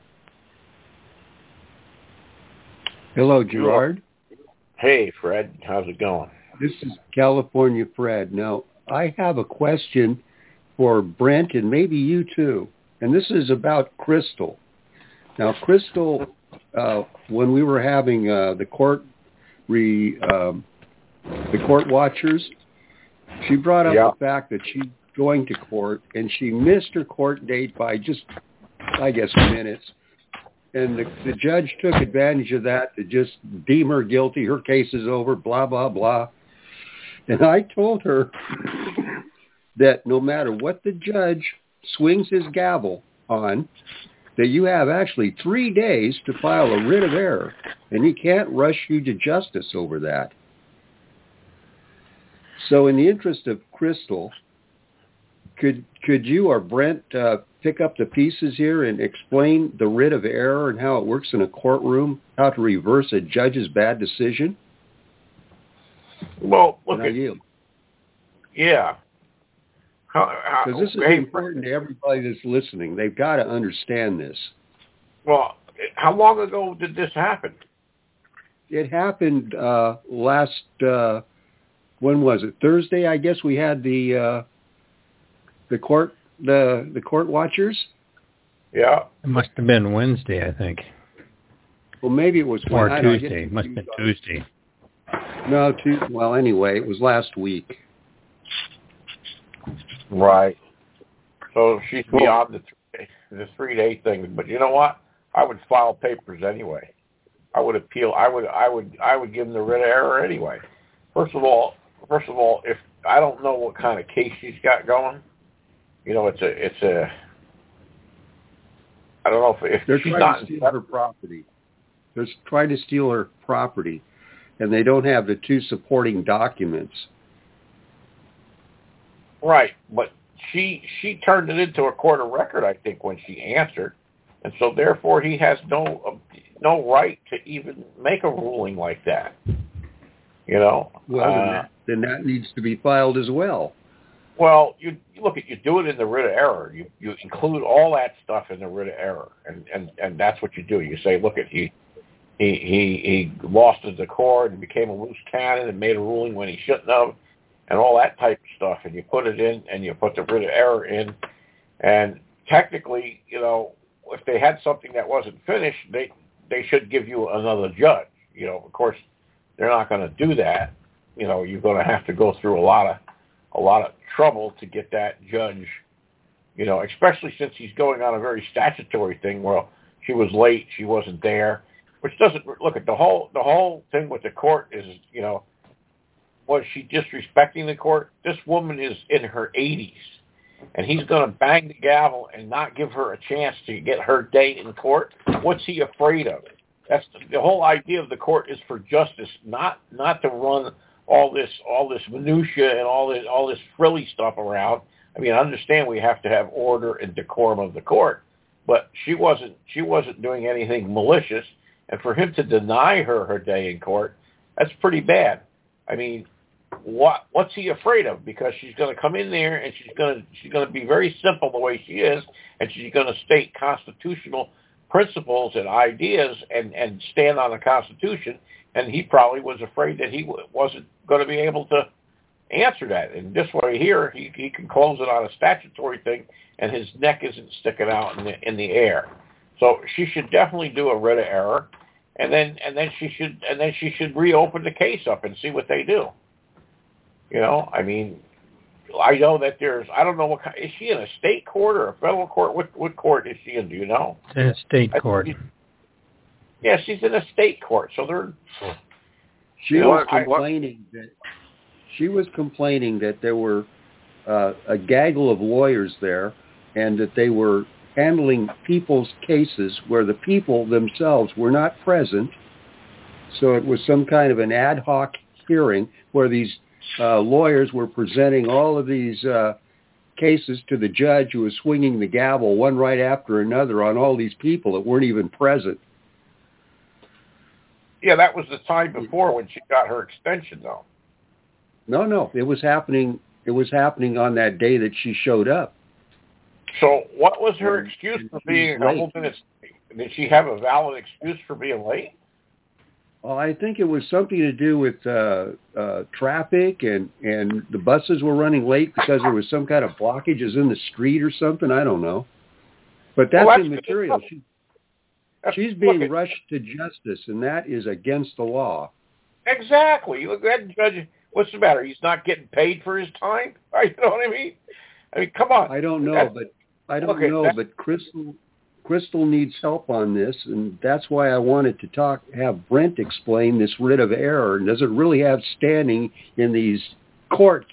Hello, Gerard. Hey, Fred. How's it going? This is California Fred. Now, I have a question for Brent and maybe you too. And this is about Crystal. Now, Crystal, uh, when we were having uh, the court re, um, the court watchers, she brought up yeah. the fact that she's going to court and she missed her court date by just, I guess, minutes. And the, the judge took advantage of that to just deem her guilty. Her case is over, blah, blah, blah. And I told her that no matter what the judge swings his gavel on, that you have actually three days to file a writ of error, and he can't rush you to justice over that. So in the interest of Crystal, could could you or Brent uh, pick up the pieces here and explain the writ of error and how it works in a courtroom, how to reverse a judge's bad decision? Well, look at you. Yeah. Because this is hey, important to everybody that's listening. They've got to understand this. Well, how long ago did this happen? It happened uh, last, uh, when was it? Thursday, I guess we had the uh, the court the the court watchers. Yeah. It must have been Wednesday, I think. Well, maybe it was or when, Tuesday. It must have been Tuesday. No, Tuesday. Well, anyway, it was last week. Right. So she's beyond the three, the three day thing. But you know what? I would file papers anyway. I would appeal. I would. I would. I would give them the writ of error anyway. First of all, first of all, if I don't know what kind of case she's got going, you know, it's a. It's a. I don't know if, if they're she's trying not to steal her property. They're trying to steal her property, and they don't have the two supporting documents. Right, but she she turned it into a court of record, I think, when she answered, and so therefore he has no uh, no right to even make a ruling like that. You know. Well, uh, then, that, then that needs to be filed as well. Well, you, you look at you do it in the writ of error. You you include all that stuff in the writ of error, and, and, and that's what you do. You say, look at he he he he lost his accord and became a loose cannon and made a ruling when he shouldn't have. And all that type of stuff, and you put it in, and you put the writ of error in, and technically, you know, if they had something that wasn't finished, they they should give you another judge. You know, of course, they're not going to do that. You know, you're going to have to go through a lot of a lot of trouble to get that judge. You know, especially since he's going on a very statutory thing. Well, she was late, she wasn't there, which doesn't look at the whole the whole thing with the court is, you know. was she disrespecting the court? This woman is in her eighties, and he's going to bang the gavel and not give her a chance to get her day in court? What's he afraid of? That's the, the whole idea of the court is for justice, not not to run all this all this minutia and all this all this frilly stuff around. I mean, I understand we have to have order and decorum of the court, but she wasn't she wasn't doing anything malicious, and for him to deny her her day in court, that's pretty bad. I mean, what what's he afraid of? Because she's going to come in there and she's going to she's going to be very simple the way she is, and she's going to state constitutional principles and ideas and and stand on the Constitution. And he probably was afraid that he w- wasn't going to be able to answer that. And this way here, he he can close it on a statutory thing, and his neck isn't sticking out in the in the air. So she should definitely do a writ of error, and then and then she should and then she should reopen the case up and see what they do. You know, I mean, I know that there's I don't know what kind, is she in a state court or a federal court? What what court is she in? Do you know? It's in a state court. Yeah, she's in a state court, so they're. She you know, was complaining I, that she was complaining that there were uh, a gaggle of lawyers there, and that they were handling people's cases where the people themselves were not present. So it was some kind of an ad hoc hearing where these uh, lawyers were presenting all of these uh, cases to the judge, who was swinging the gavel one right after another on all these people that weren't even present. Yeah, that was the time before when she got her extension, though. No, no, it was happening. It was happening on that day that she showed up. So, what was her and, excuse for being a couple minutes late? Did she have a valid excuse for being late? Well, I think it was something to do with uh, uh, traffic, and and the buses were running late because there was some kind of blockages in the street or something. I don't know, but that's, well, that's immaterial. She, She's being Look, rushed to justice, and that is against the law. Exactly. Look, that judge, what's the matter? He's not getting paid for his time? You know what I mean? I mean, come on. I don't know, that's, but I don't okay, know, but Crystal, Crystal needs help on this, and that's why I wanted to talk, have Brent explain this writ of error, and does it really have standing in these courts?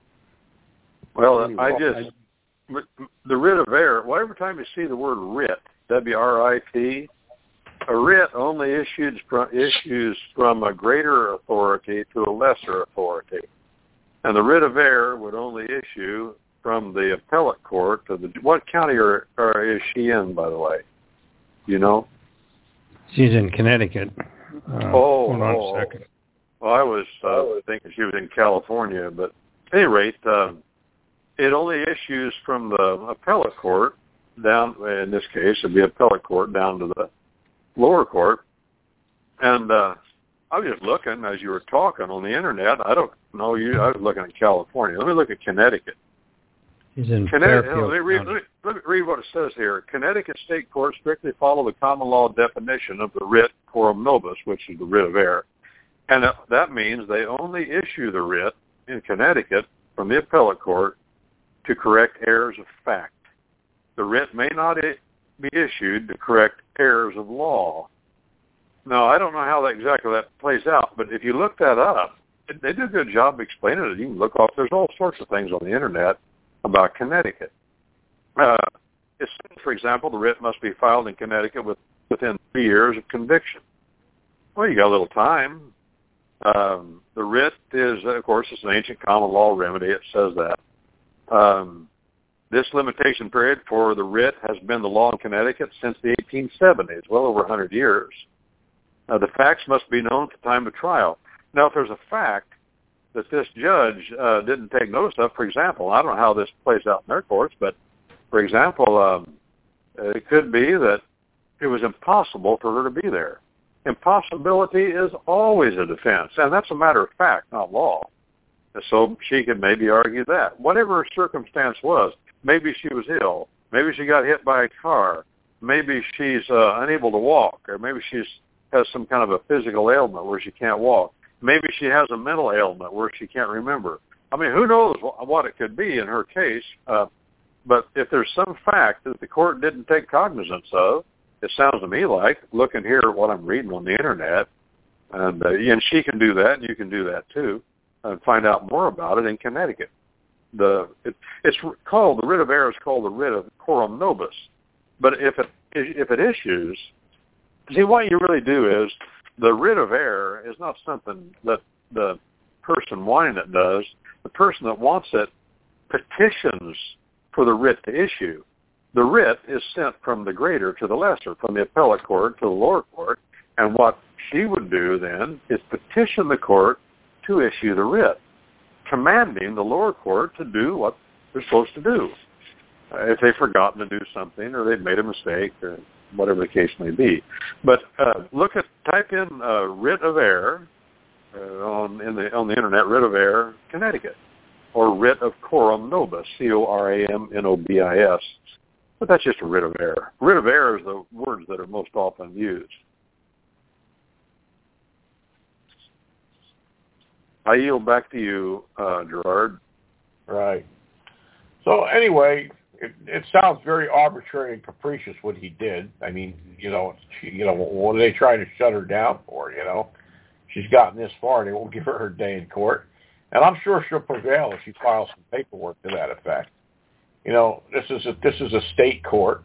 Well, anyway, I just, I, the writ of error, well, every time you see the word writ, W R I T, a writ only issues from, issues from a greater authority to a lesser authority. And the writ of error would only issue from the appellate court to the... What county are, are, is she in, by the way? You know? She's in Connecticut. Uh, oh, hold on oh, a second. Well, I was uh, thinking she was in California, but at any rate, uh, it only issues from the appellate court down, in this case, it'd be appellate court down to the lower court. And uh, I was just looking as you were talking on the internet. I don't know you. I was looking at California. Let me look at Connecticut. He's in Connecticut. Fairfield Let me, read, let, me, let me read what it says here. Connecticut state courts strictly follow the common law definition of the writ coram nobis, which is the writ of error. And that means they only issue the writ in Connecticut from the appellate court to correct errors of fact. The writ may not be issued to correct errors of law. Now, I don't know how that exactly that plays out, but if you look that up, they do a good job explaining it. You can look off. There's all sorts of things on the internet about Connecticut. Uh, it's, for example, the writ must be filed in Connecticut with, within three years of conviction. Well, you got a little time. Um, the writ is, of course, it's an ancient common law remedy. It says that. Um, This limitation period for the writ has been the law in Connecticut since the eighteen seventies, well over one hundred years. Uh, the facts must be known at the time of trial. Now, if there's a fact that this judge uh, didn't take notice of, for example, I don't know how this plays out in their courts, but, for example, um, it could be that it was impossible for her to be there. Impossibility is always a defense, and that's a matter of fact, not law. So she could maybe argue that. Whatever her circumstance was, maybe she was ill. Maybe she got hit by a car. Maybe she's uh, unable to walk, or maybe she has some kind of a physical ailment where she can't walk. Maybe she has a mental ailment where she can't remember. I mean, who knows what it could be in her case. Uh, but if there's some fact that the court didn't take cognizance of, it sounds to me like, looking here at what I'm reading on the internet, and, uh, and she can do that, and you can do that too. and find out more about it in Connecticut. The it, it's called the writ of error is called the writ of coram nobis, but if it if it issues, see what you really do is the writ of error is not something that the person wanting it does. The person that wants it petitions for the writ to issue. The writ is sent from the greater to the lesser, from the appellate court to the lower court, and what she would do then is petition the court to issue the writ, commanding the lower court to do what they're supposed to do. Uh, if they've forgotten to do something or they've made a mistake or whatever the case may be. But uh, look at, type in uh, writ of error uh, on, in the, on the internet, writ of error, Connecticut, or writ of coram nobis, C O R A M N O B I S. But that's just a writ of error. Writ of error is the words that are most often used. I yield back to you, uh, Gerard. Right. So anyway, it, it sounds very arbitrary and capricious what he did. I mean, you know, she, you know, what are they trying to shut her down for? You know, she's gotten this far, they won't give her her day in court, and I'm sure she'll prevail if she files some paperwork to that effect. You know, this is a, this is a state court,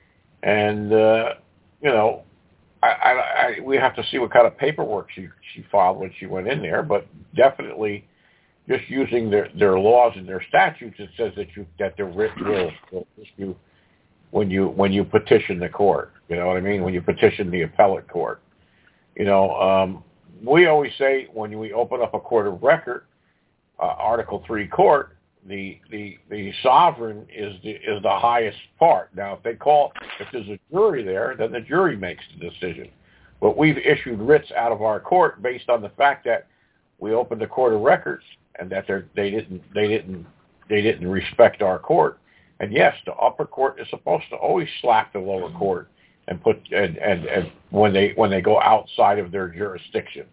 and uh, you know, I, I, I, we have to see what kind of paperwork she she filed when she went in there. But definitely, just using their, their laws and their statutes, it says that you that the writ will will issue when you when you petition the court. You know what I mean? When you petition the appellate court. You know, um, we always say when we open up a court of record, uh, Article Three court. The, the the sovereign is the is the highest part. Now, if they call, if there's a jury there, then the jury makes the decision. But we've issued writs out of our court based on the fact that we opened a court of records and that they they didn't they didn't they didn't respect our court. And yes, the upper court is supposed to always slap the lower court and put and and, and when they when they go outside of their jurisdiction.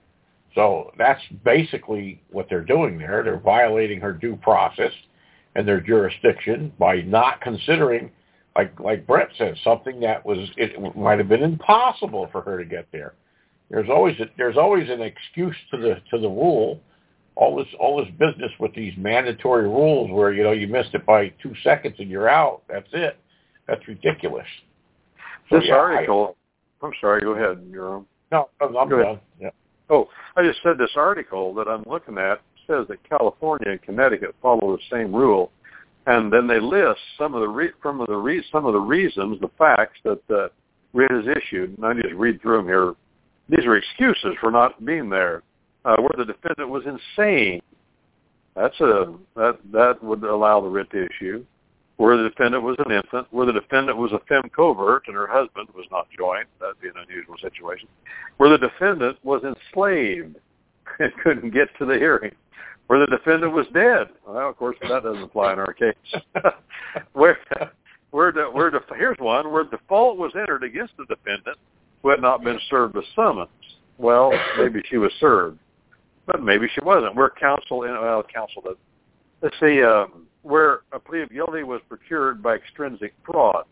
So that's basically what they're doing there. They're violating her due process and their jurisdiction by not considering, like like Brett said, something that was it might have been impossible for her to get there. There's always a, there's always an excuse to the to the rule. All this all this business with these mandatory rules where you know you missed it by two seconds and you're out. That's it. That's ridiculous. So, this yeah, article. I, I'm sorry. Go ahead, Jerome. No, I'm go done. Ahead. Yeah. Oh, I just said this article that I'm looking at says that California and Connecticut follow the same rule, and then they list some of the re- some of the re- some of the reasons, the facts that the writ is issued. And I just read through them here. These are excuses for not being there. Uh, where the defendant was insane, that's a that that would allow the writ to issue. Where the defendant was an infant, where the defendant was a femme covert and her husband was not joined, that'd be an unusual situation. Where the defendant was enslaved and couldn't get to the hearing. Where the defendant was dead. Well, of course, that doesn't apply in our case. where, where, the, where the, here's one, where default was entered against the defendant who had not been served with summons. Well, maybe she was served, but maybe she wasn't. Where counsel, well, counsel, let's see, um, where a plea of guilty was procured by extrinsic fraud,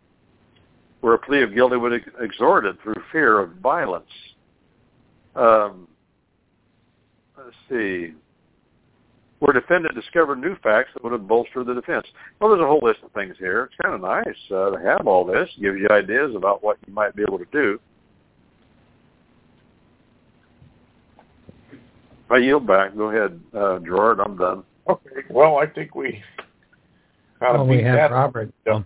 where a plea of guilty was extorted through fear of violence. Um, let's see, where defendant discovered new facts that would have bolstered the defense. Well, there's a whole list of things here. It's kind of nice uh, to have all this, gives you ideas about what you might be able to do. I yield back. Go ahead, uh, Gerard. I'm done. Okay. Well, I think we kind of well, beat we have that. Robert. Yeah.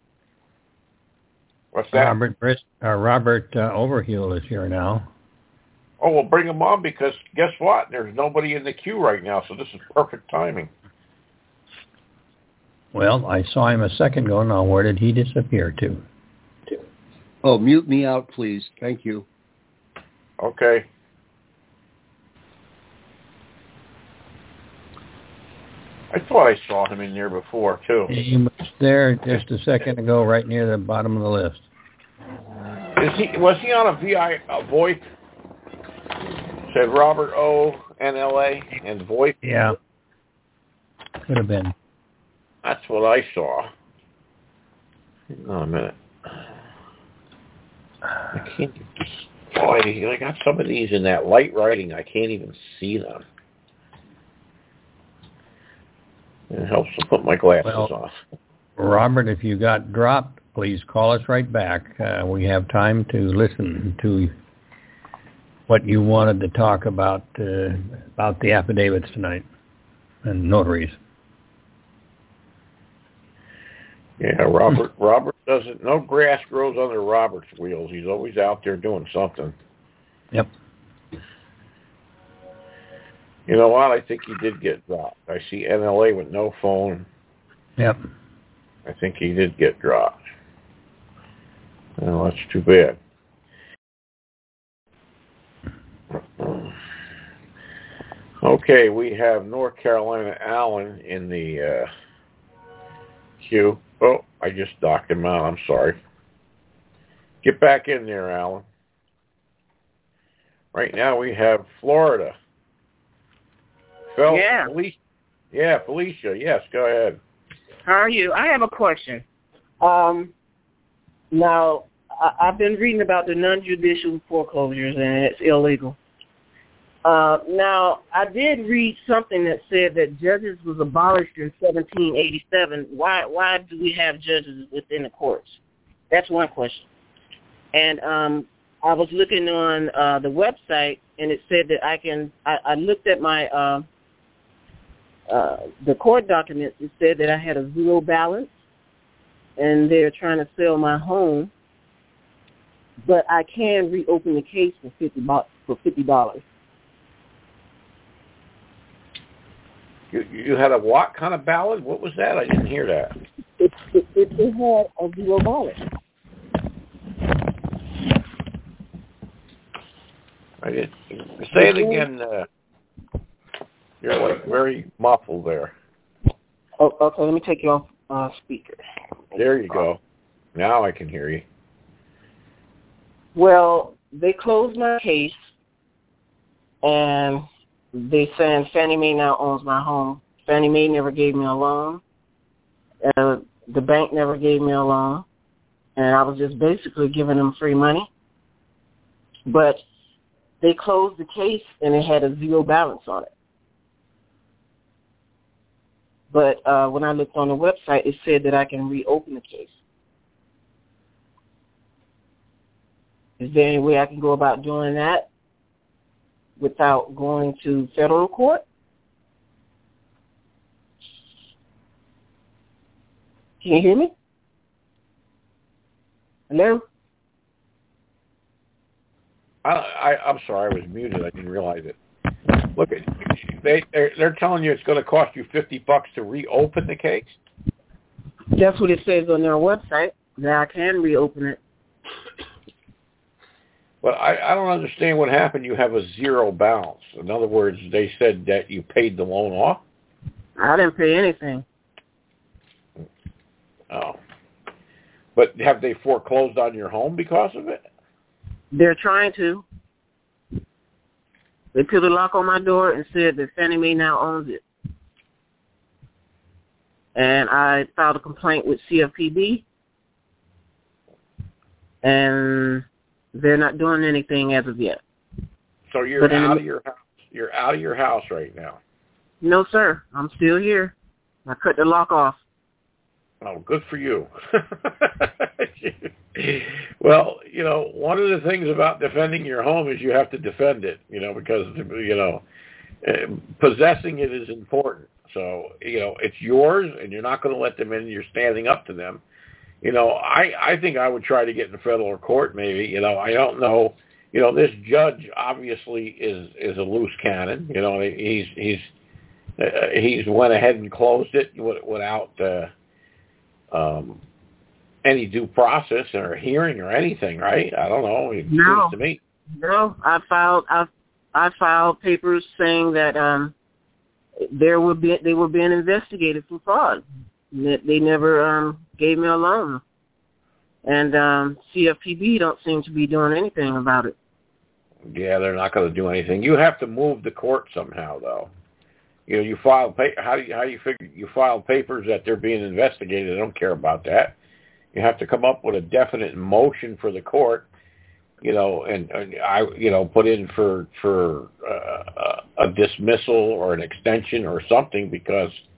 What's that? Robert Brist, uh, Robert uh, Overhill is here now. Oh, we'll bring him on because guess what? There's nobody in the queue right now, so this is perfect timing. Well, I saw him a second ago. Now, where did he disappear to? Oh, mute me out, please. Thank you. Okay. I thought I saw him in there before, too. He was there just a second ago, right near the bottom of the list. Is he? Was he on a V I a VoIP? Said Robert O. N L A and VoIP? Yeah. Could have been. That's what I saw. Hang on a minute. I can't. Boy, I got some of these in that light writing. I can't even see them. It helps to put my glasses well, off. Robert, if you got dropped, please call us right back. Uh, we have time to listen to what you wanted to talk about uh, about the affidavits tonight and notaries. Yeah, Robert. Robert doesn't. No grass grows under Robert's wheels. He's always out there doing something. Yep. You know what? I think he did get dropped. I see N L A with no phone. Yep. I think he did get dropped. Well, that's too bad. Okay, we have North Carolina Allen in the uh, queue. Oh, I just docked him out. I'm sorry. Get back in there, Alan. Right now we have Florida. Fel- yeah. Felicia. Yeah, Felicia. Yes, go ahead. How are you? I have a question. Um, now, I- I've been reading about the non-judicial foreclosures, and it's illegal. Uh, now, I did read something that said that judges was abolished in seventeen eighty-seven. Why why do we have judges within the courts? That's one question. And um, I was looking on uh, the website, and it said that I can, I, I looked at my, uh, uh, the court documents. It said that I had a zero balance, and they're trying to sell my home, but I can reopen the case for fifty bucks, for fifty dollars. You, you had a what kind of ballot? What was that? I didn't hear that. It, it, it, it had a zero balance. I didn't. Say it again. Uh, you're like very muffled there. Oh, okay, let me take you off uh, speaker. There you go. Now I can hear you. Well, they closed my case, and they saying Fannie Mae now owns my home. Fannie Mae never gave me a loan. Uh, the bank never gave me a loan, and I was just basically giving them free money. But they closed the case, and it had a zero balance on it. But uh, when I looked on the website, it said that I can reopen the case. Is there any way I can go about doing that without going to federal court? Can you hear me? Hello? I, I, I'm sorry, I was muted. I didn't realize it. Look, they they're, they're telling you it's going to cost you fifty bucks to reopen the case. That's what it says on their website. That I can reopen it. But I, I don't understand what happened. You have a zero balance. In other words, they said that you paid the loan off? I didn't pay anything. Oh. But have they foreclosed on your home because of it? They're trying to. They put a lock on my door and said that Fannie Mae now owns it. And I filed a complaint with C F P B. And they're not doing anything as of yet. So you're but out of your house. You're out of your house right now. No, sir. I'm still here. I cut the lock off. Oh, good for you. Well, you know, one of the things about defending your home is you have to defend it, you know, because, you know, possessing it is important. So, you know, it's yours, and you're not going to let them in. You're standing up to them. You know, I, I think I would try to get in federal court maybe. You know, I don't know. You know, this judge obviously is, is a loose cannon. You know, he's he's uh, he's went ahead and closed it without uh, um, any due process or hearing or anything, right? I don't know. It no, seems to me. No, I filed I I filed papers saying that um there would be they were being investigated for fraud. They never um, gave me a loan. And um, C F P B don't seem to be doing anything about it. Yeah, they're not going to do anything. You have to move the court somehow, though. You know, you file pa- how do you how do you figure you file papers that they're being investigated? I don't care about that. You have to come up with a definite motion for the court. You know, and, and I you know put in for for uh, a dismissal or an extension or something because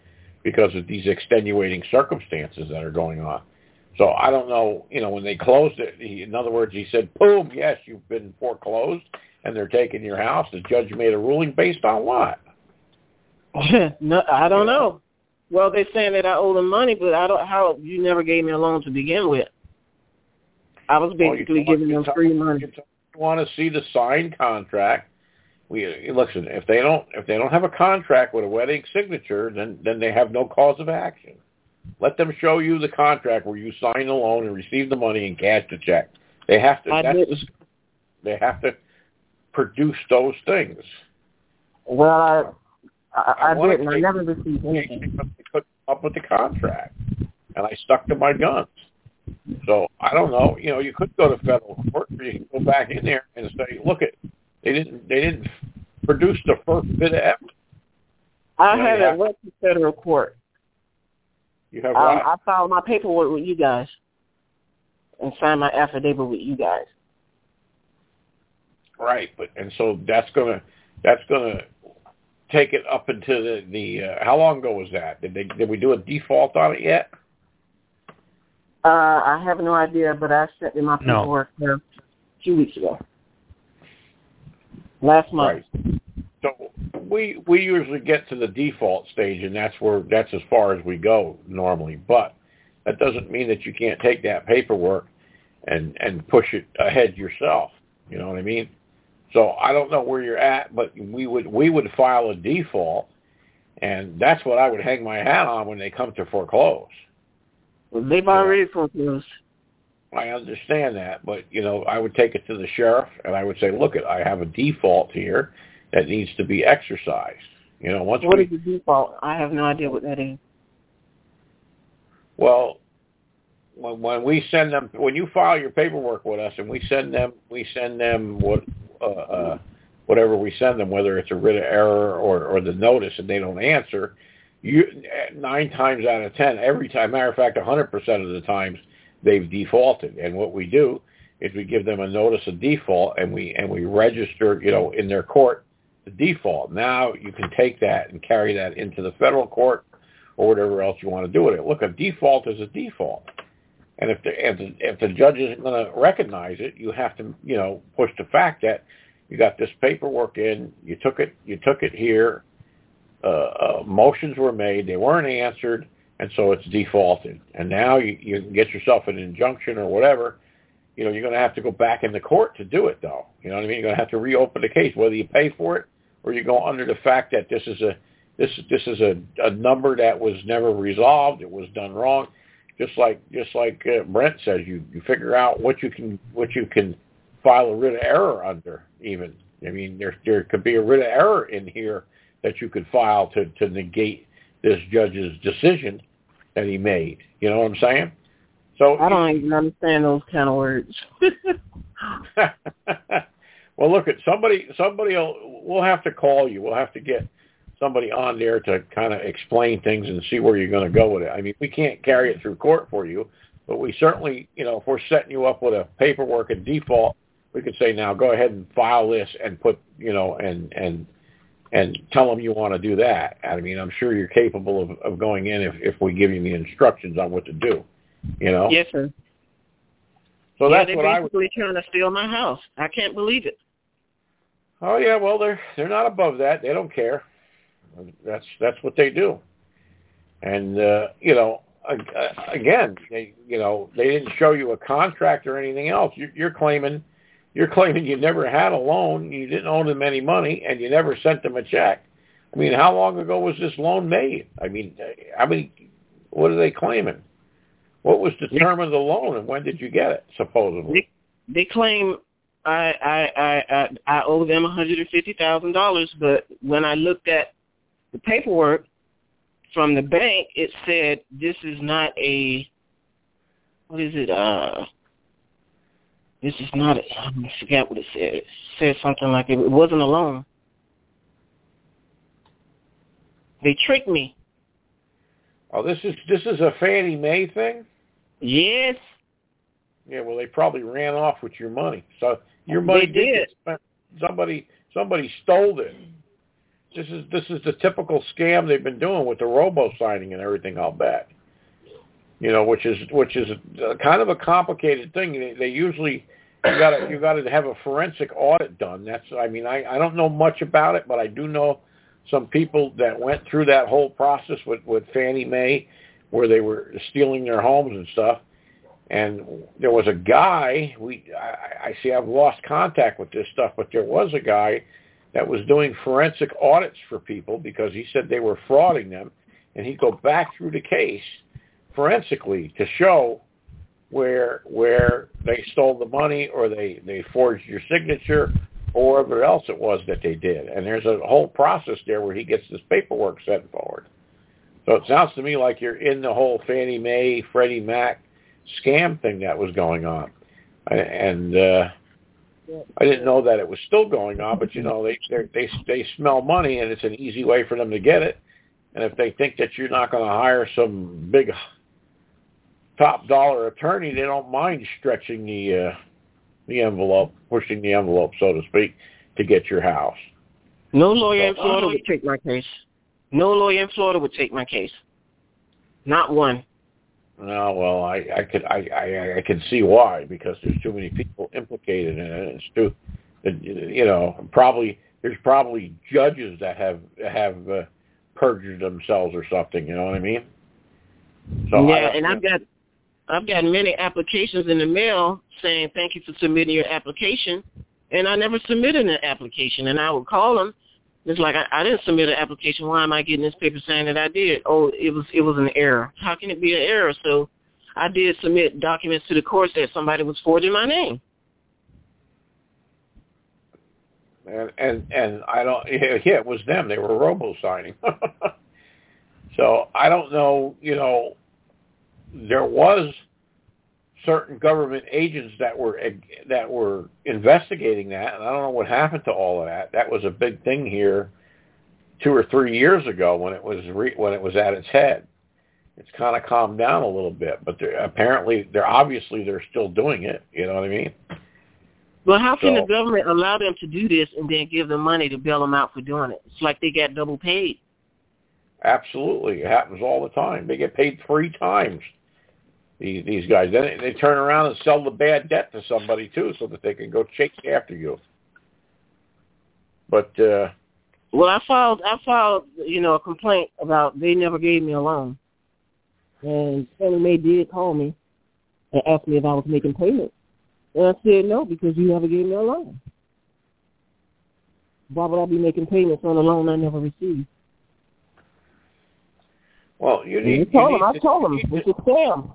because of these extenuating circumstances that are going on. So I don't know, you know, when they closed it, he, in other words, he said, boom, yes, you've been foreclosed, and they're taking your house. The judge made a ruling based on what? No, I don't know. Well, they're saying that I owe them money, but I don't. How you never gave me a loan to begin with? I was basically well, giving them free money. You want to see the signed contract? We listen. If they don't, if they don't have a contract with a wedding signature, then then they have no cause of action. Let them show you the contract where you sign the loan and receive the money and cash the check. They have to. That's the, they have to produce those things. Well, I. I, I didn't. I never received anything. They couldn't come up with the contract, and I stuck to my guns. So I don't know. You know, you could go to federal court, or you can go back in there and say, "Look, it they didn't they didn't produce the first bit of evidence." I you know, haven't went to federal court. You have um, what? I filed my paperwork with you guys and signed my affidavit with you guys. Right, but and so that's gonna that's gonna. take it up into the, the uh, how long ago was that? Did they did we do a default on it yet? Uh, I have no idea, but I sent in my paperwork no. a few weeks ago. Last month. Right. So we we usually get to the default stage, and that's where that's as far as we go normally. But that doesn't mean that you can't take that paperwork and and push it ahead yourself. You know what I mean? So I don't know where you're at, but we would we would file a default, and that's what I would hang my hat on when they come to foreclose. Well, they've already foreclosed. I understand that, but you know, I would take it to the sheriff, and I would say, "Look, I have a default here that needs to be exercised." You know, once what we, is the default? I have no idea what that is. Well, when, when we send them, when you file your paperwork with us, and we send them, we send them what. Uh, uh, whatever we send them, whether it's a writ of error or, or the notice, and they don't answer, you nine times out of ten, every time, matter of fact, one hundred percent of the times, they've defaulted. And what we do is we give them a notice of default, and we and we register, you know, in their court the default. Now you can take that and carry that into the federal court or whatever else you want to do with it. Look, a default is a default. And if the, if the, if the judge isn't going to recognize it, you have to, you know, push the fact that you got this paperwork in, you took it, you took it here, uh, uh, motions were made, they weren't answered, and so it's defaulted. And now you, you can get yourself an injunction or whatever. You know, you're going to have to go back in the court to do it, though. You know what I mean? You're going to have to reopen the case, whether you pay for it or you go under the fact that this is a this this is a, a number that was never resolved, it was done wrong. Just like just like uh, Brent says, you, you figure out what you can what you can file a writ of error under. Even I mean, there there could be a writ of error in here that you could file to, to negate this judge's decision that he made. You know what I'm saying? So I don't even understand those kind of words. Well, look at somebody. Somebody will we'll have to call you. We'll have to get somebody on there to kind of explain things and see where you're going to go with it. I mean, we can't carry it through court for you, but we certainly, you know, if we're setting you up with a paperwork and default, we could say, now go ahead and file this and put, you know, and and and tell them you want to do that. I mean, I'm sure you're capable of, of going in if, if we give you the instructions on what to do, you know? Yes, sir. So yeah, that's they're what I basically trying to steal my house. I can't believe it. Oh, yeah, well, they're they're not above that. They don't care. That's that's what they do. And, uh, you know, again, they, you know, they didn't show you a contract or anything else. You're, you're claiming you're claiming you never had a loan, you didn't owe them any money, and you never sent them a check. I mean, how long ago was this loan made? I mean, how many, what are they claiming? What was the term of the loan, and when did you get it, supposedly? They, they claim I, I, I, I, I owe them one hundred fifty thousand dollars, but when I looked at the paperwork from the bank, it said this is not a, what is it, uh, this is not, a, I forgot what it said. It said something like it, it wasn't a loan. They tricked me. Oh, this is this is a Fannie Mae thing? Yes. Yeah, well, they probably ran off with your money. So your money they did did. get spent. Somebody somebody stole it. this is this is the typical scam they've been doing with the robo signing and everything. I'll bet. You know, which is which is a, kind of a complicated thing. They, they usually you got to you got to have a forensic audit done. That's I mean I I don't know much about it, but I do know some people that went through that whole process with with Fannie Mae, where they were stealing their homes and stuff. And there was a guy, we I, I see I've lost contact with this stuff, but there was a guy that was doing forensic audits for people because he said they were frauding them. And he'd go back through the case forensically to show where where they stole the money or they, they forged your signature or whatever else it was that they did. And there's a whole process there where he gets this paperwork sent forward. So it sounds to me like you're in the whole Fannie Mae, Freddie Mac scam thing that was going on. And uh, I didn't know that it was still going on, but, you know, they they they smell money, and it's an easy way for them to get it. And if they think that you're not going to hire some big top-dollar attorney, they don't mind stretching the uh, the envelope, pushing the envelope, so to speak, to get your house. No lawyer in Florida would take my case. No lawyer in Florida would take my case. Not one. No, well, I, I could I, I I can see why, because there's too many people implicated in it. It's too, you know, probably there's probably judges that have have uh, perjured themselves or something. You know what I mean? So yeah, I, and I've got I've got many applications in the mail saying thank you for submitting your application, and I never submitted an application, and I would call them. It's like I, I didn't submit an application. Why am I getting this paper saying that I did? Oh, it was it was an error. How can it be an error? So I did submit documents to the court that somebody was forging my name. And and and I don't. Yeah, yeah, it was them. They were robo signing. So I don't know. You know, there was certain government agents that were that were investigating that, and I don't know what happened to all of that. That was a big thing here two or three years ago when it was re, when it was at its head. It's kind of calmed down a little bit, but they're, apparently they're obviously they're still doing it. You know what I mean? Well, how can so, the government allow them to do this and then give them money to bail them out for doing it? It's like they got double paid. Absolutely, it happens all the time. They get paid three times. These, these guys, then they, they turn around and sell the bad debt to somebody too, so that they can go chase after you. But uh, well, I filed, I filed, you know, a complaint about they never gave me a loan, and Fannie Mae did call me and asked me if I was making payments, and I said no because you never gave me a loan. Why would I be making payments on a loan I never received? Well, you need. You told you them. I to, told them it's a scam.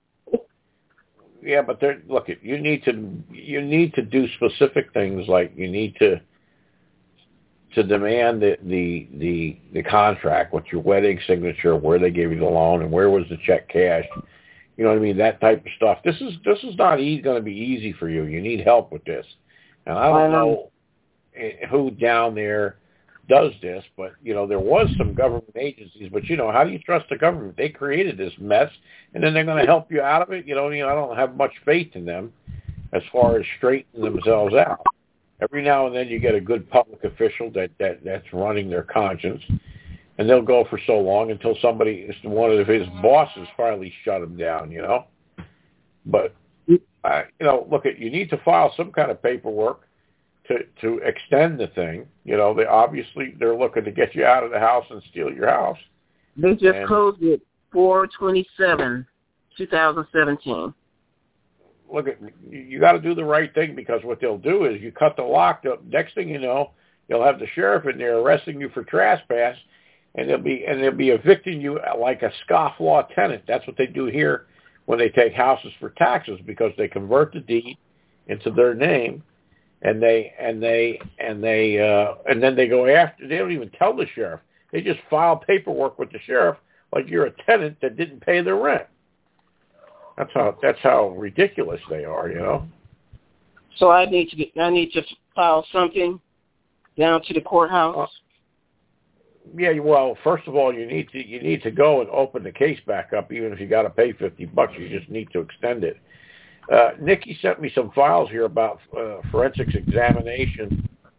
Yeah, but they're, look, you need to you need to do specific things like you need to to demand the the the, the contract, what's your wedding signature, where they gave you the loan, and where was the check cashed. You know what I mean? That type of stuff. This is this is not e- going to be easy for you. You need help with this, and I don't I know. know who down there does this, but, you know, there was some government agencies, but, you know, how do you trust the government? They created this mess, and then they're going to help you out of it? You know, you know, I don't have much faith in them as far as straightening themselves out. Every now and then you get a good public official that, that that's running their conscience, and they'll go for so long until somebody, one of his bosses finally shut him down, you know? But, uh, you know, look, at you need to file some kind of paperwork to to extend the thing. You know, they obviously they're looking to get you out of the house and steal your house. They just and, closed it four twenty-seven, twenty seventeen. Look, at you got to do the right thing, because what they'll do is you cut the lock. Next thing you know, they'll have the sheriff in there arresting you for trespass, and they'll be and they'll be evicting you like a scofflaw tenant. That's what they do here when they take houses for taxes, because they convert the deed into their name. And they and they and they uh, and then they go after. They don't even tell the sheriff. They just file paperwork with the sheriff like you're a tenant that didn't pay their rent. That's how that's how ridiculous they are, you know. So I need to get, I need to file something down to the courthouse. Uh, yeah, well, first of all, you need to you need to go and open the case back up, even if you got to pay fifty bucks. You just need to extend it. Uh, Nikki sent me some files here about uh, forensics examination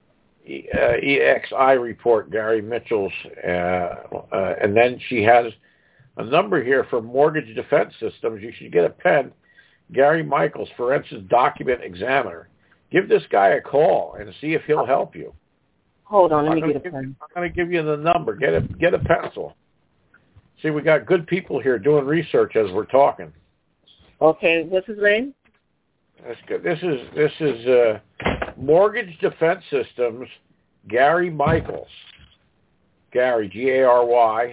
uh, E X I report, Gary Mitchell's, uh, uh, and then she has a number here for Mortgage Defense Systems. You should get a pen. Gary Michaels, Forensic Document Examiner. Give this guy a call and see if he'll help you. Hold on, let I'm me get a give, pen. I'm going to give you the number. Get a get a pencil. See, we got good people here doing research as we're talking. Okay, what's his name? That's good. This is this is uh, Mortgage Defense Systems, Gary Michaels. Gary, G A R Y,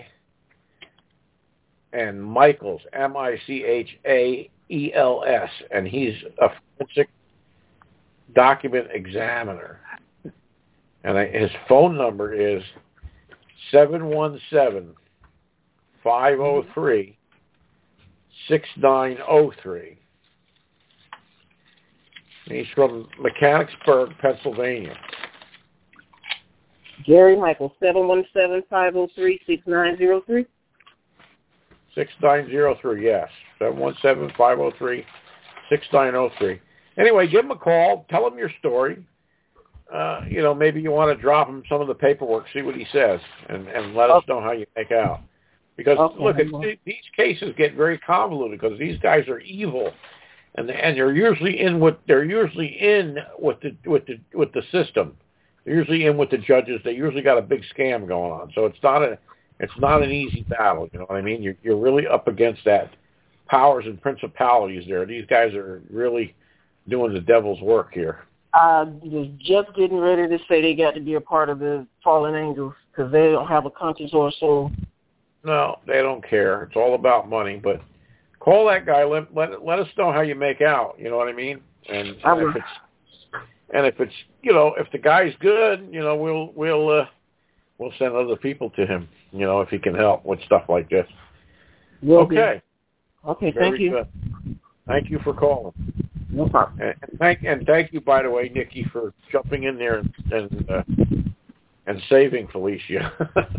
and Michaels, M I C H A E L S, and he's a forensic document examiner. And I, his phone number is seven one seven, five oh three, six nine oh three. He's from Mechanicsburg, Pennsylvania. Gary Michael, seven one seven, five oh three, six nine oh three? six nine oh three, yes. seven one seven, five oh three, six nine oh three. Anyway, give him a call. Tell him your story. Uh, you know, maybe you want to drop him some of the paperwork, see what he says, and, and let us know how you make out. Because, Okay. look, it, these cases get very convoluted because these guys are evil. And and they're usually in with they're usually in with the with the with the system. They're usually in with the judges. They usually got a big scam going on. So it's not a it's not an easy battle. You know what I mean? You're you're really up against that powers and principalities there. These guys are really doing the devil's work here. I was just getting ready to say they got to be a part of the fallen angels because they don't have a conscience or a soul. No, they don't care. It's all about money. But call that guy. Let let let us know how you make out. You know what I mean? And, and if it's and if it's you know if the guy's good, you know we'll we'll uh, we'll send other people to him. You know if he can help with stuff like this. Will Okay. do. Okay. Very Thank you. good. Thank you for calling. No problem. And and thank and thank you, by the way, Nikki, for jumping in there and and, uh, and saving Felicia.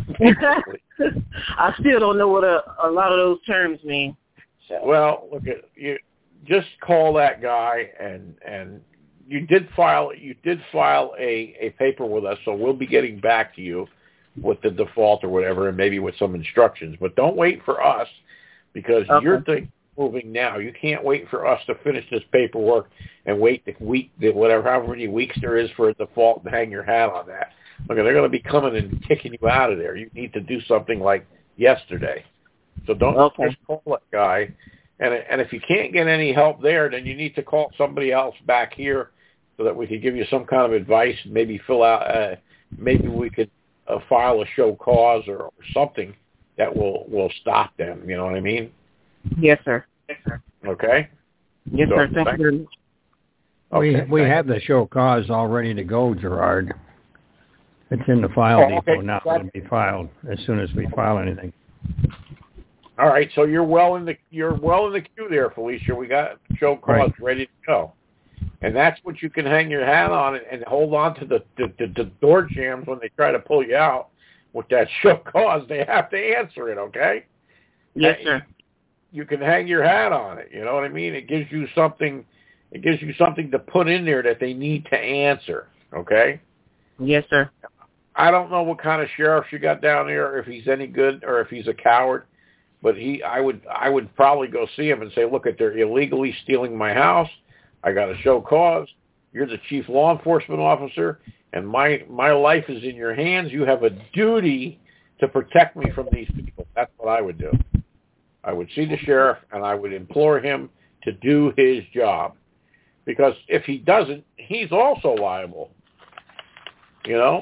I still don't know what a, a lot of those terms mean. So. Well, look at you. Just call that guy, and and you did file you did file a, a paper with us, so we'll be getting back to you with the default or whatever, and maybe with some instructions. But don't wait for us because Okay. you're th- moving now. You can't wait for us to finish this paperwork and wait the week, the whatever, however many weeks there is for a default, and hang your hat on that. Look, they're going to be coming and kicking you out of there. You need to do something like yesterday. So don't Okay. just call that guy. And and if you can't get any help there, then you need to call somebody else back here so that we could give you some kind of advice. Maybe fill out. Uh, maybe we could uh, file a show cause or, or something that will will stop them. You know what I mean? Yes, sir. Yes, sir. Okay. Yes, So, sir. Thank thank- you very much. We Okay, we thank have the show cause all ready to go, Gerard. It's in the file Oh, depot okay. now. It'll be filed as soon as we file anything. All right, so you're well in the you're well in the queue there, Felicia. We got show cause Right. ready to go, and that's what you can hang your hat on and, and hold on to the, the, the, the door jams when they try to pull you out with that show cause. They have to answer it, okay? Yes, And sir. You can hang your hat on it. You know what I mean? It gives you something. It gives you something to put in there that they need to answer. Okay. Yes, sir. I don't know what kind of sheriff you got down there, if he's any good or if he's a coward. But he, I would, I would probably go see him and say, look, at they're illegally stealing my house. I got to show cause. You're the chief law enforcement officer, and my my life is in your hands. You have a duty to protect me from these people. That's what I would do. I would see the sheriff, and I would implore him to do his job. Because if he doesn't, he's also liable. You know?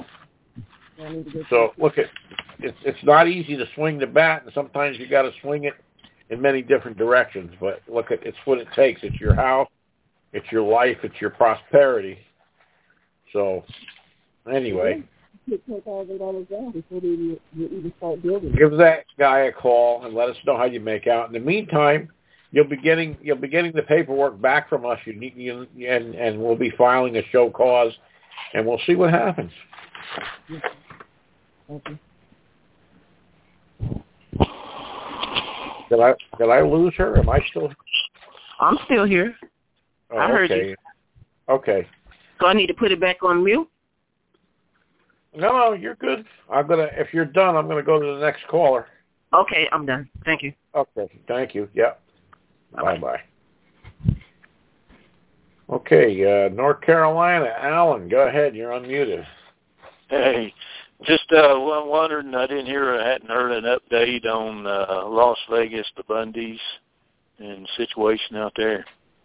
So, look, at it's, it's not easy to swing the bat, and sometimes you got to swing it in many different directions. But, look, at it's what it takes. It's your house. It's your life. It's your prosperity. So, anyway. Give that guy a call and let us know how you make out. In the meantime, you'll be getting you'll be getting the paperwork back from us. You need you, and and we'll be filing a show cause, and we'll see what happens. Okay. Did I did I lose her? Am I still? I'm still here. Oh, I heard okay. you. Okay. So I need to put it back on mute? No, no, you're good. I'm gonna. If you're done, I'm gonna go to the next caller. Okay, I'm done. Thank you. Okay, thank you. Yep. Bye bye. Okay, uh, North Carolina, Alan, go ahead. You're unmuted. Hey, just uh, wondering. I didn't hear. I hadn't heard an update on uh, Las Vegas, the Bundys, and situation out there.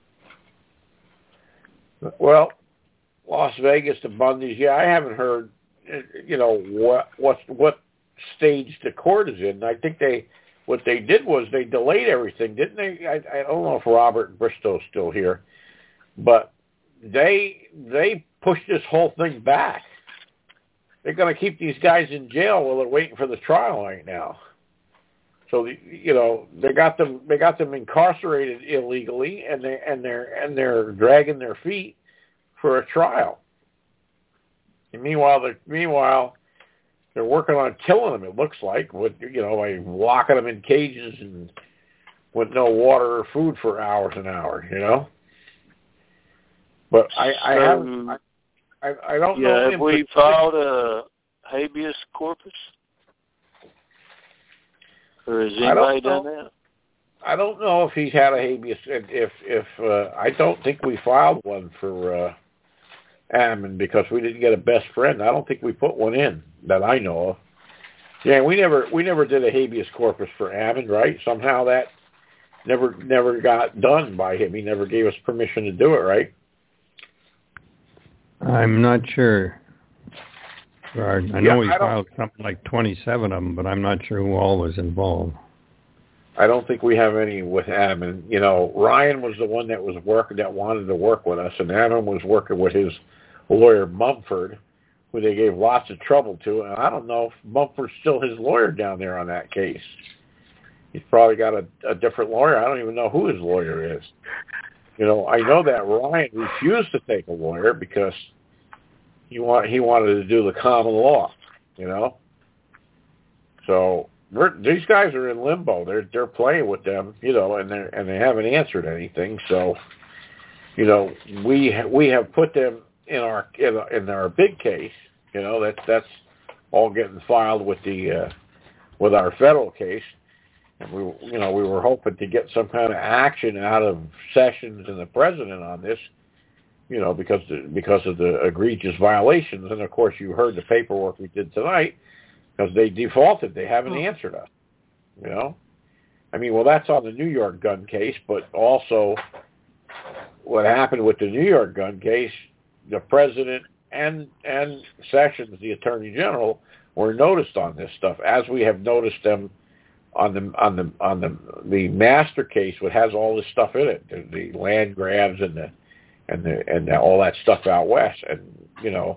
Well, Las Vegas, the Bundys. Yeah, I haven't heard. You know what? What? What stage the court is in? I think they. What they did was they delayed everything, didn't they? I, I don't know if Robert Bristow's still here, but they they pushed this whole thing back. They're going to keep these guys in jail while they're waiting for the trial right now. So you know they got them they got them incarcerated illegally, and they and they're and they're dragging their feet for a trial. And meanwhile, they meanwhile. They're working on killing them, it looks like, with, you know, by locking them in cages and with no water or food for hours and hours, you know? But I, I so, haven't, I, I, I don't yeah, know. Have we filed a habeas corpus? Or has anybody done that? I don't know if he's had a habeas, if, if, uh, I don't think we filed one for, uh, Ammon because we didn't get a best friend. I don't think we put one in that I know of. Yeah, we never we never did a habeas corpus for Ammon, right? Somehow that never never got done by him. He never gave us permission to do it, right? I'm not sure. I know yeah, we filed something like twenty-seven of them, but I'm not sure who all was involved. I don't think we have any with Ammon. You know, Ryan was the one that was working that wanted to work with us, and Ammon was working with his lawyer Mumford, who they gave lots of trouble to, and I don't know if Mumford's still his lawyer down there on that case. He's probably got a, a different lawyer. I don't even know who his lawyer is. You know, I know that Ryan refused to take a lawyer because he want he wanted to do the common law. You know, so we're, these guys are in limbo. They're they're playing with them. You know, and they and they haven't answered anything. So, you know, we we have put them in our in, in our big case. You know, that's that's all getting filed with the uh, with our federal case, and we you know we were hoping to get some kind of action out of Sessions and the president on this. You know, because because of the egregious violations, and of course you heard the paperwork we did tonight, because they defaulted. They haven't answered us. You know, I mean, well, that's on the New York gun case, but also what happened with the New York gun case. The president and and Sessions, the attorney general, were noticed on this stuff, as we have noticed them on the on the on the the master case, which has all this stuff in it, the, the land grabs and the and the and the, all that stuff out west, and you know,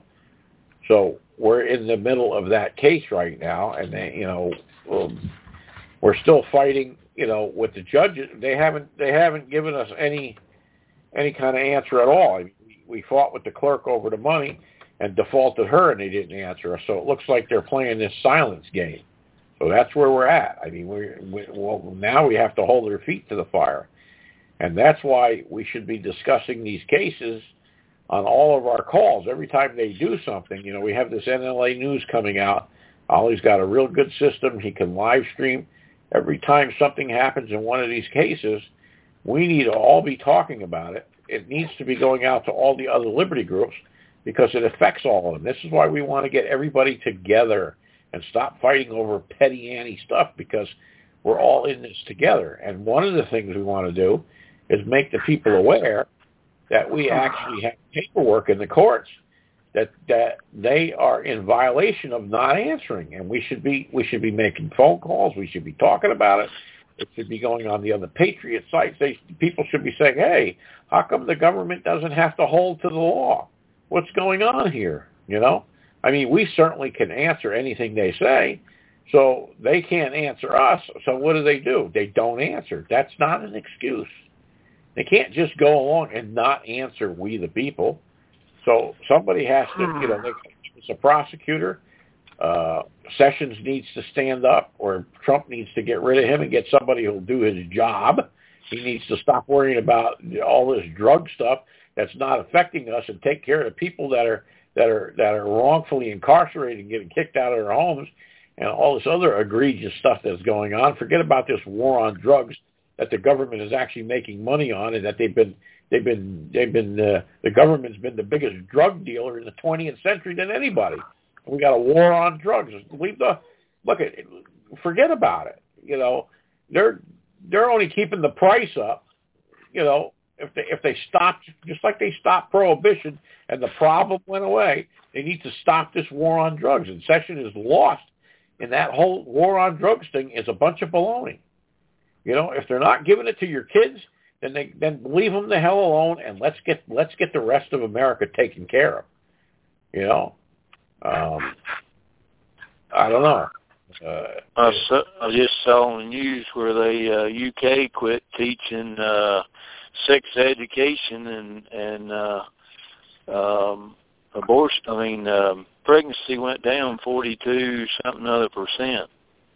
so we're in the middle of that case right now, and they, you know, um, we're still fighting, you know, with the judges. They haven't they haven't given us any any kind of answer at all. I mean, we fought with the clerk over the money and defaulted her, and they didn't answer us. So it looks like they're playing this silence game. So that's where we're at. I mean, we, we well now we have to hold their feet to the fire, and that's why we should be discussing these cases on all of our calls. Every time they do something, you know, we have this N L A News coming out. Ollie's got a real good system. He can live stream. Every time something happens in one of these cases, we need to all be talking about it. It needs to be going out to all the other liberty groups because it affects all of them. This is why we want to get everybody together and stop fighting over petty Annie stuff, because we're all in this together. And one of the things we want to do is make the people aware that we actually have paperwork in the courts that that they are in violation of not answering, and we should be we should be making phone calls. We should be talking about it. It should be going on the other Patriot sites. They, people should be saying, hey, how come the government doesn't have to hold to the law? What's going on here? You know? I mean, we certainly can answer anything they say, so they can't answer us. So what do they do? They don't answer. That's not an excuse. They can't just go along and not answer we the people. So somebody has to, you know, it's a prosecutor. Uh, Sessions needs to stand up, or Trump needs to get rid of him and get somebody who'll do his job. He needs to stop worrying about all this drug stuff that's not affecting us and take care of the people that are that are that are wrongfully incarcerated and getting kicked out of their homes, and all this other egregious stuff that's going on. Forget about this war on drugs that the government is actually making money on, and that they've been they've been they've been uh, the government's been the biggest drug dealer in the twentieth century than anybody. We got a war on drugs. Leave the look at forget about it. You know, they're they're only keeping the price up. You know, if they if they stopped, just like they stopped prohibition and the problem went away, they need to stop this war on drugs. And Session is lost in that whole war on drugs thing is a bunch of baloney. You know, if they're not giving it to your kids, then they then leave them the hell alone, and let's get let's get the rest of America taken care of. You know, um, I don't know. Uh, I, saw, I just saw on the news where they uh, U K quit teaching uh, sex education and and uh, um, abortion. I mean, um, pregnancy went down forty-two something other percent.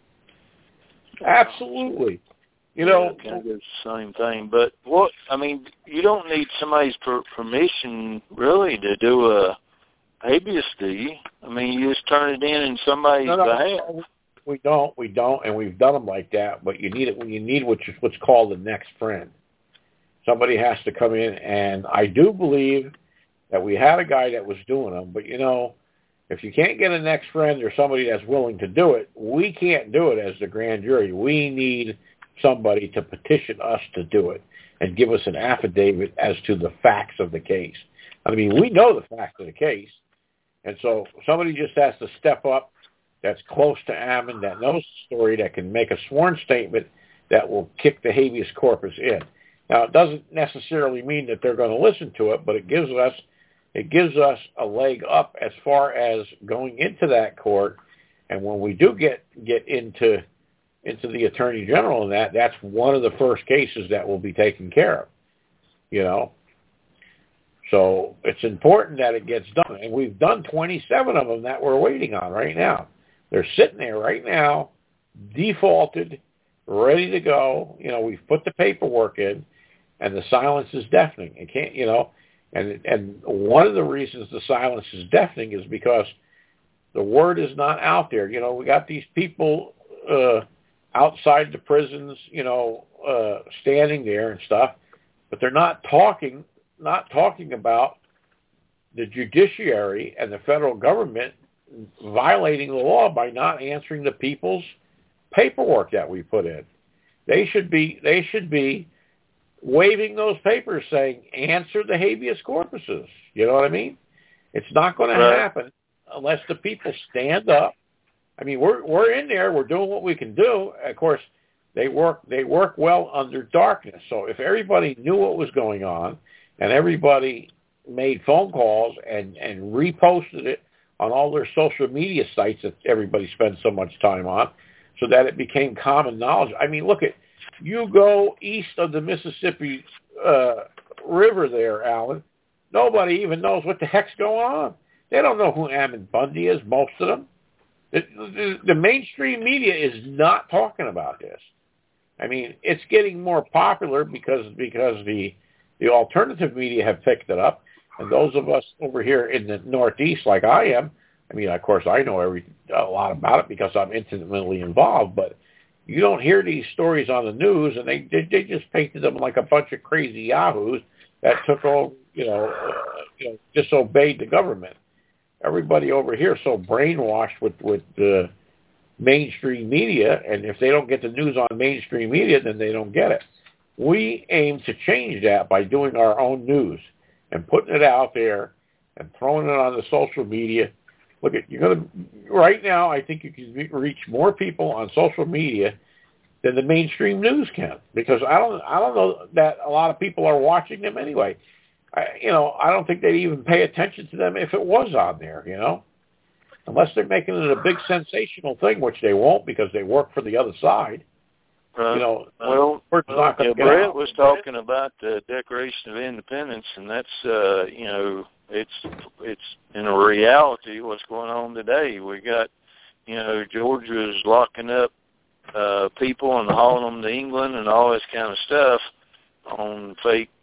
Absolutely. You know, yeah, kind of the same thing. But what I mean, you don't need somebody's per- permission really to do a habeas, do you? I mean, you just turn it in in somebody's no, no, behalf. We don't, we don't, and we've done them like that. But you need it when you need what's what's called the next friend. Somebody has to come in, and I do believe that we had a guy that was doing them. But you know, if you can't get a next friend or somebody that's willing to do it, we can't do it as the grand jury. We need somebody to petition us to do it and give us an affidavit as to the facts of the case. I mean, we know the facts of the case, and so somebody just has to step up that's close to Ammon, that knows the story, that can make a sworn statement that will kick the habeas corpus in. Now, it doesn't necessarily mean that they're going to listen to it, but it gives us it gives us a leg up as far as going into that court. And when we do get get into into the Attorney General and that, that's one of the first cases that will be taken care of, you know. So it's important that it gets done. And we've done twenty-seven of them that we're waiting on right now. They're sitting there right now, defaulted, ready to go. You know, we've put the paperwork in, and the silence is deafening. It can't, you know, and and one of the reasons the silence is deafening is because the word is not out there. You know, we got these people uh, outside the prisons, you know, uh, standing there and stuff, but they're not talking, not talking about the judiciary and the federal government violating the law by not answering the people's paperwork that we put in. They should be they should be waving those papers saying, answer the habeas corpuses. You know what I mean? It's not going to happen unless the people stand up. I mean, we're we're in there, we're doing what we can do. Of course, they work they work well under darkness. So if everybody knew what was going on and everybody made phone calls and, and reposted it on all their social media sites that everybody spends so much time on, so that it became common knowledge. I mean, look at, you go east of the Mississippi uh, River there, Alan, nobody even knows what the heck's going on. They don't know who Ammon Bundy is, most of them. The, the, the mainstream media is not talking about this. I mean, it's getting more popular because because the the alternative media have picked it up. And those of us over here in the Northeast, like I am, I mean, of course, I know every a lot about it because I'm intimately involved, but you don't hear these stories on the news, and they they, they just painted them like a bunch of crazy yahoos that took over, you know, uh, you know, disobeyed the government. Everybody over here is so brainwashed with with the mainstream media, and if they don't get the news on mainstream media, then they don't get it. We aim to change that by doing our own news and putting it out there and throwing it on the social media. Look, at you're going to right now. I think you can reach more people on social media than the mainstream news can, because I don't. I don't know that a lot of people are watching them anyway. I, you know, I don't think they'd even pay attention to them if it was on there. You know, unless they're making it a big sensational thing, which they won't because they work for the other side. Uh, you know, well, well not yeah, Brett was talking about the Declaration of Independence, and that's uh, you know, it's it's in a reality what's going on today. We got, you know, Georgia's locking up uh, people and hauling them to England and all this kind of stuff on fake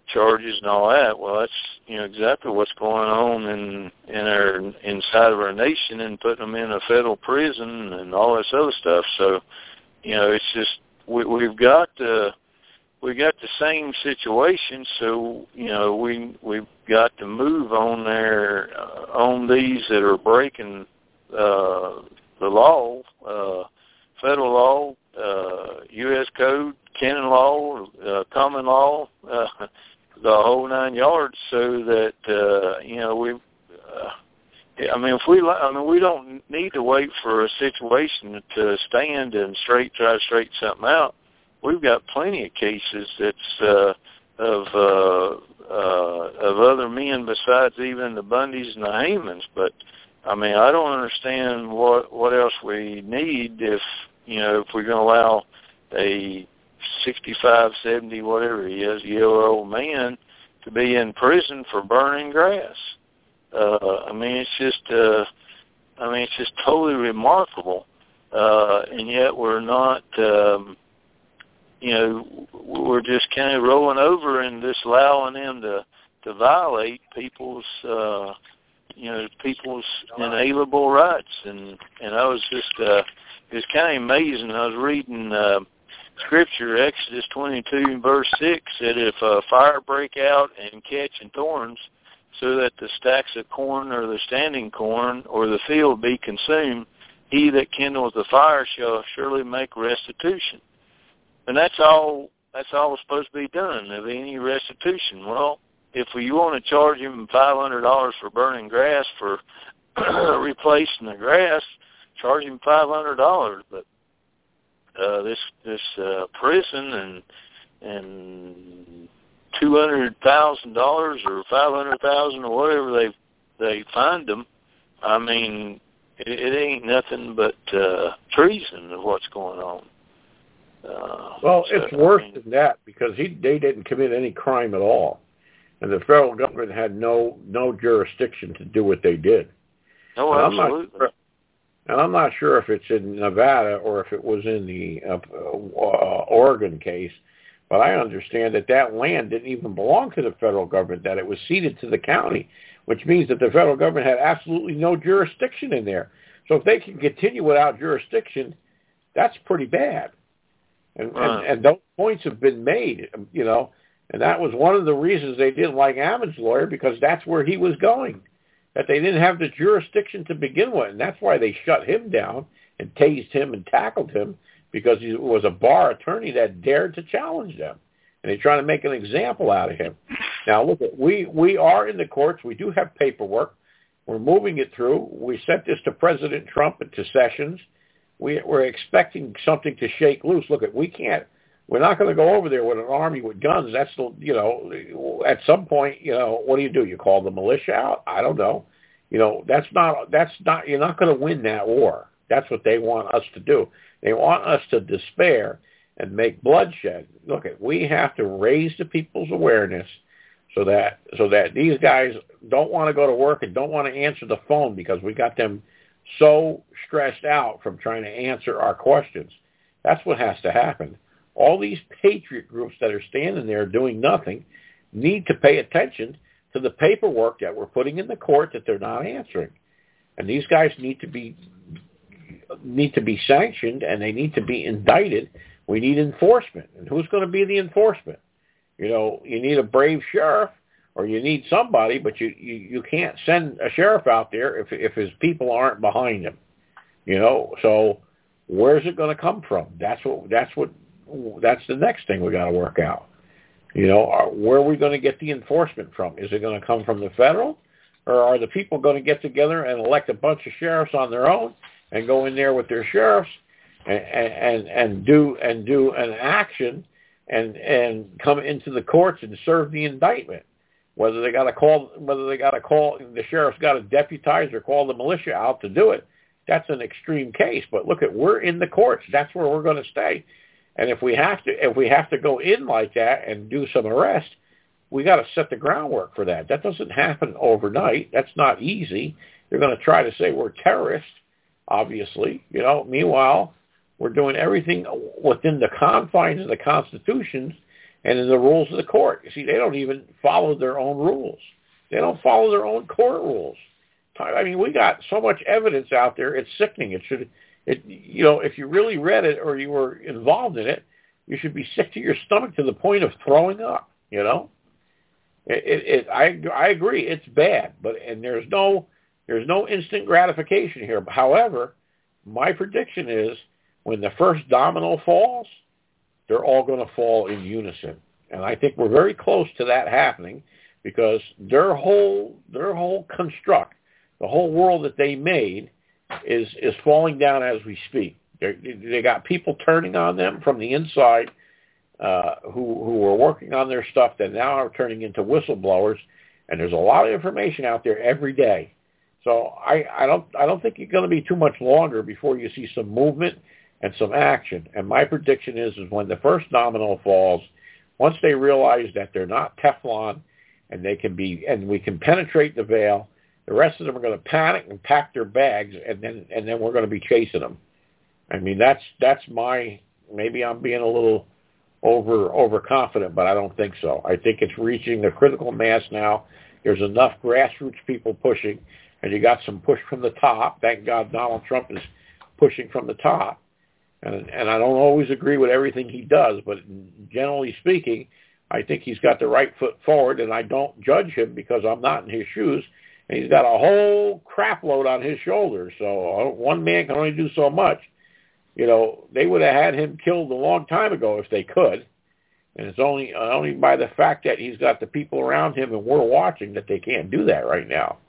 charges and all that. Well, that's, you know, exactly what's going on in in our inside of our nation, and putting them in a federal prison and all this other stuff. So, you know, it's just we, we've got uh, we got the same situation. So, you know, we we've got to move on there uh, on these that are breaking uh, the law, uh, federal law, uh, U S code, canon law, uh, common law, uh, the whole nine yards, so that uh, you know we. Uh, I mean, if we, I mean, we don't need to wait for a situation to stand and straight try to straighten something out. We've got plenty of cases that's uh, of uh, uh, of other men besides even the Bundys and the Hamans. But I mean, I don't understand what what else we need if you know if we're going to allow a sixty-five, seventy, whatever he is, year old man to be in prison for burning grass. Uh, I mean, it's just, uh, I mean, it's just totally remarkable. Uh, and yet we're not, um, you know, we're just kind of rolling over and just allowing them to, to violate people's, uh, you know, people's inalienable rights. And, and I was just, uh, it was kind of amazing. I was reading, uh, Scripture, Exodus twenty-two, verse six, said if a fire break out and catch in thorns, so that the stacks of corn or the standing corn or the field be consumed, he that kindles the fire shall surely make restitution. And that's all that's all supposed to be done, of any restitution. Well, if you want to charge him five hundred dollars for burning grass, for replacing the grass, charge him five hundred dollars. But Uh, this this uh, prison and and two hundred thousand dollars or five hundred thousand or whatever they they find them. I mean, it, it ain't nothing but uh, treason of what's going on. Uh, well, so, it's worse I mean, than that, because he they didn't commit any crime at all, and the federal government had no no jurisdiction to do what they did. Oh, and absolutely. I'm not sure, and I'm not sure if it's in Nevada or if it was in the uh, uh, Oregon case, but I understand that that land didn't even belong to the federal government, that it was ceded to the county, which means that the federal government had absolutely no jurisdiction in there. So if they can continue without jurisdiction, that's pretty bad. And, right. and, and those points have been made, you know, and that was one of the reasons they didn't like Ammon's lawyer, because that's where he was going, that they didn't have the jurisdiction to begin with. And that's why they shut him down and tased him and tackled him, because he was a bar attorney that dared to challenge them. And they're trying to make an example out of him. Now, look, we, we are in the courts. We do have paperwork. We're moving it through. We sent this to President Trump and to Sessions. We, we're expecting something to shake loose. Look, we can't. We're not going to go over there with an army with guns. That's, the, you know, at some point, you know, what do you do? You call the militia out? I don't know. You know, that's not, that's not, you're not going to win that war. That's what they want us to do. They want us to despair and make bloodshed. Look, we have to raise the people's awareness so that, so that these guys don't want to go to work and don't want to answer the phone, because we got them so stressed out from trying to answer our questions. That's what has to happen. All these patriot groups that are standing there doing nothing need to pay attention to the paperwork that we're putting in the court that they're not answering. And these guys need to be need to be sanctioned, and they need to be indicted. We need enforcement. And who's going to be the enforcement? You know, you need a brave sheriff, or you need somebody, but you, you, you can't send a sheriff out there if if his people aren't behind him. You know, so where's it going to come from? That's what that's what that's the next thing we got to work out. You know, are, where are we going to get the enforcement from? Is it going to come from the federal, or are the people going to get together and elect a bunch of sheriffs on their own and go in there with their sheriffs and and, and do and do an action and and come into the courts and serve the indictment? Whether they got to call, whether they got to call, the sheriff's got to deputize or call the militia out to do it. That's an extreme case. But look, at we're in the courts. That's where we're going to stay. And if we have to, if we have to go in like that and do some arrest, we got to set the groundwork for that. That doesn't happen overnight. That's not easy. They're going to try to say we're terrorists, obviously. You know. Meanwhile, we're doing everything within the confines of the Constitution and in the rules of the court. You see, they don't even follow their own rules. They don't follow their own court rules. I mean, we got so much evidence out there, it's sickening. It should, it you know, if you really read it or you were involved in it, you should be sick to your stomach to the point of throwing up, you know? It, it, it I, I agree, it's bad, but, and there's no, there's no instant gratification here. However, my prediction is when the first domino falls, they're all going to fall in unison. And I think we're very close to that happening because their whole, their whole construct, the whole world that they made is, is falling down as we speak. They're, they got people turning on them from the inside uh, who who are working on their stuff that now are turning into whistleblowers, and there's a lot of information out there every day. So I, I don't I don't think it's going to be too much longer before you see some movement and some action. And my prediction is is when the first domino falls, once they realize that they're not Teflon and they can be and we can penetrate the veil, the rest of them are going to panic and pack their bags, and then and then we're going to be chasing them. I mean, that's that's my, maybe I'm being a little over overconfident, but I don't think so. I think it's reaching the critical mass now. There's enough grassroots people pushing, and you got some push from the top. Thank God Donald Trump is pushing from the top. And and I don't always agree with everything he does, but generally speaking, I think he's got the right foot forward, and I don't judge him because I'm not in his shoes. And he's got a whole crap load on his shoulders, so one man can only do so much. You know, they would have had him killed a long time ago if they could. And it's only only by the fact that he's got the people around him and we're watching that they can't do that right now.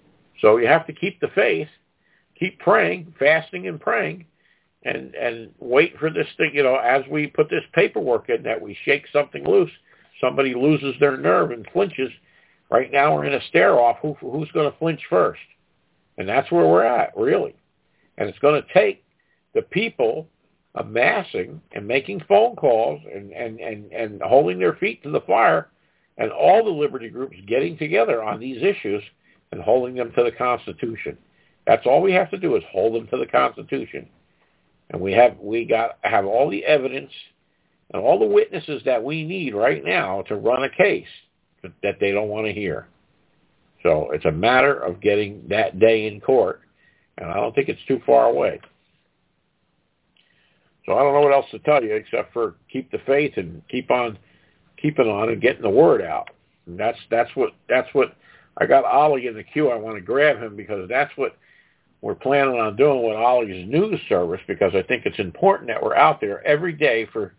So you have to keep the faith, keep praying, fasting and praying, and, and wait for this thing, you know, as we put this paperwork in that we shake something loose, somebody loses their nerve and flinches. Right now we're in a stare-off. Who, who's going to flinch first? And that's where we're at, really. And it's going to take the people amassing and making phone calls and, and, and, and holding their feet to the fire, and all the liberty groups getting together on these issues and holding them to the Constitution. That's all we have to do is hold them to the Constitution. And we have we got have all the evidence and all the witnesses that we need right now to run a case that they don't want to hear. So it's a matter of getting that day in court, and I don't think it's too far away. So I don't know what else to tell you except for keep the faith and keep on keeping on and getting the word out. And that's that's what that's what I got Ollie in the queue. I want to grab him because that's what we're planning on doing with Ollie's news service, because I think it's important that we're out there every day for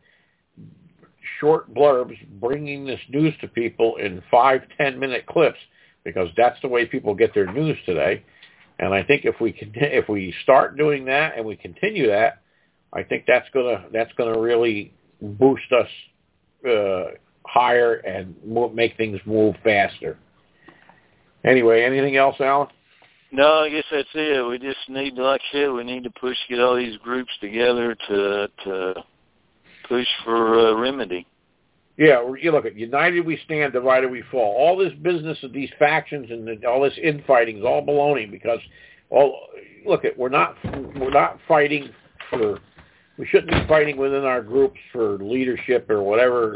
short blurbs, bringing this news to people in five, ten minute clips, because that's the way people get their news today. And I think if we can, if we start doing that and we continue that, I think that's gonna that's gonna really boost us uh, higher and move, make things move faster. Anyway, anything else, Alan? No, I guess that's it. We just need, like I said, we need to push, get all these groups together to to push for a remedy. Yeah, you look at united we stand, divided we fall. All this business of these factions and the, all this infighting is all baloney, because all look at we're not we're not fighting for. We shouldn't be fighting within our groups for leadership or whatever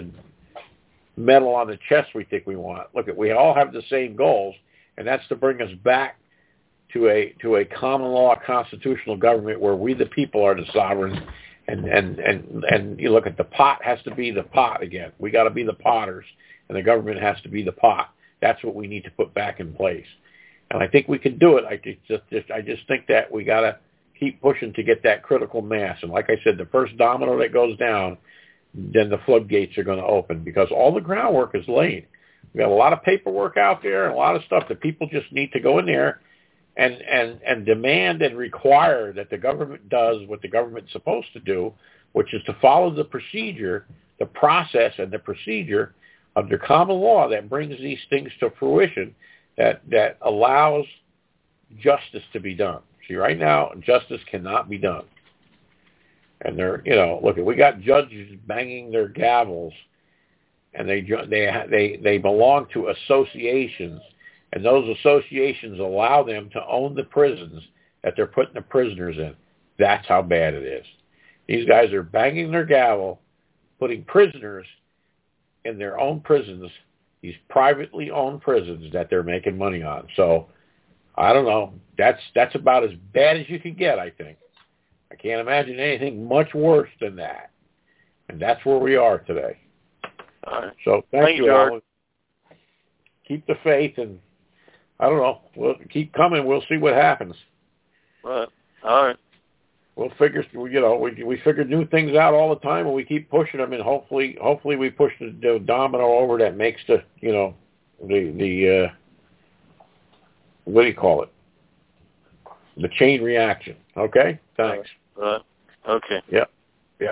medal on the chest we think we want. Look, at we all have the same goals, and that's to bring us back to a to a common law constitutional government where we the people are the sovereigns, and and and and you look at the pot has to be the pot again. We got to be the potters, and the government has to be the pot. That's what we need to put back in place, and I think we can do it. I just, just I just think that we got to keep pushing to get that critical mass. And like I said, the first domino that goes down, then the floodgates are going to open, because all the groundwork is laid. We got a lot of paperwork out there and a lot of stuff that people just need to go in there and, and, and demand and require that the government does what the government's supposed to do, which is to follow the procedure, the process and the procedure under common law that brings these things to fruition, that, that allows justice to be done. See, right now, justice cannot be done. And they're, you know, look, we got judges banging their gavels, and they they they they belong to associations, and those associations allow them to own the prisons that they're putting the prisoners in. That's how bad it is. These guys are banging their gavel, putting prisoners in their own prisons, these privately owned prisons that they're making money on. So I don't know. That's that's about as bad as you can get, I think. I can't imagine anything much worse than that. And that's where we are today. All right. So thank, thank you, you, Alan. Keep the faith, and I don't know. We'll keep coming. We'll see what happens. Right. All right. We'll figure, you know, we we figure new things out all the time, and we keep pushing them, and hopefully, hopefully, we push the, the domino over that makes the, you know, the the uh, what do you call it? The chain reaction. Okay. Thanks. Right. Okay. Yeah. Yeah.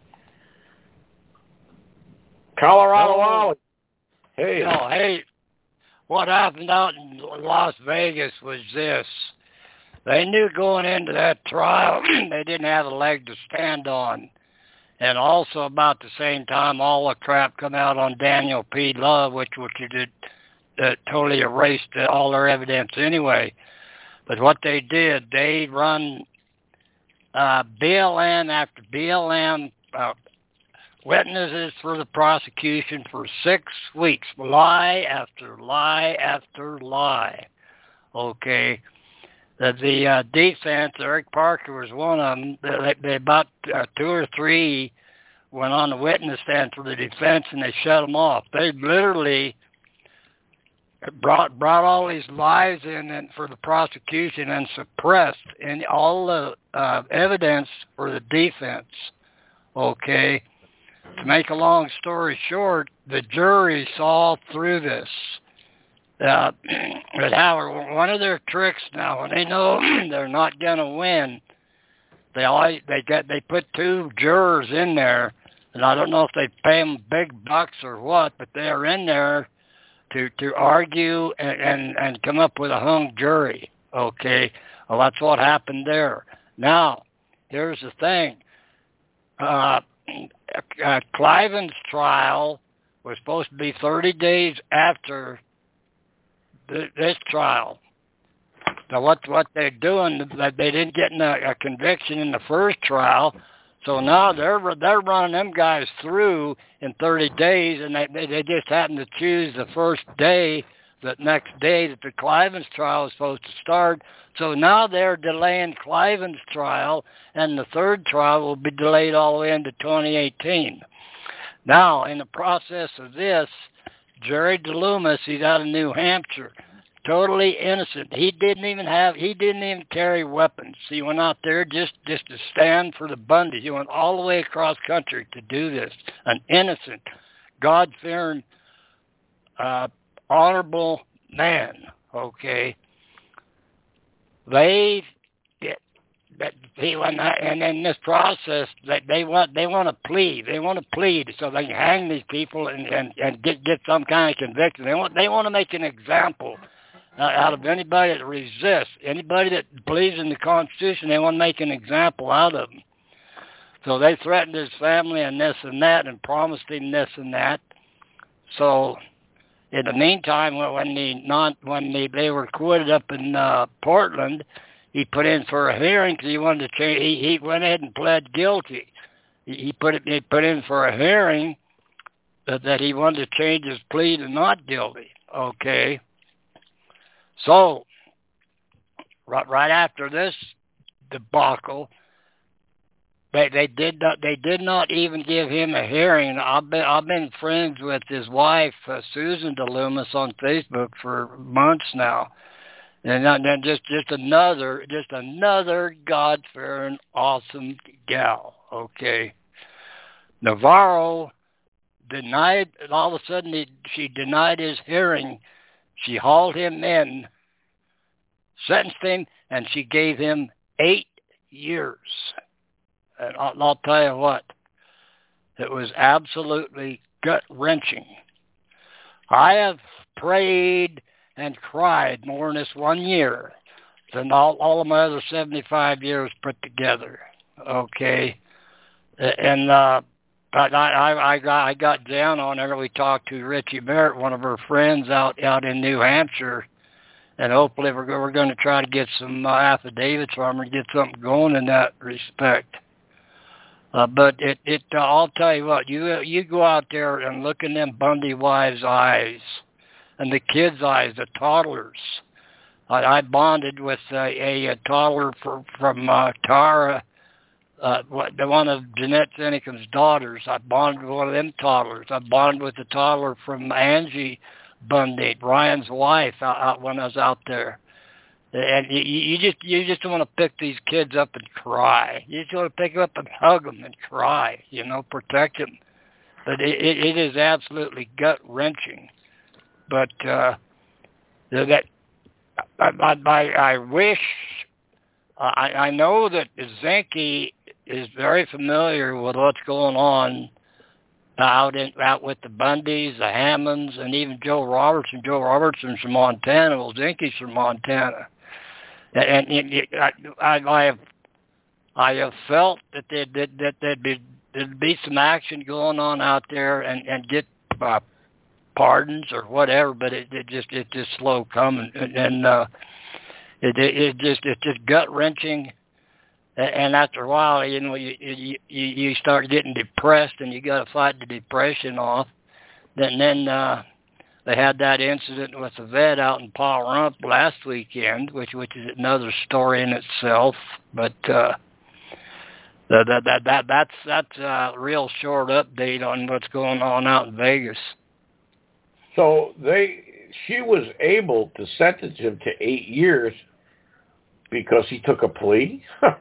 Colorado Ollie. Hey. No, hey. What happened out in Las Vegas was this. They knew going into that trial they didn't have a leg to stand on. And also about the same time, all the crap come out on Daniel P. Love, which, which did, uh, totally erased all their evidence anyway. But what they did, they run uh, B L M after B L M uh, witnesses for the prosecution for six weeks. Lie after lie after lie. Okay. The, the uh, defense, Eric Parker was one of them. They, they about uh, two or three went on the witness stand for the defense, and they shut them off. They literally brought brought all these lies in and for the prosecution and suppressed and all the uh, evidence for the defense. Okay. To make a long story short, the jury saw through this. Uh, but however, one of their tricks now, when they know they're not going to win, they always, they get they put two jurors in there, and I don't know if they pay them big bucks or what, but they are in there to to argue and, and, and come up with a hung jury. Okay, well that's what happened there. Now, here's the thing. Uh, uh, Cliven's trial was supposed to be thirty days after this trial. So what what they're doing, they didn't get a, a conviction in the first trial, so now they're they're running them guys through in thirty days, and they they just happen to choose the first day, the next day that the Cliven's trial is supposed to start. So now they're delaying Cliven's trial, and the third trial will be delayed all the way into twenty eighteen. Now, in the process of this, Jerry DeLoomis, he's out of New Hampshire, totally innocent. He didn't even have, he didn't even carry weapons. He went out there just, just to stand for the Bundys. He went all the way across country to do this. An innocent, God-fearing, uh, honorable man, okay? They that he went, and in this process, that they want they want to plead, they want to plead so they can hang these people and, and, and get get some kind of conviction. They want they want to make an example uh, out of anybody that resists, anybody that believes in the Constitution. They want to make an example out of them. So they threatened his family and this and that, and promised him this and that. So in the meantime, when the non when the, they were acquitted up in uh, Portland, he put in for a hearing because he wanted to change. He, he went ahead and pled guilty. He, he put it. He put in for a hearing that, that he wanted to change his plea to not guilty. Okay. So right, right after this debacle, they they did not they did not even give him a hearing. I've been I've been friends with his wife, uh, Susan DeLoomis, on Facebook for months now. And then just, just another, just another God-fearing, awesome gal, okay? Navarro denied, all of a sudden he, she denied his hearing. She hauled him in, sentenced him, and she gave him eight years. And I'll, I'll tell you what, it was absolutely gut-wrenching. I have prayed and cried more in this one year than all, all of my other seventy-five years put together. Okay. And uh, I, I, I, got, I got down on her. We talked to Richie Merritt, one of her friends out, out in New Hampshire, and hopefully we're, we're going to try to get some uh, affidavits from her and get something going in that respect. Uh, but it, it, uh, I'll tell you what, you you go out there and look in them Bundy wives' eyes and the kids' eyes, the toddlers. I, I bonded with uh, a, a toddler for, from uh, Tara, uh, the one of Jeanette Zinnikem's daughters. I bonded with one of them toddlers. I bonded with the toddler from Angie Bundy, Ryan's wife, out, out when I was out there. And you, you just you just want to pick these kids up and cry. You just want to pick them up and hug them and cry, you know, protect them. But it, it, it is absolutely gut-wrenching. But uh, that I, I, I wish, I, I know that Zinke is very familiar with what's going on out in, out with the Bundys, the Hammonds, and even Joe Robertson. Joe Robertson's from Montana. Well, Zinke's from Montana. And, and it, I, I have, I have felt that there that, that there'd be there'd be some action going on out there, and and get uh, pardons or whatever. But it, it just it's just slow coming, and, and uh, it, it it just it's just gut wrenching. And after a while, you know, you you you start getting depressed, and you got to fight the depression off. Then then. Uh, They had that incident with the vet out in Paw Rump last weekend, which which is another story in itself. But uh, that that that that that's that's a real short update on what's going on out in Vegas. So they, she was able to sentence him to eight years because he took a plea.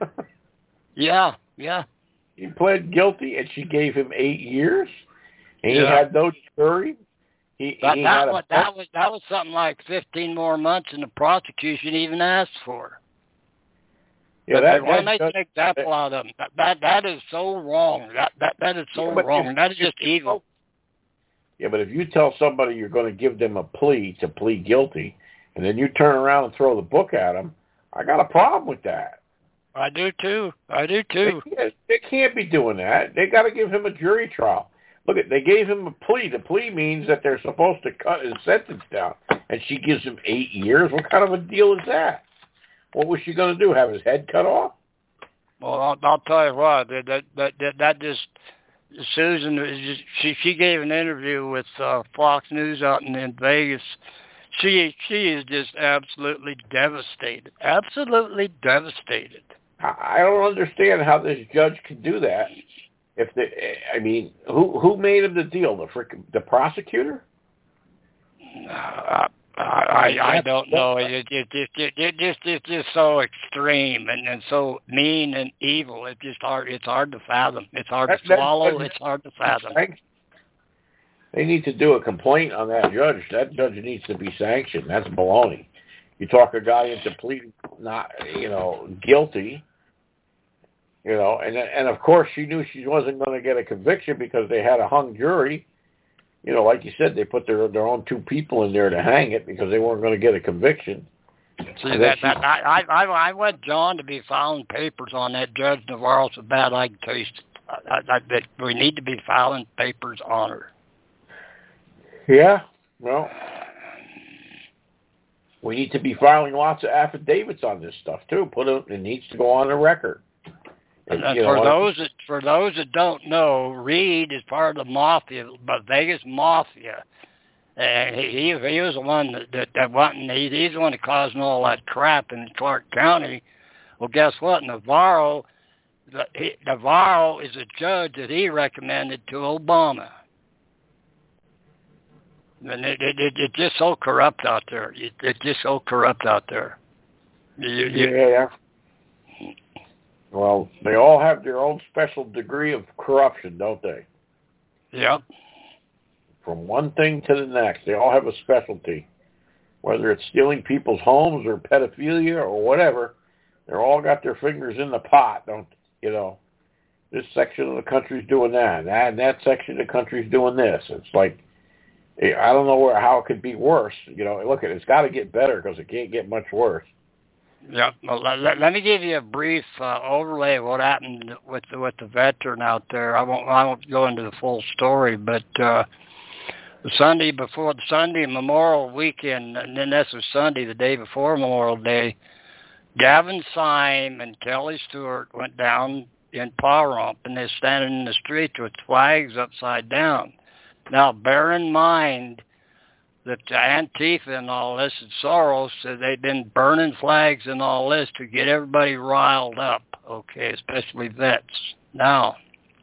yeah, yeah. He pled guilty, and she gave him eight years, and yeah. he had no jury. He, that, he that, had was, that was that was something like fifteen more months than the prosecution even asked for. Yeah, but that, they want that, to make an example that, out of them. That, that that is so wrong. That that that is so yeah, wrong. If, that is just evil. Yeah, but if you tell somebody you're going to give them a plea to plead guilty, and then you turn around and throw the book at them, I got a problem with that. I do too. I do too. They can't, they can't be doing that. They got to give him a jury trial. Look, they gave him a plea. The plea means that they're supposed to cut his sentence down, and she gives him eight years. What kind of a deal is that? What was she going to do? Have his head cut off? Well, I'll, I'll tell you what. That that that, that just Susan is just, she she gave an interview with uh, Fox News out in, in Vegas. She she is just absolutely devastated. Absolutely devastated. I don't understand how this judge can do that. If the, I mean, who who made him the deal? The frickin', the prosecutor? Uh, I I don't know. It it it it, it just it's just so extreme and, and so mean and evil. It's just hard. It's hard to fathom. It's hard that, to swallow. That, it's hard to fathom. They need to do a complaint on that judge. That judge needs to be sanctioned. That's baloney. You talk a guy into pleading not, you know, guilty. You know, and and of course she knew she wasn't going to get a conviction because they had a hung jury. You know, like you said, they put their their own two people in there to hang it because they weren't going to get a conviction. See that, that I I I want John to be filing papers on that Judge Navarro so bad I can taste it. I, I, that we need to be filing papers on her. Yeah, well, we need to be filing lots of affidavits on this stuff too. Put it, it needs to go on the record. And for know, those that for those that don't know, Reed is part of the mafia, but Vegas mafia. And he, he he was the one that that, that went and he, he's the one that caused all that crap in Clark County. Well, guess what? Navarro, the, he, Navarro is a judge that he recommended to Obama. And it, it, it, it's just so corrupt out there. It, it's just so corrupt out there. You, you, yeah. Well, they all have their own special degree of corruption, don't they? Yep. From one thing to the next, they all have a specialty. Whether it's stealing people's homes or pedophilia or whatever, they're all got their fingers in the pot, don't you know? This section of the country's doing that, that and that section of the country's doing this. It's like, I don't know where how it could be worse. You know, look, it's got to get better because it can't get much worse. Yeah, well, let, let me give you a brief uh, overlay of what happened with the, with the veteran out there. I won't I won't go into the full story, but uh, the Sunday before the Sunday Memorial Weekend, and then this was Sunday, the day before Memorial Day, Gavin Syme and Kelly Stewart went down in Pahrump, and they're standing in the street with flags upside down. Now, bear in mind that Antifa and all this and Soros said they've been burning flags and all this to get everybody riled up, okay, especially vets. Now,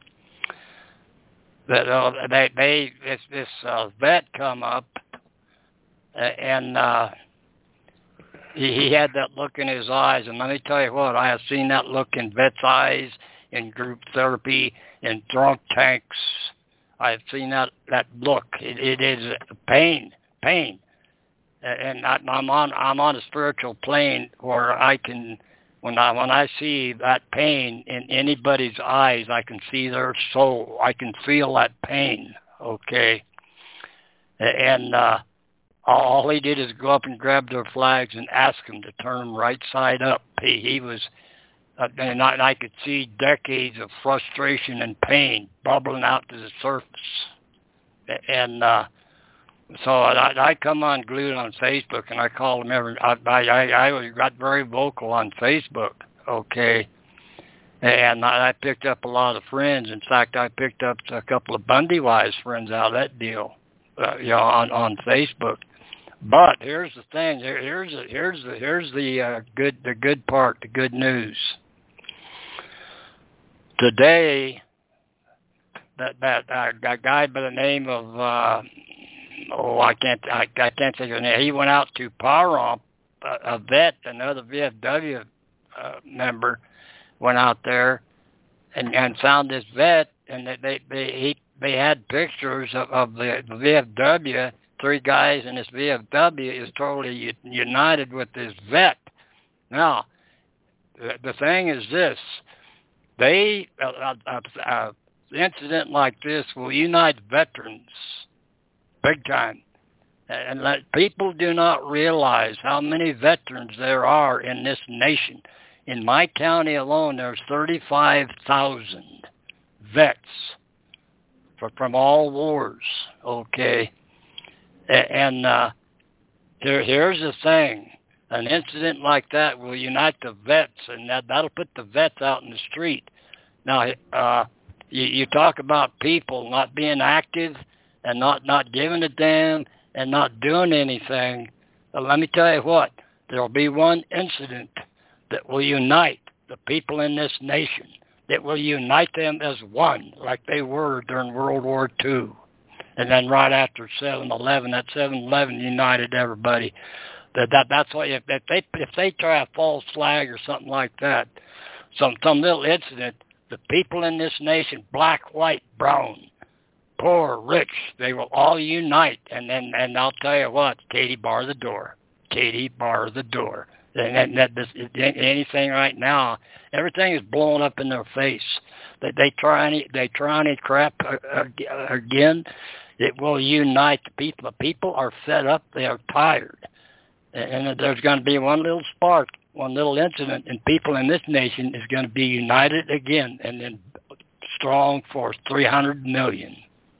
that uh, they they this this uh, vet come up uh, and uh, he, he had that look in his eyes, and let me tell you what, I have seen that look in vets' eyes, in group therapy, in drunk tanks. I've seen that that look. It, it is pain, pain, and I, I'm on I'm on a spiritual plane where I can. When I when I see that pain in anybody's eyes, I can see their soul. I can feel that pain. Okay, and uh, all he did is go up and grab their flags and ask them to turn them right side up. He, he was, uh, and, I, and I could see decades of frustration and pain bubbling out to the surface. And uh, so I, I come unglued on Facebook, and I call them every. I I I got very vocal on Facebook, okay, and I, I picked up a lot of friends. In fact, I picked up a couple of Bundy Wise friends out of that deal, uh, you know, on on Facebook. But here's the thing. Here, here's the, here's the here's the uh, good the good part, the good news. Today, that that uh, a guy by the name of. Uh, Oh, I can't. I, I can't think of his name. He went out to Pahrump, a, a vet, another V F W uh, member, went out there and, and found this vet, and they they they, he, they had pictures of, of the, the V F W. Three guys in this V F W is totally united with this vet. Now, the, the thing is this: they uh, uh, uh, incident like this will unite veterans. Big time. And let people do not realize how many veterans there are in this nation. In my county alone, there's thirty-five thousand vets for, from all wars, okay? And uh, here, here's the thing. An incident like that will unite the vets, and that, that'll put the vets out in the street. Now, uh, you, you talk about people not being active, and not, not giving a damn and not doing anything. But let me tell you what, there will be one incident that will unite the people in this nation, that will unite them as one, like they were during World War Two. And then right after seven eleven, that seven eleven united everybody. That, that That's what, if, if, they, if they try a false flag or something like that, some, some little incident, the people in this nation, black, white, brown, poor, rich, they will all unite, and then and I'll tell you what, Katie, bar the door. Katie, bar the door. And that, that this, anything right now, everything is blowing up in their face. They, they try any they try any crap again, it will unite the people. The people are fed up. They are tired, and there's going to be one little spark, one little incident, and people in this nation is going to be united again, and then strong for three hundred million.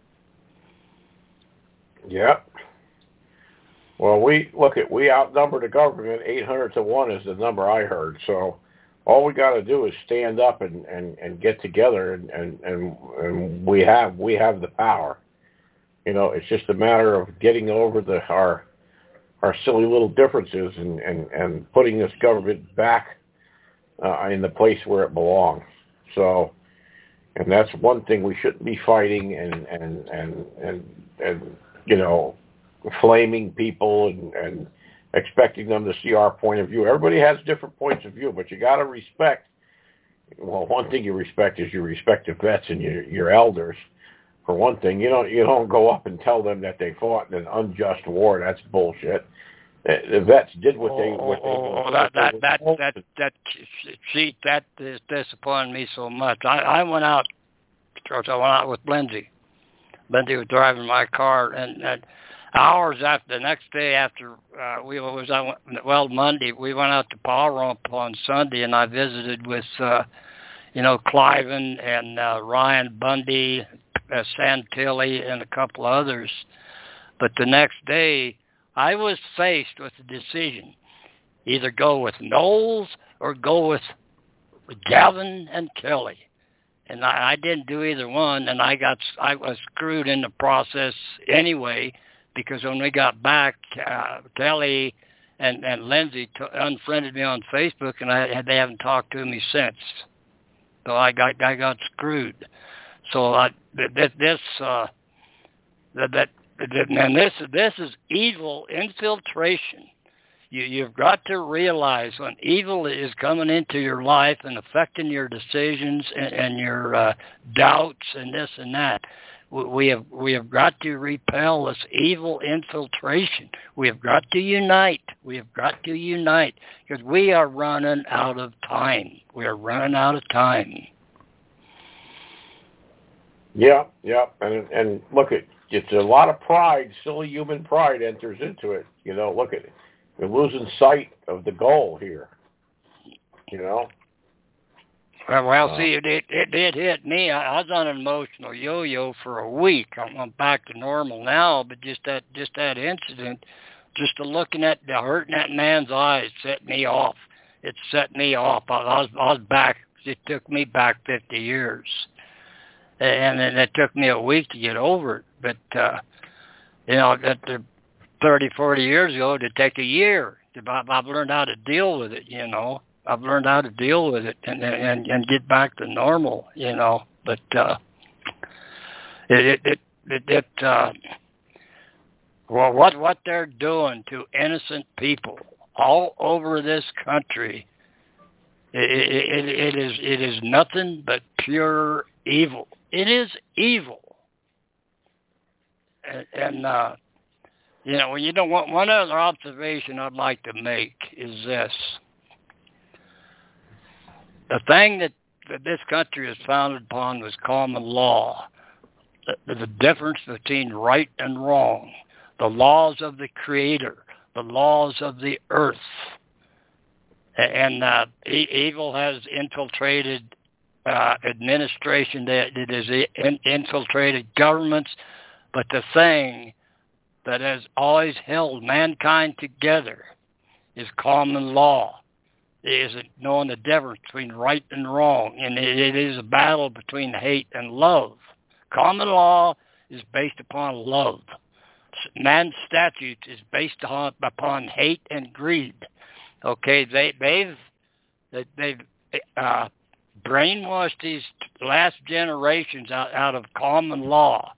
Yep. Well, we look at we outnumber the government eight hundred to one is the number I heard. So all we got to do is stand up and, and, and get together, and, and, and, and we have we have the power. You know, it's just a matter of getting over the our our silly little differences and, and, and putting this government back uh, in the place where it belongs. So, and that's one thing we shouldn't be fighting and and and and, and you know, flaming people and, and expecting them to see our point of view. Everybody has different points of view, but you got to respect. Well, one thing you respect is you respect the vets and your your elders. For one thing, you don't you don't go up and tell them that they fought in an unjust war. That's bullshit. The vets did what they what they. Oh, oh that that that that that see that is disappointing me so much. I I went out. I went out with Lindsay. Lindsay was driving my car, and, and hours after the next day after uh, we was on well Monday, we went out to Pahrump on Sunday, and I visited with uh, you know Cliven and uh, Ryan Bundy, uh, Santilli, and a couple others. But the next day, I was faced with a decision: either go with Knowles or go with Gavin and Kelly. And I, I didn't do either one, and I got I was screwed in the process anyway, because when we got back, uh, Kelly and, and Lindsay t- unfriended me on Facebook, and I, they haven't talked to me since. So I got I got screwed. So I, th- this uh, that, that and this this is evil infiltration. You, you've got to realize when evil is coming into your life and affecting your decisions and, and your uh, doubts and this and that, we have we have got to repel this evil infiltration. We have got to unite. We have got to unite because we are running out of time. We are running out of time. Yeah, yeah, and and look at it's a lot of pride, silly human pride enters into it. You know, look at it. We're losing sight of the goal here, you know? Well, well uh, see, it, it it did hit me. I, I was on an emotional yo-yo for a week. I'm, I'm back to normal now, but just that just that incident, just the looking at the hurting that man's eyes set me off. It set me off. I, I was I was back. It took me back fifty years, and then it took me a week to get over it. But uh, you know, that the thirty, forty years ago, to take a year. I've learned how to deal with it, you know. I've learned how to deal with it and and, and get back to normal, you know. But uh, it it it, it uh, well, what what they're doing to innocent people all over this country, it, it, it is it is nothing but pure evil. It is evil, and. and uh, You know, you know, one, one other observation I'd like to make is this. The thing that, that this country is founded upon was common law. The, the difference between right and wrong. The laws of the Creator. The laws of the earth. And uh, e- evil has infiltrated uh, administration. That it has in, infiltrated governments. But the thing that has always held mankind together is common law. It is knowing the difference between right and wrong, and it, it is a battle between hate and love. Common law is based upon love. Man's statute is based on, upon hate and greed. Okay, they, they've they, they've uh, brainwashed these last generations out, out of common law.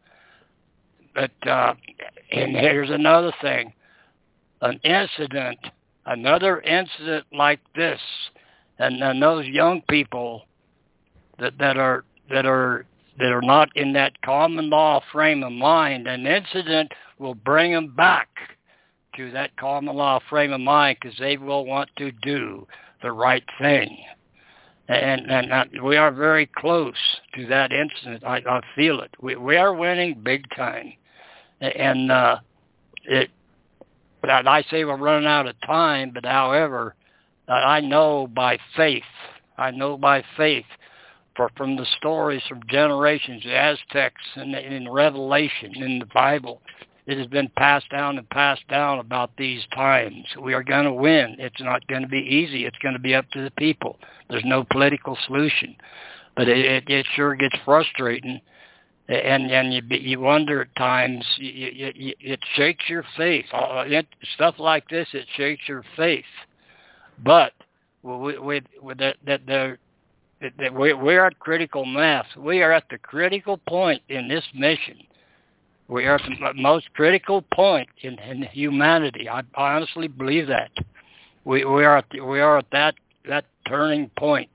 But, uh, and here's another thing, an incident, another incident like this, and then those young people that, that are, that are, that are not in that common law frame of mind, an incident will bring them back to that common law frame of mind because they will want to do the right thing. And, and uh, we are very close to that incident. I, I feel it. We, we are winning big time. And uh, it, but I say we're running out of time, but however, I know by faith, I know by faith, for from the stories from generations, the Aztecs and in Revelation, in the Bible, it has been passed down and passed down about these times. We are going to win. It's not going to be easy. It's going to be up to the people. There's no political solution. But it, it, it sure gets frustrating. And and you you wonder at times, you, you, you, it shakes your faith. It, stuff like this, it shakes your faith. But we we, we that that there that we we are at critical mass. We are at the critical point in this mission. We are at the most critical point in, in humanity. I, I honestly believe that. We we are at the, we are at that that turning point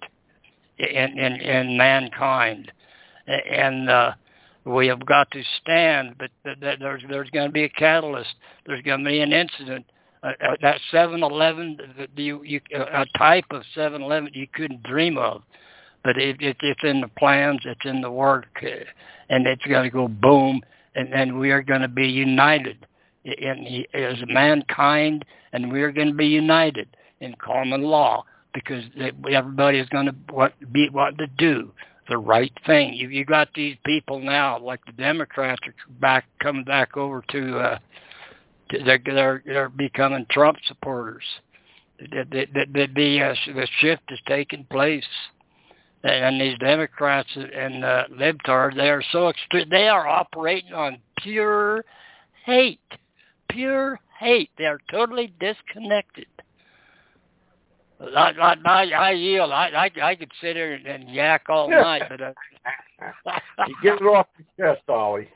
in in, in mankind, and. Uh, We have got to stand, but th- th- there's there's going to be a catalyst. There's going to be an incident. Uh, uh, that seven eleven, you, you, a type of seven eleven you couldn't dream of, but it, it, it's in the plans, it's in the work, uh, and it's going to go boom, and then we are going to be united in, in, as mankind, and we are going to be united in common law because everybody is going to what, be what to do. The right thing. You you got these people now, like the Democrats are back coming back over to. Uh, to they're, they're they're becoming Trump supporters. The the the, the, uh, the shift is taking place, And these Democrats and uh, libtards, they are so extreme. They are operating on pure hate, pure hate. They are totally disconnected. I, I, I, I yield. I, I, I could sit here and, and yak all night, but uh, you get it off your chest, Ollie.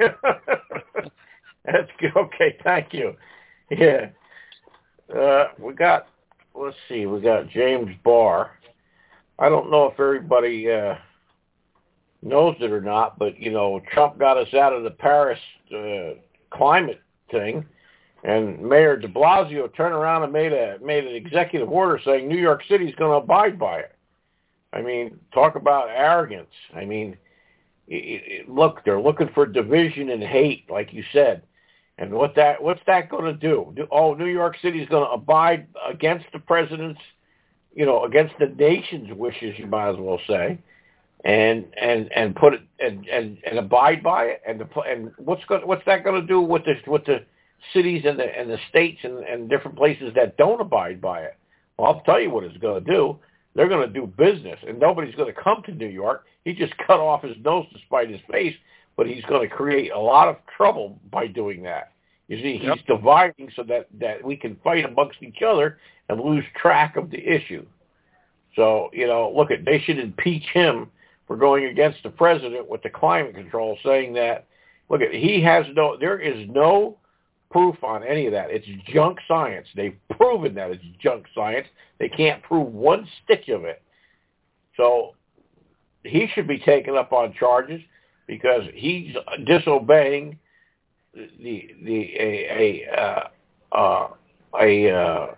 That's good. Okay, thank you. Yeah, uh, we got. Let's see. We got James Barr. I don't know if everybody uh, knows it or not, but you know, Trump got us out of the Paris uh, climate thing. And Mayor de Blasio turned around and made a made an executive order saying New York City is going to abide by it. I mean, talk about arrogance. I mean, it, it, look, they're looking for division and hate, like you said. And what that what's that going to do? do? Oh, New York City is going to abide against the president's, you know, against the nation's wishes. You might as well say, and and and put it and and, and abide by it. And the and what's going what's that going to do with the with the cities and the and the states and, and different places that don't abide by it? Well, I'll tell you what it's going to do. They're going to do business, and nobody's going to come to New York. He just cut off his nose to spite his face, but he's going to create a lot of trouble by doing that. You see, he's yep. dividing so that, that we can fight amongst each other and lose track of the issue. So, you know, look, at they should impeach him for going against the president with the climate control, saying that, look, at he has no, there is no proof on any of that. It's junk science. They've proven that it's junk science. They can't prove one stitch of it. So he should be taken up on charges because he's disobeying the the a a uh, uh, a uh,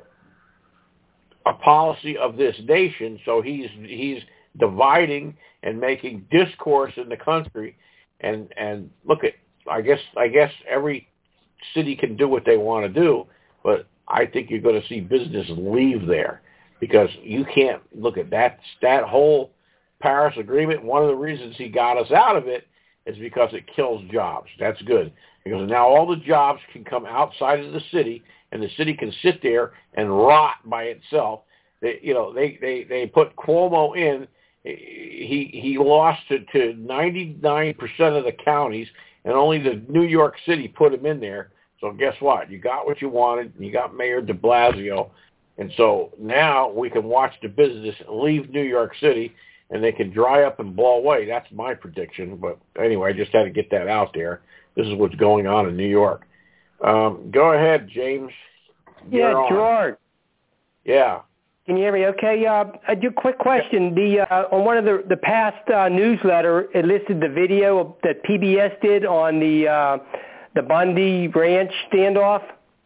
a policy of this nation. So he's he's dividing and making discourse in the country. And and look at I guess I guess every city can do what they want to do, but I think you're going to see business leave there because you can't look at that that whole Paris Agreement. One of the reasons he got us out of it is because it kills jobs. That's good because now all the jobs can come outside of the city, and the city can sit there and rot by itself. They, you know, they they they put Cuomo in. He he lost to to ninety-nine percent of the counties, and only the New York City put him in there. So guess what? You got what you wanted. You got Mayor de Blasio. And so now we can watch the business leave New York City, and they can dry up and blow away. That's my prediction. But anyway, I just had to get that out there. This is what's going on in New York. Um, go ahead, James. You're yeah, on. Gerard. Yeah. Can you hear me? Okay. Uh, I do a quick question. The uh, on one of the the past uh, newsletter, it listed the video that P B S did on the uh, the Bundy Ranch standoff.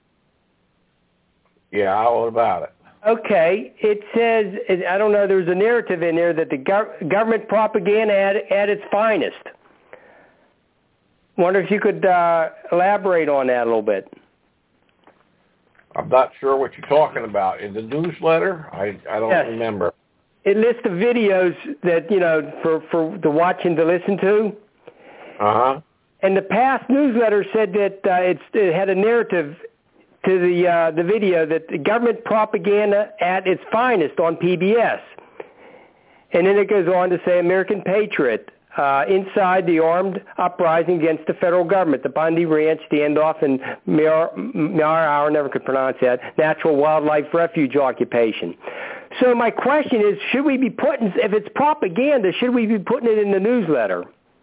Yeah. What about it? Okay. It says I don't know. There's a narrative in there that the gov- government propaganda at, at its finest. Wonder if you could uh, elaborate on that a little bit. I'm not sure what you're talking about. In the newsletter, I I don't yes. remember. It lists the videos that, you know, for, for the watch and to listen to. Uh-huh. And the past newsletter said that uh, it's, it had a narrative to the uh, the video that the government propaganda at its finest on P B S. And then it goes on to say American Patriot. Uh, inside the armed uprising against the federal government, the Bundy Ranch standoff and Mar, Mar, I never could pronounce that, natural wildlife refuge occupation. So my question is, should we be putting, if it's propaganda, should we be putting it in the newsletter?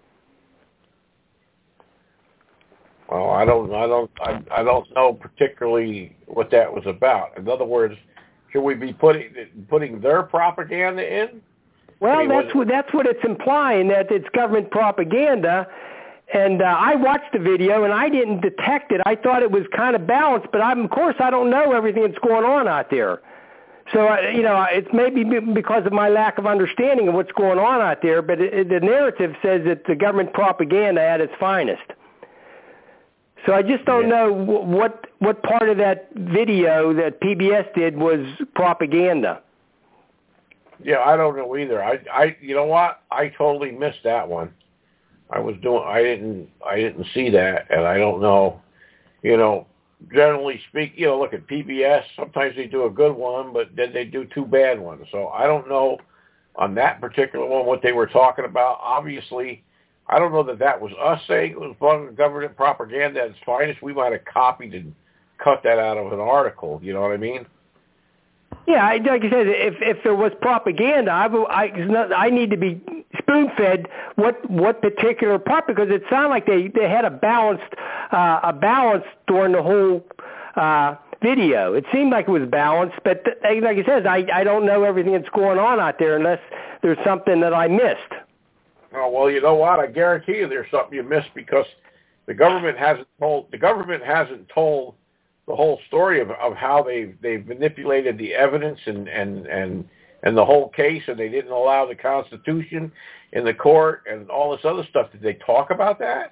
Well, I don't, I don't, I, I don't know particularly what that was about. In other words, should we be putting putting their propaganda in? Well, I mean, that's what that's what it's implying, that it's government propaganda. And uh, I watched the video, and I didn't detect it. I thought it was kind of balanced, but I'm, of course I don't know everything that's going on out there. So, uh, you know, it's maybe because of my lack of understanding of what's going on out there, but it, it, the narrative says that the government propaganda at its finest. So I just don't yeah. know what what part of that video that P B S did was propaganda. Yeah, I don't know either. I, I, you know what? I totally missed that one. I was doing. I didn't. I didn't see that, and I don't know. You know, generally speak, you know, look at P B S. Sometimes they do a good one, but then they do two bad ones. So I don't know on that particular one, what they were talking about. Obviously, I don't know that that was us saying it was government propaganda at its finest. We might have copied and cut that out of an article. You know what I mean? Yeah, I, like I said, if if there was propaganda, I, I, I need to be spoon-fed what what particular part, because it sounded like they, they had a balanced uh, a balance during the whole uh, video. It seemed like it was balanced, but th- like I said, I I don't know everything that's going on out there unless there's something that I missed. Oh well, you know what? I guarantee you there's something you missed, because the government hasn't told the government hasn't told the whole story of, of how they they've manipulated the evidence and, and, and, and the whole case, and they didn't allow the Constitution in the court and all this other stuff. Did they talk about that?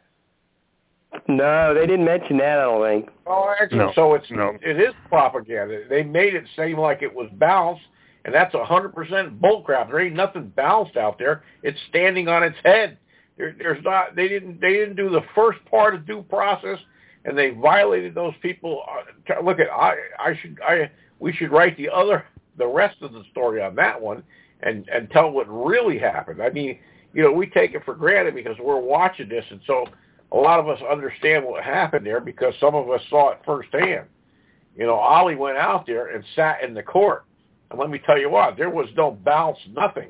No, they didn't mention that, I don't think. Oh, actually, no. so it's no. it is propaganda. They made it seem like it was balanced, and that's one hundred percent bullcrap. There ain't nothing balanced out there. It's standing on its head. There, there's not. They didn't. They didn't do the first part of due process. And they violated those people. Look at I. I should. I. We should write the other, the rest of the story on that one, and and tell what really happened. I mean, you know, we take it for granted because we're watching this, and so a lot of us understand what happened there because some of us saw it firsthand. You know, Ollie went out there and sat in the court, and let me tell you what, there was no bounce, nothing.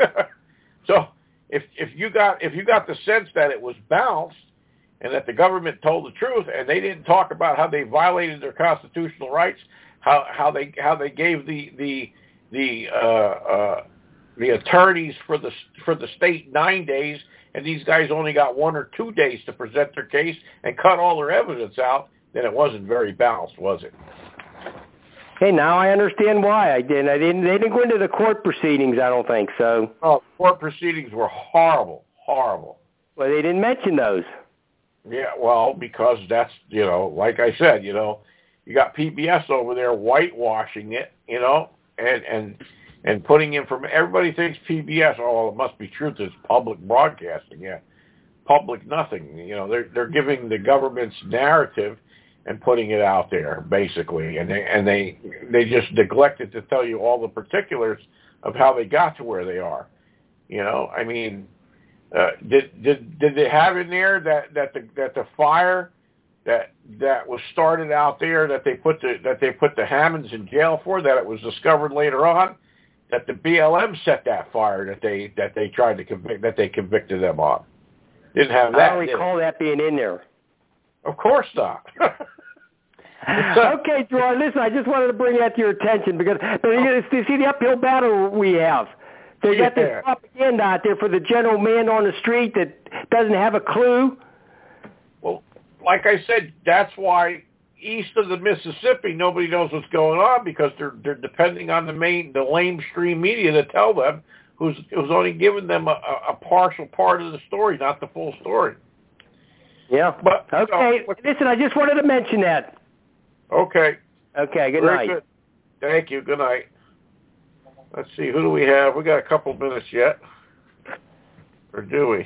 So if if you got if you got the sense that it was bounced, and that the government told the truth, and they didn't talk about how they violated their constitutional rights, how how they how they gave the the the uh, uh, the attorneys for the for the state nine days, and these guys only got one or two days to present their case and cut all their evidence out, then it wasn't very balanced, was it? Hey, now I understand why I didn't. I didn't. They didn't go into the court proceedings. I don't think so. Oh, court proceedings were horrible, horrible. Well, they didn't mention those. Yeah, well, because that's, you know, like I said, you know, you got P B S over there whitewashing it, you know, and and and putting in from everybody thinks P B S, oh, it must be truth, it's public broadcasting. Yeah, public nothing. You know, they're they're giving the government's narrative and putting it out there basically, and they and they they just neglected to tell you all the particulars of how they got to where they are. You know, I mean. Uh, did did did they have in there that, that the that the fire that that was started out there that they put the that they put the Hammonds in jail for, that it was discovered later on that the B L M set that fire that they that they tried to convict that they convicted them on? Didn't have that. I don't recall that being in there. Of course not. Okay, Gerard, listen, I just wanted to bring that to your attention because but you see the uphill battle we have. They got this propaganda out there for the general man on the street that doesn't have a clue. Well, like I said, that's why east of the Mississippi, nobody knows what's going on because they're they're depending on the main the lamestream media to tell them, who's who's only giving them a, a partial part of the story, not the full story. Yeah. But okay, so, listen, I just wanted to mention that. Okay. Okay. Good Very night. Good. Thank you. Good night. Let's see, who do we have? We got a couple minutes yet. Or do we?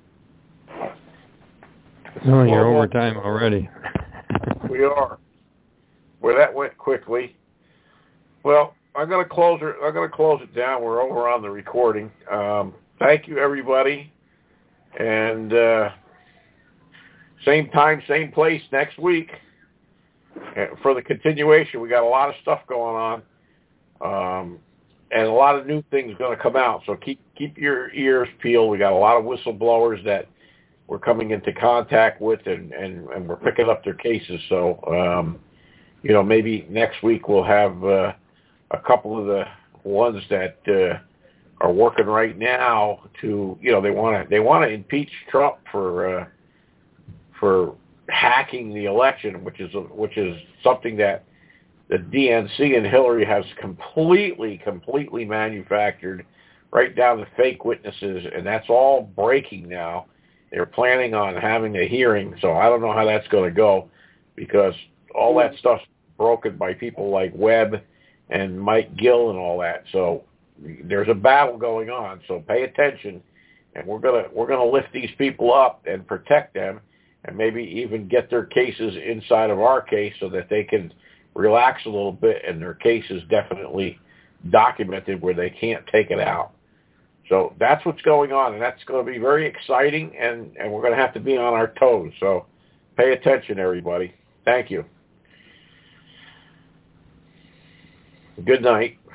Oh, you're over time already. We are. Well, that went quickly. Well, I'm gonna close it. I'm gonna close it down. We're over on the recording. Um, thank you, everybody, and uh, same time, same place next week for the continuation. We got a lot of stuff going on. Um, And a lot of new things going to come out, so keep keep your ears peeled. We got a lot of whistleblowers that we're coming into contact with, and, and, and we're picking up their cases. So, um, you know, maybe next week we'll have uh, a couple of the ones that uh, are working right now to, you know, they want to they want to impeach Trump for uh, for hacking the election, which is a, which is something that the D N C and Hillary has completely, completely manufactured, right down to fake witnesses, and that's all breaking now. They're planning on having a hearing, so I don't know how that's going to go because all that stuff's broken by people like Webb and Mike Gill and all that. So there's a battle going on, so pay attention, and we're gonna we're gonna lift these people up and protect them, and maybe even get their cases inside of our case so that they can relax a little bit, and their case is definitely documented where they can't take it out. So that's what's going on, and that's going to be very exciting, and, and we're going to have to be on our toes. So pay attention, everybody. Thank you. Good night.